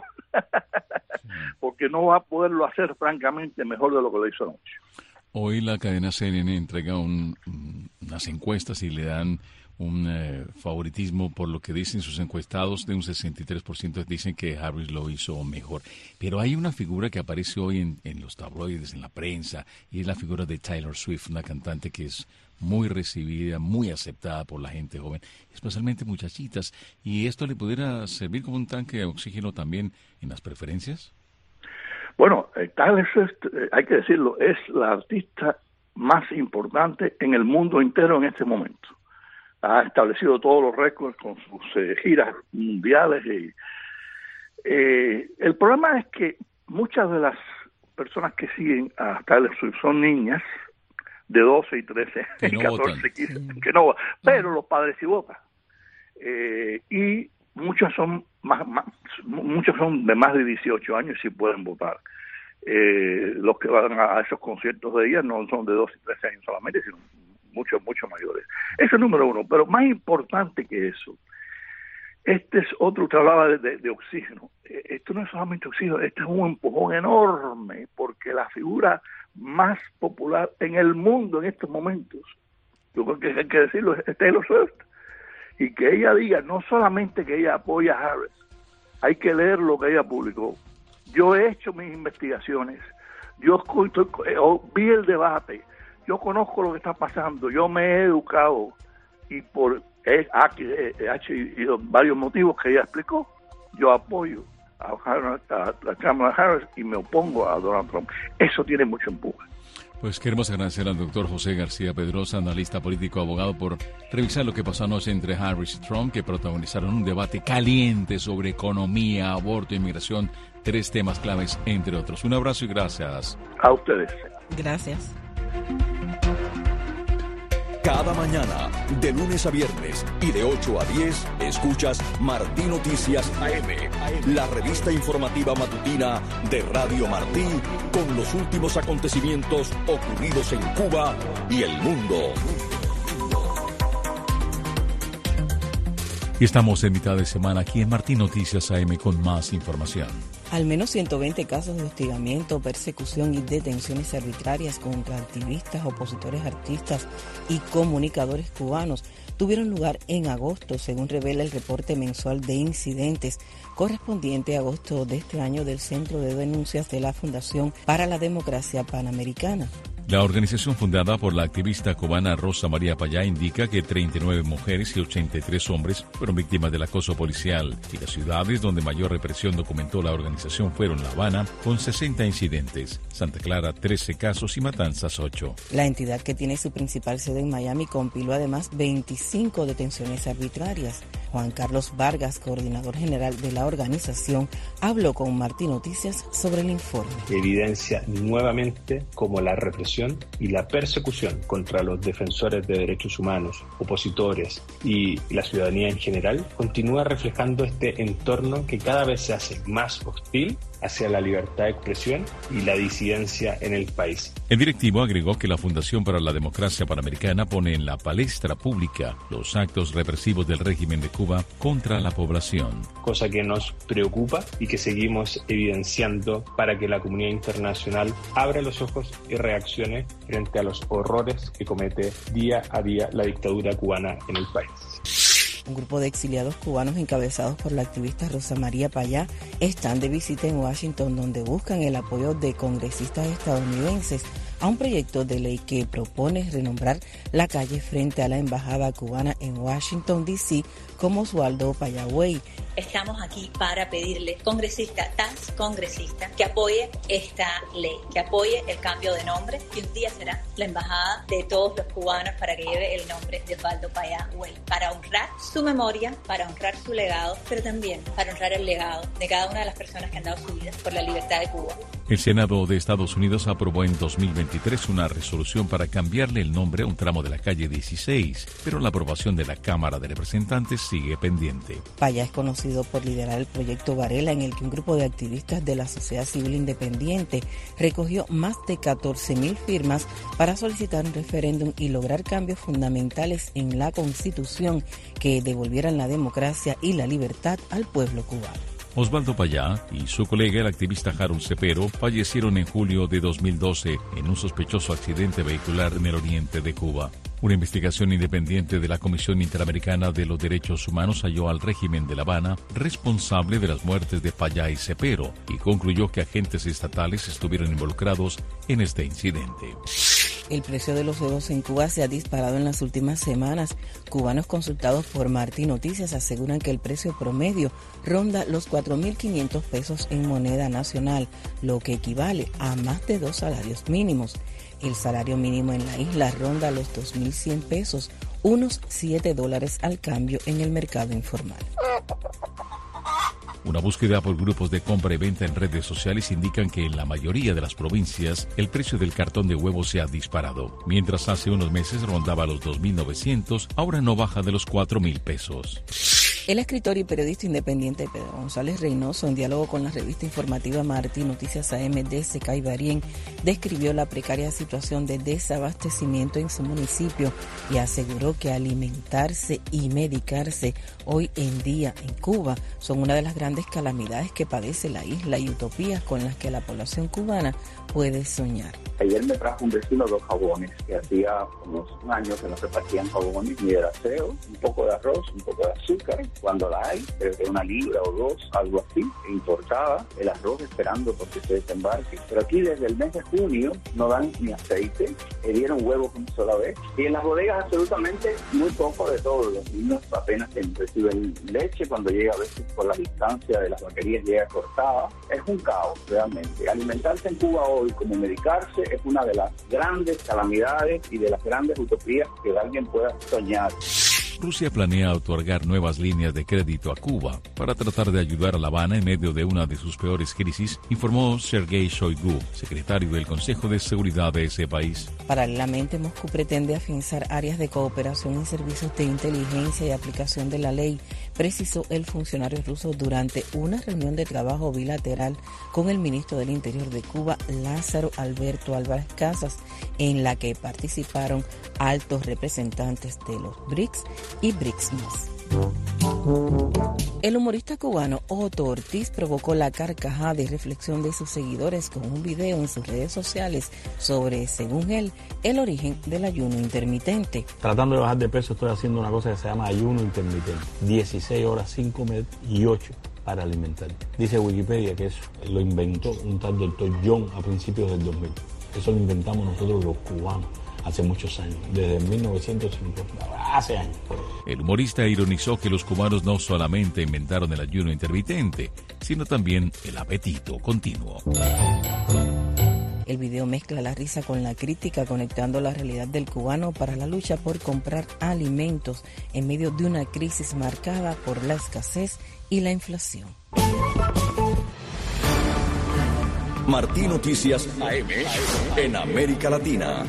porque no va a poderlo hacer francamente mejor de lo que lo hizo anoche. Hoy la cadena C N N entrega un, unas encuestas y le dan un eh, favoritismo por lo que dicen sus encuestados de un sesenta y tres por ciento dicen que Harris lo hizo mejor. Pero hay una figura que aparece hoy en, en los tabloides, en la prensa, y es la figura de Taylor Swift, una cantante que es muy recibida, muy aceptada por la gente joven, especialmente muchachitas. ¿Y esto le pudiera servir como un tanque de oxígeno también en las preferencias? Bueno, eh, Taylor Swift, eh, hay que decirlo, es la artista más importante en el mundo entero en este momento. Ha establecido todos los récords con sus eh, giras mundiales. Y, eh, el problema es que muchas de las personas que siguen a Taylor Swift son niñas de doce y trece y no catorce, quince, sí. que no, pero los padres sí votan. Eh, y muchos son más, más, muchos son de más de dieciocho años y sí pueden votar. Eh, los que van a esos conciertos de ella no son de doce y trece años solamente, sino muchos, muchos mayores. Eso es número uno, pero más importante que eso, este es otro, usted hablaba de, de, de oxígeno. Esto no es solamente oxígeno, este es un empujón enorme, porque la figura más popular en el mundo en estos momentos, yo creo que hay que decirlo, es Taylor Swift. Y que ella diga, no solamente que ella apoya a Harris, hay que leer lo que ella publicó. Yo he hecho mis investigaciones, yo escucho, vi el debate, yo conozco lo que está pasando, yo me he educado y por H y varios motivos que ella explicó, yo apoyo a, a, a Kamala Harris y me opongo a Donald Trump. Eso tiene mucho empuje. Pues queremos agradecer al doctor José García Pedrosa, analista político, abogado, por revisar lo que pasó anoche entre Harris y Trump, que protagonizaron un debate caliente sobre economía, aborto, inmigración, tres temas claves, entre otros. Un abrazo y gracias. A ustedes. Gracias. Cada mañana, de lunes a viernes y de ocho a diez, escuchas Martí Noticias A M, la revista informativa matutina de Radio Martí, con los últimos acontecimientos ocurridos en Cuba y el mundo. Y estamos en mitad de semana aquí en Martí Noticias A M con más información. Al menos ciento veinte casos de hostigamiento, persecución y detenciones arbitrarias contra activistas, opositores, artistas y comunicadores cubanos tuvieron lugar en agosto, según revela el reporte mensual de incidentes correspondiente a agosto de este año del Centro de Denuncias de la Fundación para la Democracia Panamericana. La organización fundada por la activista cubana Rosa María Payá indica que treinta y nueve mujeres y ochenta y tres hombres fueron víctimas del acoso policial, y las ciudades donde mayor represión documentó la organización fueron La Habana, con sesenta incidentes, Santa Clara trece casos y Matanzas ocho. La entidad, que tiene su principal sede en Miami, compiló además veinticinco detenciones arbitrarias. Juan Carlos Vargas, coordinador general de la organización, habló con Martín Noticias sobre el informe. Evidencia nuevamente cómo la represión y la persecución contra los defensores de derechos humanos, opositores y la ciudadanía en general continúa reflejando este entorno que cada vez se hace más hostil hacia la libertad de expresión y la disidencia en el país. El directivo agregó que la Fundación para la Democracia Panamericana pone en la palestra pública los actos represivos del régimen de Cuba contra la población. Cosa que nos preocupa y que seguimos evidenciando para que la comunidad internacional abra los ojos y reaccione frente a los horrores que comete día a día la dictadura cubana en el país. Un grupo de exiliados cubanos encabezados por la activista Rosa María Payá están de visita en Washington, donde buscan el apoyo de congresistas estadounidenses a un proyecto de ley que propone renombrar la calle frente a la embajada cubana en Washington, D C como Oswaldo Payá Way. Estamos aquí para pedirle, congresista, tras congresista, que apoye esta ley, que apoye el cambio de nombre, que un día será la embajada de todos los cubanos, para que lleve el nombre de Oswaldo Payá Way, para honrar su memoria, para honrar su legado, pero también para honrar el legado de cada una de las personas que han dado su vida por la libertad de Cuba. El Senado de Estados Unidos aprobó en dos mil veintitrés una resolución para cambiarle el nombre a un tramo de la calle dieciséis, pero la aprobación de la Cámara de Representantes sigue pendiente. Payá es conocido por liderar el proyecto Varela, en el que un grupo de activistas de la sociedad civil independiente recogió más de catorce mil firmas para solicitar un referéndum y lograr cambios fundamentales en la Constitución que devolvieran la democracia y la libertad al pueblo cubano. Oswaldo Payá y su colega, el activista Harold Cepero, fallecieron en julio de dos mil doce en un sospechoso accidente vehicular en el oriente de Cuba. Una investigación independiente de la Comisión Interamericana de los Derechos Humanos halló al régimen de La Habana responsable de las muertes de Payá y Cepero y concluyó que agentes estatales estuvieron involucrados en este incidente. El precio de los huevos en Cuba se ha disparado en las últimas semanas. Cubanos consultados por Martín Noticias aseguran que el precio promedio ronda los cuatro mil quinientos pesos en moneda nacional, lo que equivale a más de dos salarios mínimos. El salario mínimo en la isla ronda los dos mil cien pesos, unos siete dólares al cambio en el mercado informal. Una búsqueda por grupos de compra y venta en redes sociales indican que en la mayoría de las provincias el precio del cartón de huevos se ha disparado. Mientras hace unos meses rondaba los dos mil novecientos, ahora no baja de los cuatro mil pesos. El escritor y periodista independiente Pedro González Reynoso, en diálogo con la revista informativa Martín Noticias A M de Secay Darién, describió la precaria situación de desabastecimiento en su municipio y aseguró que alimentarse y medicarse hoy en día en Cuba son una de las grandes calamidades que padece la isla y utopías con las que la población cubana puede soñar. Ayer me trajo un vecino dos jabones, que hacía unos años que no se partían jabones ni de aseo, un poco de arroz, un poco de azúcar, cuando la hay, creo que una libra o dos, algo así, importada, el arroz esperando porque se desembarque. Pero aquí desde el mes de junio no dan ni aceite, le dieron huevos una sola vez, y en las bodegas absolutamente muy poco de todo. Los niños apenas reciben leche, cuando llega a veces por la distancia de las vaquerías llega cortada. Es un caos realmente. Alimentarse en Cuba hoy como medicarse es una de las grandes calamidades y de las grandes utopías que alguien pueda soñar. Rusia planea otorgar nuevas líneas de crédito a Cuba para tratar de ayudar a La Habana en medio de una de sus peores crisis, informó Sergei Shoigu, secretario del Consejo de Seguridad de ese país. Paralelamente, Moscú pretende afianzar áreas de cooperación en servicios de inteligencia y aplicación de la ley, precisó el funcionario ruso durante una reunión de trabajo bilateral con el ministro del Interior de Cuba, Lázaro Alberto Álvarez Casas, en la que participaron altos representantes de los B R I C S y B R I C S más. El humorista cubano Otto Ortiz provocó la carcajada de reflexión de sus seguidores con un video en sus redes sociales sobre, según él, el origen del ayuno intermitente. Tratando de bajar de peso estoy haciendo una cosa que se llama ayuno intermitente. dieciséis horas sin comer y ocho para alimentar. Dice Wikipedia que eso lo inventó un tal doctor John a principios del dos mil. Eso lo inventamos nosotros los cubanos hace muchos años, desde mil novecientos cincuenta, hace años. El humorista ironizó que los cubanos no solamente inventaron el ayuno intermitente, sino también el apetito continuo. El video mezcla la risa con la crítica, conectando la realidad del cubano para la lucha por comprar alimentos en medio de una crisis marcada por la escasez y la inflación. Martín Noticias A M en América Latina.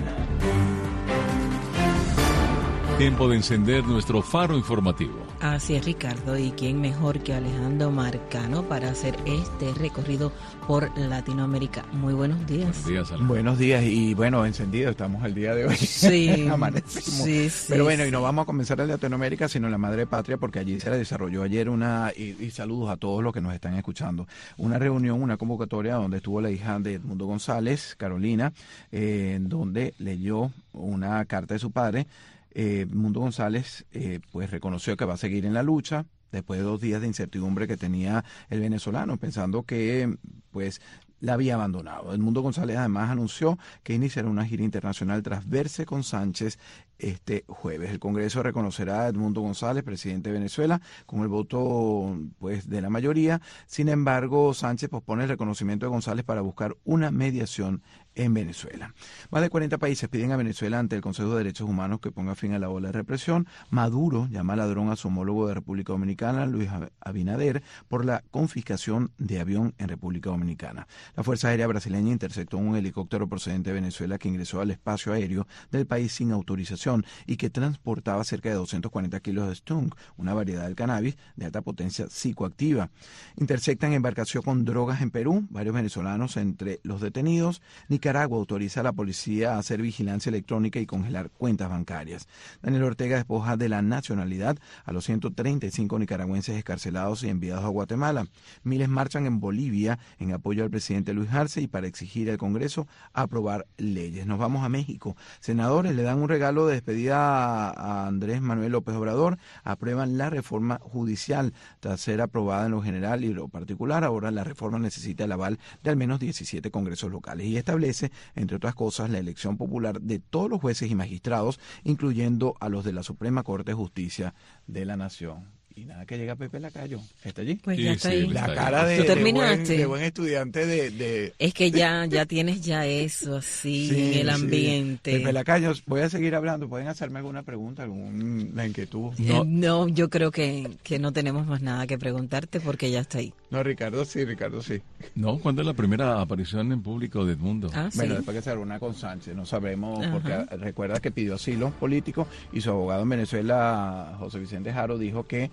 Tiempo de encender nuestro faro informativo. Así es, Ricardo, y quién mejor que Alejandro Marcano para hacer este recorrido por Latinoamérica. Muy buenos días. Buenos días, Alejandro. Buenos días y bueno, encendido estamos el día de hoy. Sí, Amanecimos. sí, sí. Pero bueno, y no vamos a comenzar en Latinoamérica, sino en la madre patria, porque allí se desarrolló ayer una, y, y saludos a todos los que nos están escuchando, una reunión, una convocatoria donde estuvo la hija de Edmundo González, Carolina, eh, en donde leyó una carta de su padre. Eh, Edmundo González eh, pues reconoció que va a seguir en la lucha después de dos días de incertidumbre que tenía el venezolano, pensando que pues la había abandonado. Edmundo González además anunció que iniciará una gira internacional tras verse con Sánchez este jueves. El Congreso reconocerá a Edmundo González, presidente de Venezuela, con el voto pues de la mayoría. Sin embargo, Sánchez pospone el reconocimiento de González para buscar una mediación en Venezuela. Más de cuarenta países piden a Venezuela ante el Consejo de Derechos Humanos que ponga fin a la ola de represión. Maduro llama ladrón a su homólogo de República Dominicana, Luis Abinader, por la confiscación de avión en República Dominicana. La Fuerza Aérea Brasileña interceptó un helicóptero procedente de Venezuela que ingresó al espacio aéreo del país sin autorización y que transportaba cerca de doscientos cuarenta kilos de skunk, una variedad del cannabis de alta potencia psicoactiva. Interceptan embarcación con drogas en Perú, varios venezolanos entre los detenidos. Nicaragua autoriza a la policía a hacer vigilancia electrónica y congelar cuentas bancarias. Daniel Ortega despoja de la nacionalidad a los ciento treinta y cinco nicaragüenses escarcelados y enviados a Guatemala. Miles marchan en Bolivia en apoyo al presidente Luis Arce y para exigir al Congreso aprobar leyes. Nos vamos a México. Senadores le dan un regalo de despedida a Andrés Manuel López Obrador. Aprueban la reforma judicial tras ser aprobada en lo general y lo particular. Ahora la reforma necesita el aval de al menos diecisiete congresos locales y establece, entre otras cosas, la elección popular de todos los jueces y magistrados, incluyendo a los de la Suprema Corte de Justicia de la Nación. Y nada, que llega Pepe Lacayo. ¿Está allí? Pues ya está ahí. La cara de, de, buen, de buen estudiante de, de... Es que ya, ya tienes ya eso así sí, en el ambiente. Sí. Pepe Lacayo, voy a seguir hablando. ¿Pueden hacerme alguna pregunta, alguna inquietud? No, no yo creo que, que no tenemos más nada que preguntarte porque ya está ahí. No, Ricardo sí, Ricardo sí. No, ¿cuándo es la primera aparición en público de Edmundo? Ah, ¿sí? Bueno, después que se reúna con Sánchez, no sabremos, ajá, porque recuerda que pidió asilo político y su abogado en Venezuela, José Vicente Jaro, dijo que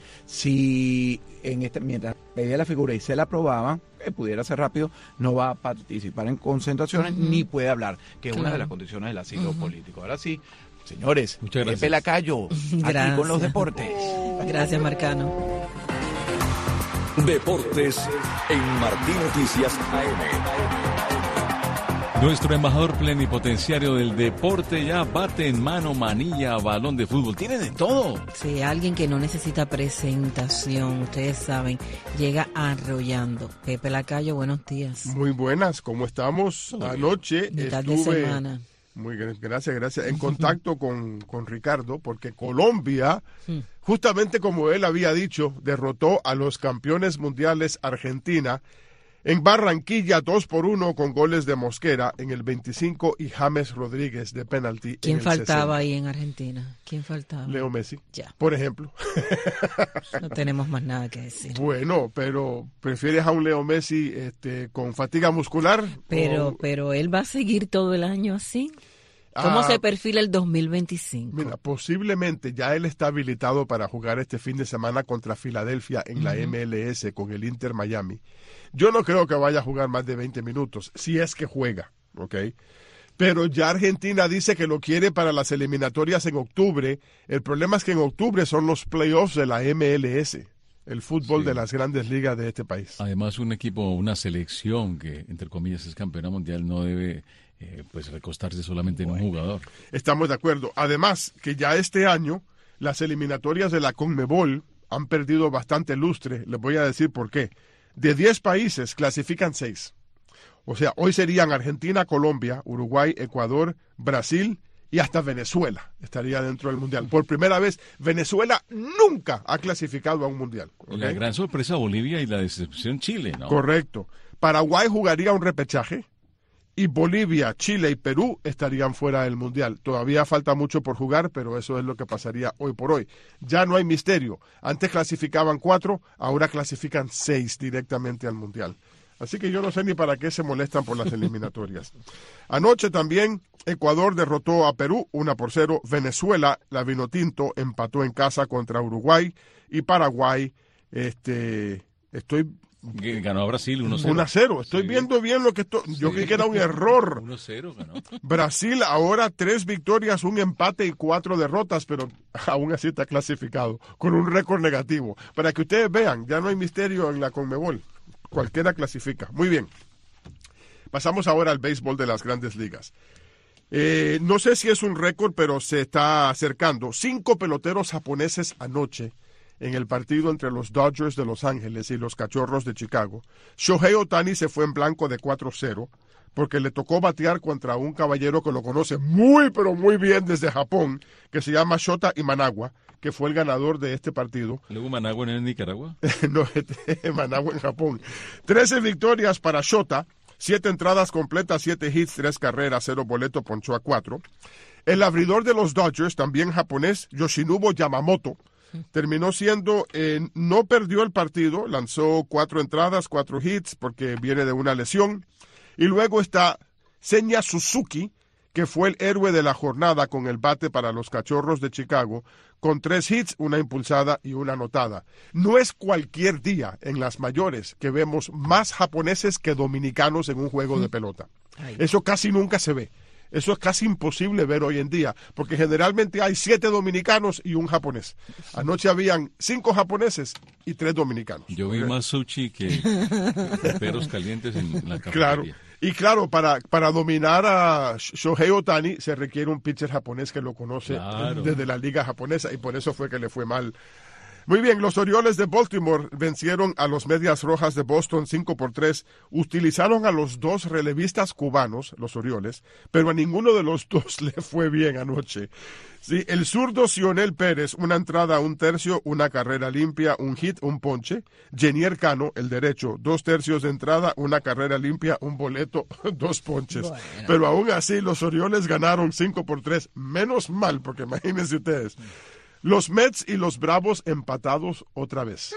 si en este, mientras pedía la figura y se la aprobaba, que pudiera ser rápido, no va a participar en concentraciones, uh-huh, ni puede hablar, que es claro, una de las condiciones del asilo, uh-huh, político. Ahora sí, señores, Pepe Lacayo, aquí con los deportes. Gracias, Marcano. Deportes en Martín Noticias A M. Nuestro embajador plenipotenciario del deporte ya bate en mano, manilla, balón de fútbol. Tiene de todo. Sí, alguien que no necesita presentación, ustedes saben, llega arrollando. Pepe Lacayo, buenos días. Muy buenas, ¿cómo estamos? Muy Anoche mitad estuve... de semana. Muy gracias, gracias. En contacto con, con Ricardo, porque Colombia, justamente como él había dicho, derrotó a los campeones mundiales Argentina en Barranquilla dos por uno con goles de Mosquera en el veinticinco y James Rodríguez de penalti. ¿Quién en el faltaba sesenta. Ahí en Argentina? ¿Quién faltaba? Leo Messi, ya, por ejemplo. No tenemos más nada que decir. Bueno, pero ¿prefieres a un Leo Messi este, con fatiga muscular? Pero, o... pero él va a seguir todo el año así. ¿Cómo ah, se perfila el dos mil veinticinco? Mira, posiblemente ya él está habilitado para jugar este fin de semana contra Filadelfia en uh-huh. la M L S con el Inter Miami. Yo no creo que vaya a jugar más de veinte minutos, si es que juega, ¿ok? Pero ya Argentina dice que lo quiere para las eliminatorias en octubre. El problema es que en octubre son los playoffs de la M L S, el fútbol sí. de las grandes ligas de este país. Además, un equipo, una selección que, entre comillas, es campeona mundial, no debe... Eh, pues recostarse solamente bueno, en un jugador. Estamos de acuerdo. Además, que ya este año las eliminatorias de la CONMEBOL han perdido bastante lustre. Les voy a decir por qué. De diez países clasifican seis. O sea, hoy serían Argentina, Colombia, Uruguay, Ecuador, Brasil y hasta Venezuela estaría dentro del Mundial. Por primera vez, Venezuela nunca ha clasificado a un Mundial. ¿Okay? La gran sorpresa Bolivia y la decepción Chile, ¿no? Correcto. Paraguay jugaría un repechaje y Bolivia, Chile y Perú estarían fuera del Mundial. Todavía falta mucho por jugar, pero eso es lo que pasaría hoy por hoy. Ya no hay misterio. Antes clasificaban cuatro, ahora clasifican seis directamente al Mundial. Así que yo no sé ni para qué se molestan por las eliminatorias. Anoche también Ecuador derrotó a Perú una por cero. Venezuela, la Vinotinto, empató en casa contra Uruguay. Y Paraguay, este, estoy... Ganó a Brasil uno cero. uno a cero. Estoy sí. viendo bien lo que estoy... Yo sí. creí que era un error. uno cero ganó. Brasil ahora tres victorias, un empate y cuatro derrotas, pero aún así está clasificado con un récord negativo. Para que ustedes vean, ya no hay misterio en la Conmebol. Cualquiera clasifica. Muy bien. Pasamos ahora al béisbol de las Grandes Ligas. Eh, no sé si es un récord, pero se está acercando. Cinco peloteros japoneses anoche en el partido entre los Dodgers de Los Ángeles y los Cachorros de Chicago. Shohei Ohtani se fue en blanco de cuatro cero porque le tocó batear contra un caballero que lo conoce muy, pero muy bien desde Japón, que se llama Shota Imanawa, que fue el ganador de este partido. ¿Luego Managua en Nicaragua? No, Managua en Japón. Trece victorias para Shota, siete entradas completas, siete hits, tres carreras, cero boleto, ponchó a cuatro. El abridor de los Dodgers, también japonés, Yoshinobu Yamamoto, terminó siendo, eh, no perdió el partido, lanzó cuatro entradas, cuatro hits, porque viene de una lesión. Y luego está Seiya Suzuki, que fue el héroe de la jornada con el bate para los Cachorros de Chicago, con tres hits, una impulsada y una anotada. No es cualquier día en las mayores que vemos más japoneses que dominicanos en un juego de pelota. Eso casi nunca se ve. Eso es casi imposible ver hoy en día, porque generalmente hay siete dominicanos y un japonés. Anoche habían cinco japoneses y tres dominicanos. Yo vi más sushi que perros calientes en la cafetería. Claro. Y claro, para, para dominar a Shohei Ohtani se requiere un pitcher japonés que lo conoce claro. desde la liga japonesa, y por eso fue que le fue mal. Muy bien, los Orioles de Baltimore vencieron a los Medias Rojas de Boston cinco por tres. Utilizaron a los dos relevistas cubanos, los Orioles, pero a ninguno de los dos le fue bien anoche. Sí, el zurdo Cionel Pérez, una entrada, un tercio, una carrera limpia, un hit, un ponche. Jenier Cano, el derecho, dos tercios de entrada, una carrera limpia, un boleto, dos ponches. Bueno. Pero aún así, los Orioles ganaron cinco por tres. Menos mal, porque imagínense ustedes. Los Mets y los Bravos empatados otra vez.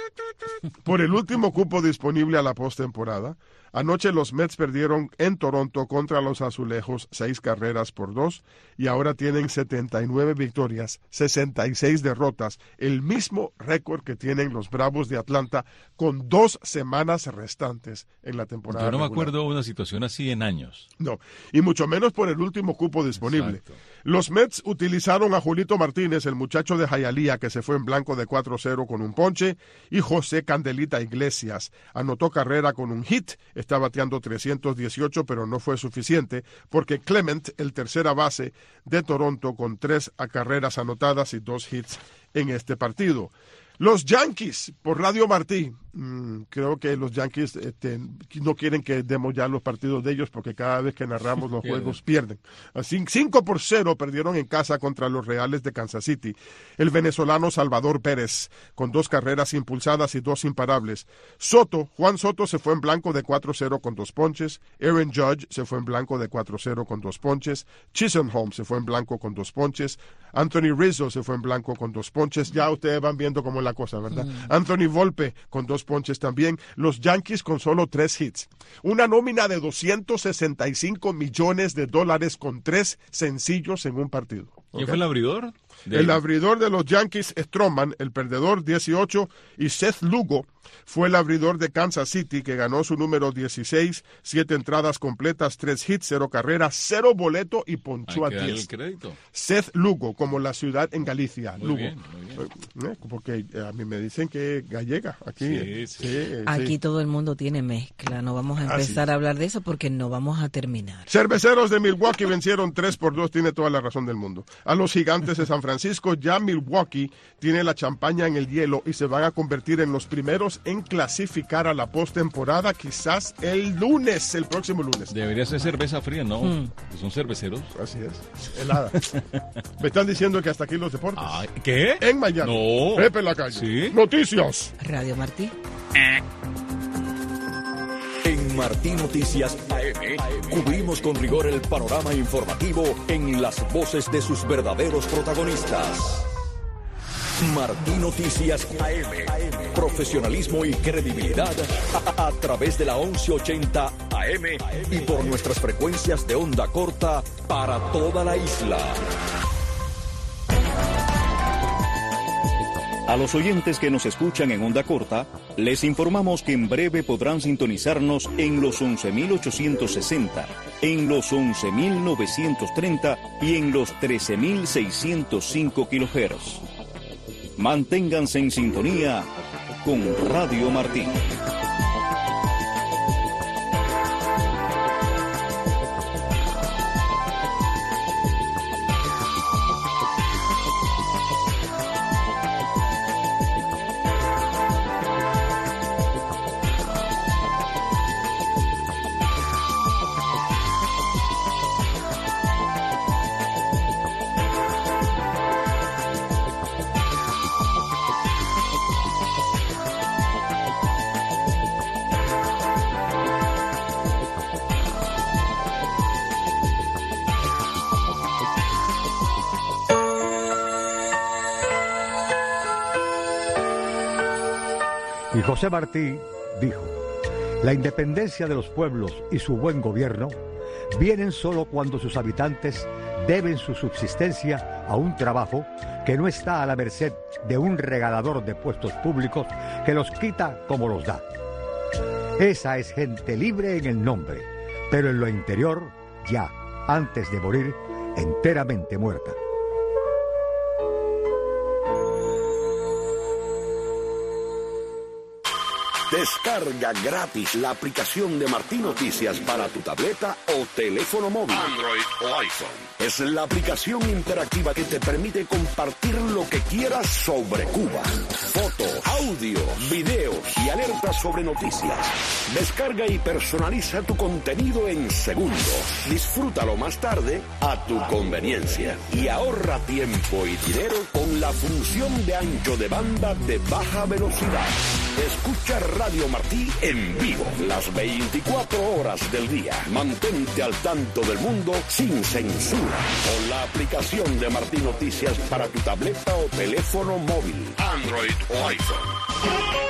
Por el último cupo disponible a la postemporada, anoche los Mets perdieron en Toronto contra los Azulejos seis carreras por dos y ahora tienen setenta y nueve victorias, sesenta y seis derrotas, el mismo récord que tienen los Bravos de Atlanta con dos semanas restantes en la temporada. Yo no regular. me acuerdo de una situación así en años. No, y mucho menos por el último cupo disponible. Exacto. Los Mets utilizaron a Julito Martínez, el muchacho de Hialeah, que se fue en blanco de cuatro cero con un ponche, y José Candelita Iglesias anotó carrera con un hit, está bateando trescientos dieciocho, pero no fue suficiente, porque Clement, el tercera base de Toronto, con tres carreras anotadas y dos hits en este partido. Los Yankees, por Radio Martí, mmm, creo que los Yankees este, no quieren que demos ya los partidos de ellos porque cada vez que narramos los juegos pierden. Así, cinco por cero perdieron en casa contra los Reales de Kansas City. El venezolano Salvador Pérez, con dos carreras impulsadas y dos imparables. Soto, Juan Soto se fue en blanco de cuatro cero con dos ponches. Aaron Judge se fue en blanco de cuatro cero con dos ponches. Chisenholm se fue en blanco con dos ponches. Anthony Rizzo se fue en blanco con dos ponches. Ya ustedes van viendo cómo la cosa, ¿verdad? Mm. Anthony Volpe con dos ponches también. Los Yankees con solo tres hits. Una nómina de doscientos sesenta y cinco millones de dólares con tres sencillos en un partido. ¿Quién fue el abridor? De... El abridor de los Yankees, Stroman, el perdedor dieciocho, y Seth Lugo fue el abridor de Kansas City, que ganó su número dieciséis, siete entradas completas, tres hits, cero carreras, cero boleto y ponchó a diez. El crédito. Seth Lugo, como la ciudad en Galicia. Muy Lugo. Bien, muy bien. Porque a mí me dicen que gallega aquí. Sí, sí. Sí, aquí sí. todo el mundo tiene mezcla, no vamos a empezar ah, sí. a hablar de eso porque no vamos a terminar. Cerveceros de Milwaukee vencieron tres por dos, tiene toda la razón del mundo. a los Gigantes de San Francisco. Ya Milwaukee tiene la champaña en el hielo y se van a convertir en los primeros en clasificar a la postemporada, quizás el lunes, el próximo lunes. Debería ser cerveza fría, ¿no? Mm. Son cerveceros. Así es, helada. Me están diciendo que hasta aquí los deportes. Ay, ¿qué? En Miami. No. Pepe la calle. ¿Sí? Noticias. Radio Martí. En Martí Noticias A M, cubrimos con rigor el panorama informativo en las voces de sus verdaderos protagonistas. Martí Noticias A M, profesionalismo y credibilidad a, a través de la once ochenta A M y por nuestras frecuencias de onda corta para toda la isla. A los oyentes que nos escuchan en onda corta, les informamos que en breve podrán sintonizarnos en los once mil ochocientos sesenta, en los once mil novecientos treinta y en los trece mil seiscientos cinco kilohertz. Manténganse en sintonía con Radio Martí. Y José Martí dijo: la independencia de los pueblos y su buen gobierno vienen solo cuando sus habitantes deben su subsistencia a un trabajo que no está a la merced de un regalador de puestos públicos que los quita como los da. Esa es gente libre en el nombre, pero en lo interior, ya, antes de morir, enteramente muerta. Descarga gratis la aplicación de Martí Noticias para tu tableta o teléfono móvil, Android o iPhone. Es la aplicación interactiva que te permite compartir lo que quieras sobre Cuba. Fotos, audio, videos y alertas sobre noticias. Descarga y personaliza tu contenido en segundos. Disfrútalo más tarde a tu conveniencia. Y ahorra tiempo y dinero con la función de ancho de banda de baja velocidad. Escucha Radio Martí en vivo las veinticuatro horas del día. Mantente al tanto del mundo sin censura con la aplicación de Martí Noticias para tu tableta o teléfono móvil, Android o iPhone.